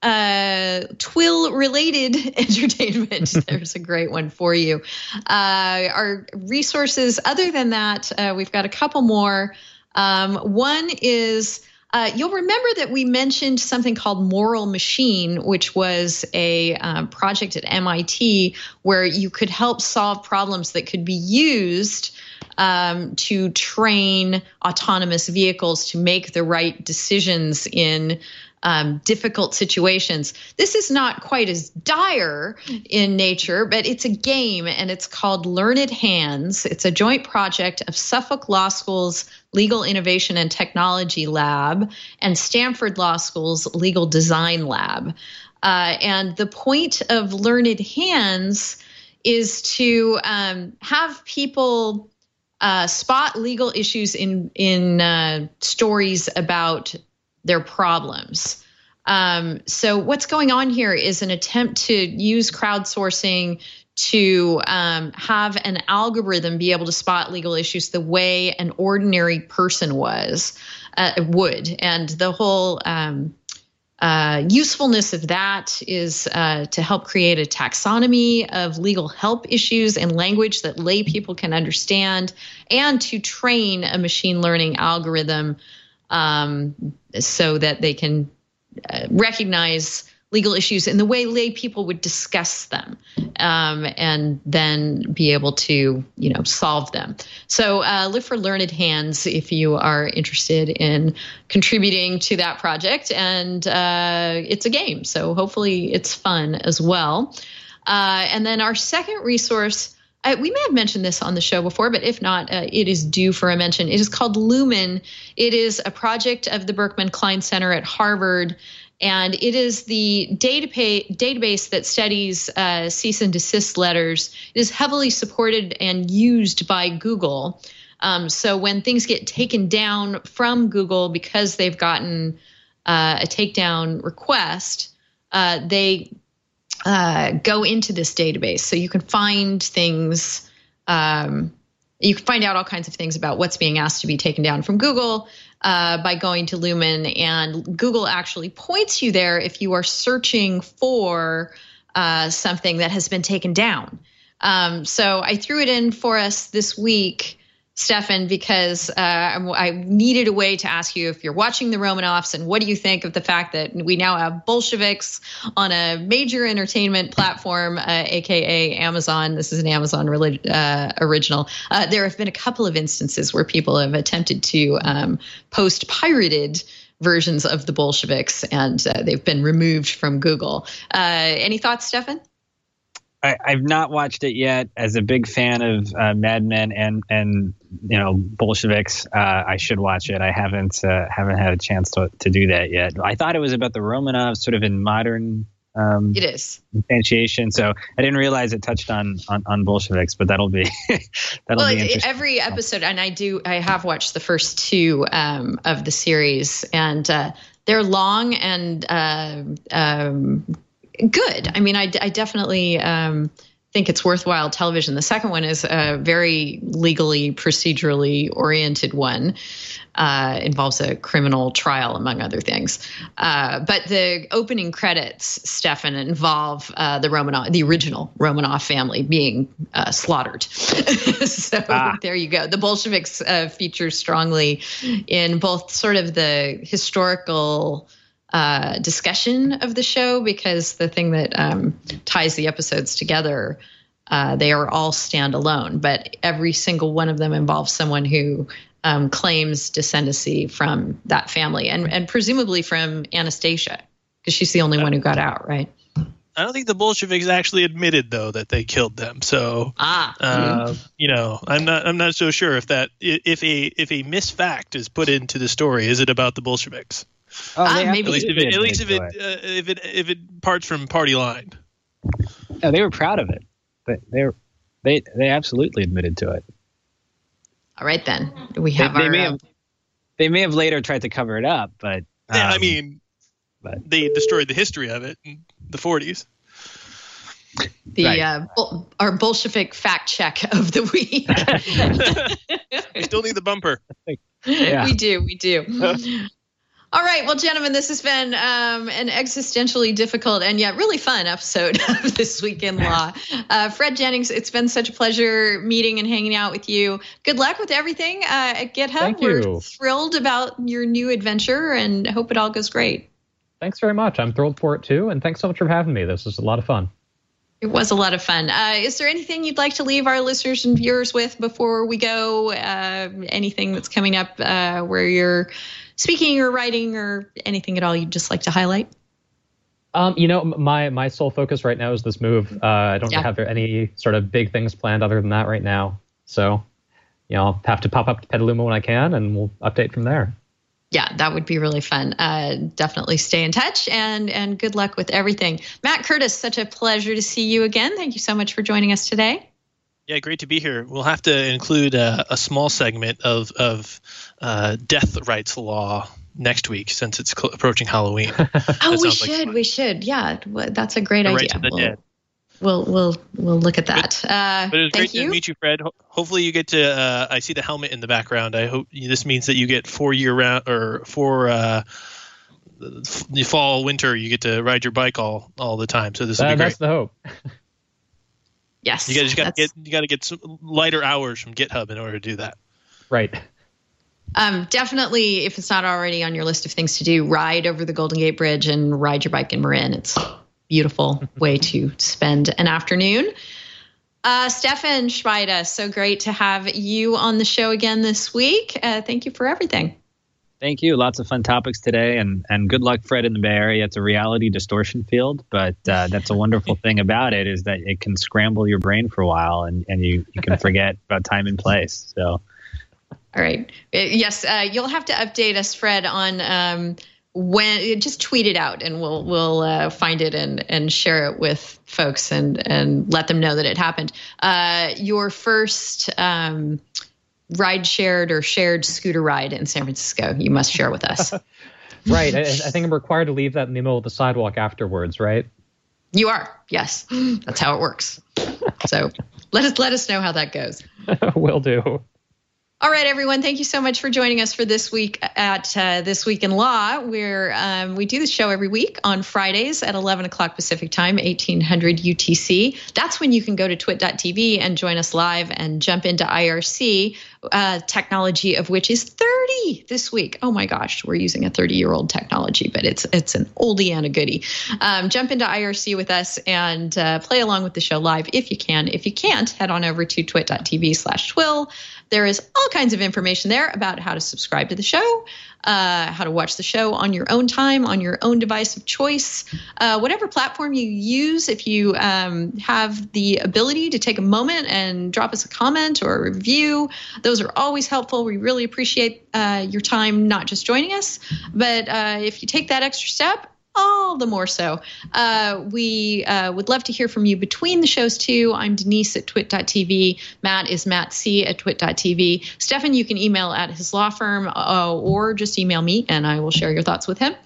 uh, Twill-related entertainment. There's a great one for you. Uh, our resources, other than that, uh, we've got a couple more. Um, one is... Uh, you'll remember that we mentioned something called Moral Machine, which was a um, project at M I T where you could help solve problems that could be used um, to train autonomous vehicles to make the right decisions in um, difficult situations. This is not quite as dire in nature, but it's a game, and it's called Learned Hands. It's a joint project of Suffolk Law School's Legal Innovation and Technology Lab and Stanford Law School's Legal Design Lab. Uh, and the point of Learned Hands is to um, have people uh, spot legal issues in, in uh, stories about their problems. Um, so what's going on here is an attempt to use crowdsourcing to um, have an algorithm be able to spot legal issues the way an ordinary person was uh, would. And the whole um, uh, usefulness of that is uh, to help create a taxonomy of legal help issues in language that lay people can understand, and to train a machine learning algorithm um, so that they can uh, recognize legal issues in the way lay people would discuss them, um, and then be able to, you know, solve them. So uh, look for Learned Hands if you are interested in contributing to that project. And uh, it's a game, so hopefully it's fun as well. Uh, and then our second resource, uh, we may have mentioned this on the show before, but if not, uh, it is due for a mention. It is called Lumen. It is a project of the Berkman Klein Center at Harvard, and it is the database database that studies uh, cease and desist letters. It is heavily supported and used by Google. Um, so when things get taken down from Google because they've gotten uh, a takedown request, uh, they uh, go into this database. So you can find things, um, you can find out all kinds of things about what's being asked to be taken down from Google uh, by going to Lumen. And Google actually points you there if you are searching for uh, something that has been taken down. Um, so I threw it in for us this week, Stefan, because uh, I needed a way to ask you if you're watching the Romanovs and what do you think of the fact that we now have Bolsheviks on a major entertainment platform, uh, A K A Amazon. This is an Amazon uh, original. Uh, there have been a couple of instances where people have attempted to um, post pirated versions of the Bolsheviks, and uh, they've been removed from Google. Uh, any thoughts, Stefan?
I, I've not watched it yet. As a big fan of uh, Mad Men and and you know Bolsheviks, uh, I should watch it. I haven't uh, haven't had a chance to to do that yet. I thought it was about the Romanovs, sort of in modern. Um,
it is
instantiation. So I didn't realize it touched on on, on Bolsheviks, but that'll be that'll
well,
be interesting.
Every episode, and I do I have watched the first two um, of the series, and uh, they're long and. Uh, um, Good. I mean, I, I definitely um, think it's worthwhile television. The second one is a very legally, procedurally oriented one. Uh, involves a criminal trial, among other things. Uh, but the opening credits, Stefan, involve uh, the Romanov, the original Romanov family being uh, slaughtered. so ah. There you go. The Bolsheviks uh, feature strongly in both sort of the historical Uh, discussion of the show, because the thing that um, ties the episodes together, uh, they are all standalone, but every single one of them involves someone who um, claims descendancy from that family, and, and presumably from Anastasia, because she's the only one who got out, right?
I don't think the Bolsheviks actually admitted, though, that they killed them. So,
ah,
uh, you know, I'm not I'm not so sure if that if a if a misfact is put into the story, is it about the Bolsheviks?
Oh,
uh, maybe
at least if it, at least if it, uh, if it if it parts from party line.
No, they were proud of it, but they were, they they absolutely admitted to it.
All right, then we have
they,
our.
They may,
uh,
have, they may have later tried to cover it up, but um,
yeah, I mean,
but.
they destroyed the history of it in the forties.
The
right.
uh, Bol- our Bolshevik fact check of the week.
We still need the bumper.
Yeah.
We do, we do. All right. Well, gentlemen, this has been um, an existentially difficult and yet really fun episode of This Week in Law. Uh, Fred Jennings, it's been such a pleasure meeting and hanging out with you. Good luck with everything uh, at GitHub.
Thank
We're
you.
thrilled about your new adventure and hope it all goes great.
Thanks very much. I'm thrilled for it, too. And thanks so much for having me. This was a lot of fun.
It was a lot of fun. Uh, is there anything you'd like to leave our listeners and viewers with before we go? Uh, anything that's coming up uh, where you're speaking or writing or anything at all you'd just like to highlight?
Um, you know, my my sole focus right now is this move. Uh, I don't
Yeah.
have any sort of big things planned other than that right now. So, you know, I'll have to pop up to Petaluma when I can, and we'll update from there.
Yeah, that would be really fun. Uh, definitely stay in touch, and and good luck with everything. Matt Curtis, such a pleasure to see you again. Thank you so much for joining us today.
Yeah, great to be here. We'll have to include a, a small segment of of uh, death rights law next week, since it's cl- approaching Halloween.
Oh, we
like
should.
fun.
We should. Yeah, well, that's a great
The
idea.
rights of the
We'll,
dead.
we'll we'll we'll look at that. Uh,
But it was great
thank you.
to meet you, Fred. Ho- hopefully, you get to. Uh, I see the helmet in the background. I hope this means that you get four year round or four uh, the fall, winter. You get to ride your bike all all the time. So this will
Uh,
be great.
that's the hope.
Yes,
You guys got to
that's-
get you got to get some lighter hours from GitHub in order to do that.
Right.
Um, definitely, if it's not already on your list of things to do, ride over the Golden Gate Bridge and ride your bike in Marin. It's a beautiful way to spend an afternoon. Uh, Stefan Schweida, so great to have you on the show again this week. Uh, thank you for everything.
Thank you. Lots of fun topics today, and, and good luck, Fred, in the Bay Area. It's a reality distortion field, but uh, that's a wonderful thing about it is that it can scramble your brain for a while, and, and you, you can forget about time and place. So,
all right. Yes, uh, you'll have to update us, Fred, on um, when. Just tweet it out, and we'll we'll uh, find it and and share it with folks, and and let them know that it happened. Uh, your first. Um, ride shared or shared scooter ride in San Francisco, you must share with us.
Right. I, I think I'm required to leave that in the middle of the sidewalk afterwards, right?
You are. Yes. That's how it works. So let us let us know how that goes.
Will do.
All right, everyone. Thank you so much for joining us for this week at uh, This Week in Law, where um, we do the show every week on Fridays at eleven o'clock Pacific Time, eighteen hundred U T C. That's when you can go to twit dot t v and join us live and jump into I R C, uh, technology of which is thirty this week. Oh my gosh, we're using a thirty-year-old technology, but it's it's an oldie and a goodie. Um, jump into I R C with us and uh, play along with the show live if you can. If you can't, head on over to twit dot t v slash twill. There is all kinds of information there about how to subscribe to the show, uh, how to watch the show on your own time, on your own device of choice, uh, whatever platform you use. If you um, have the ability to take a moment and drop us a comment or a review, those are always helpful. We really appreciate uh, your time, not just joining us, but uh, if you take that extra step, all the more so. Uh, we uh, would love to hear from you between the shows, too. I'm Denise at twit dot t v. Matt is Matt C. at twit dot t v. Stefan, you can email at his law firm uh, or just email me, and I will share your thoughts with him.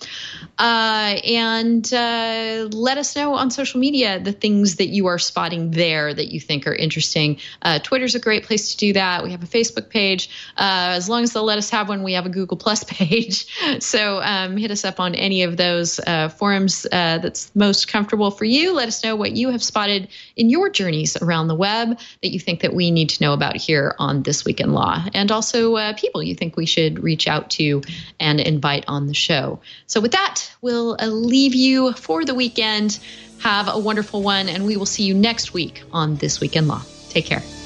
Uh, and uh, let us know on social media the things that you are spotting there that you think are interesting. Uh, Twitter's a great place to do that. We have a Facebook page. Uh, as long as they'll let us have one, we have a Google Plus page. So um, hit us up on any of those uh, Uh, forums uh, that's most comfortable for you. Let us know what you have spotted in your journeys around the web that you think that we need to know about here on This Week in Law, and also uh, people you think we should reach out to and invite on the show. So with that, we'll uh, leave you for the weekend. Have a wonderful one, and we will see you next week on This Week in Law. Take care.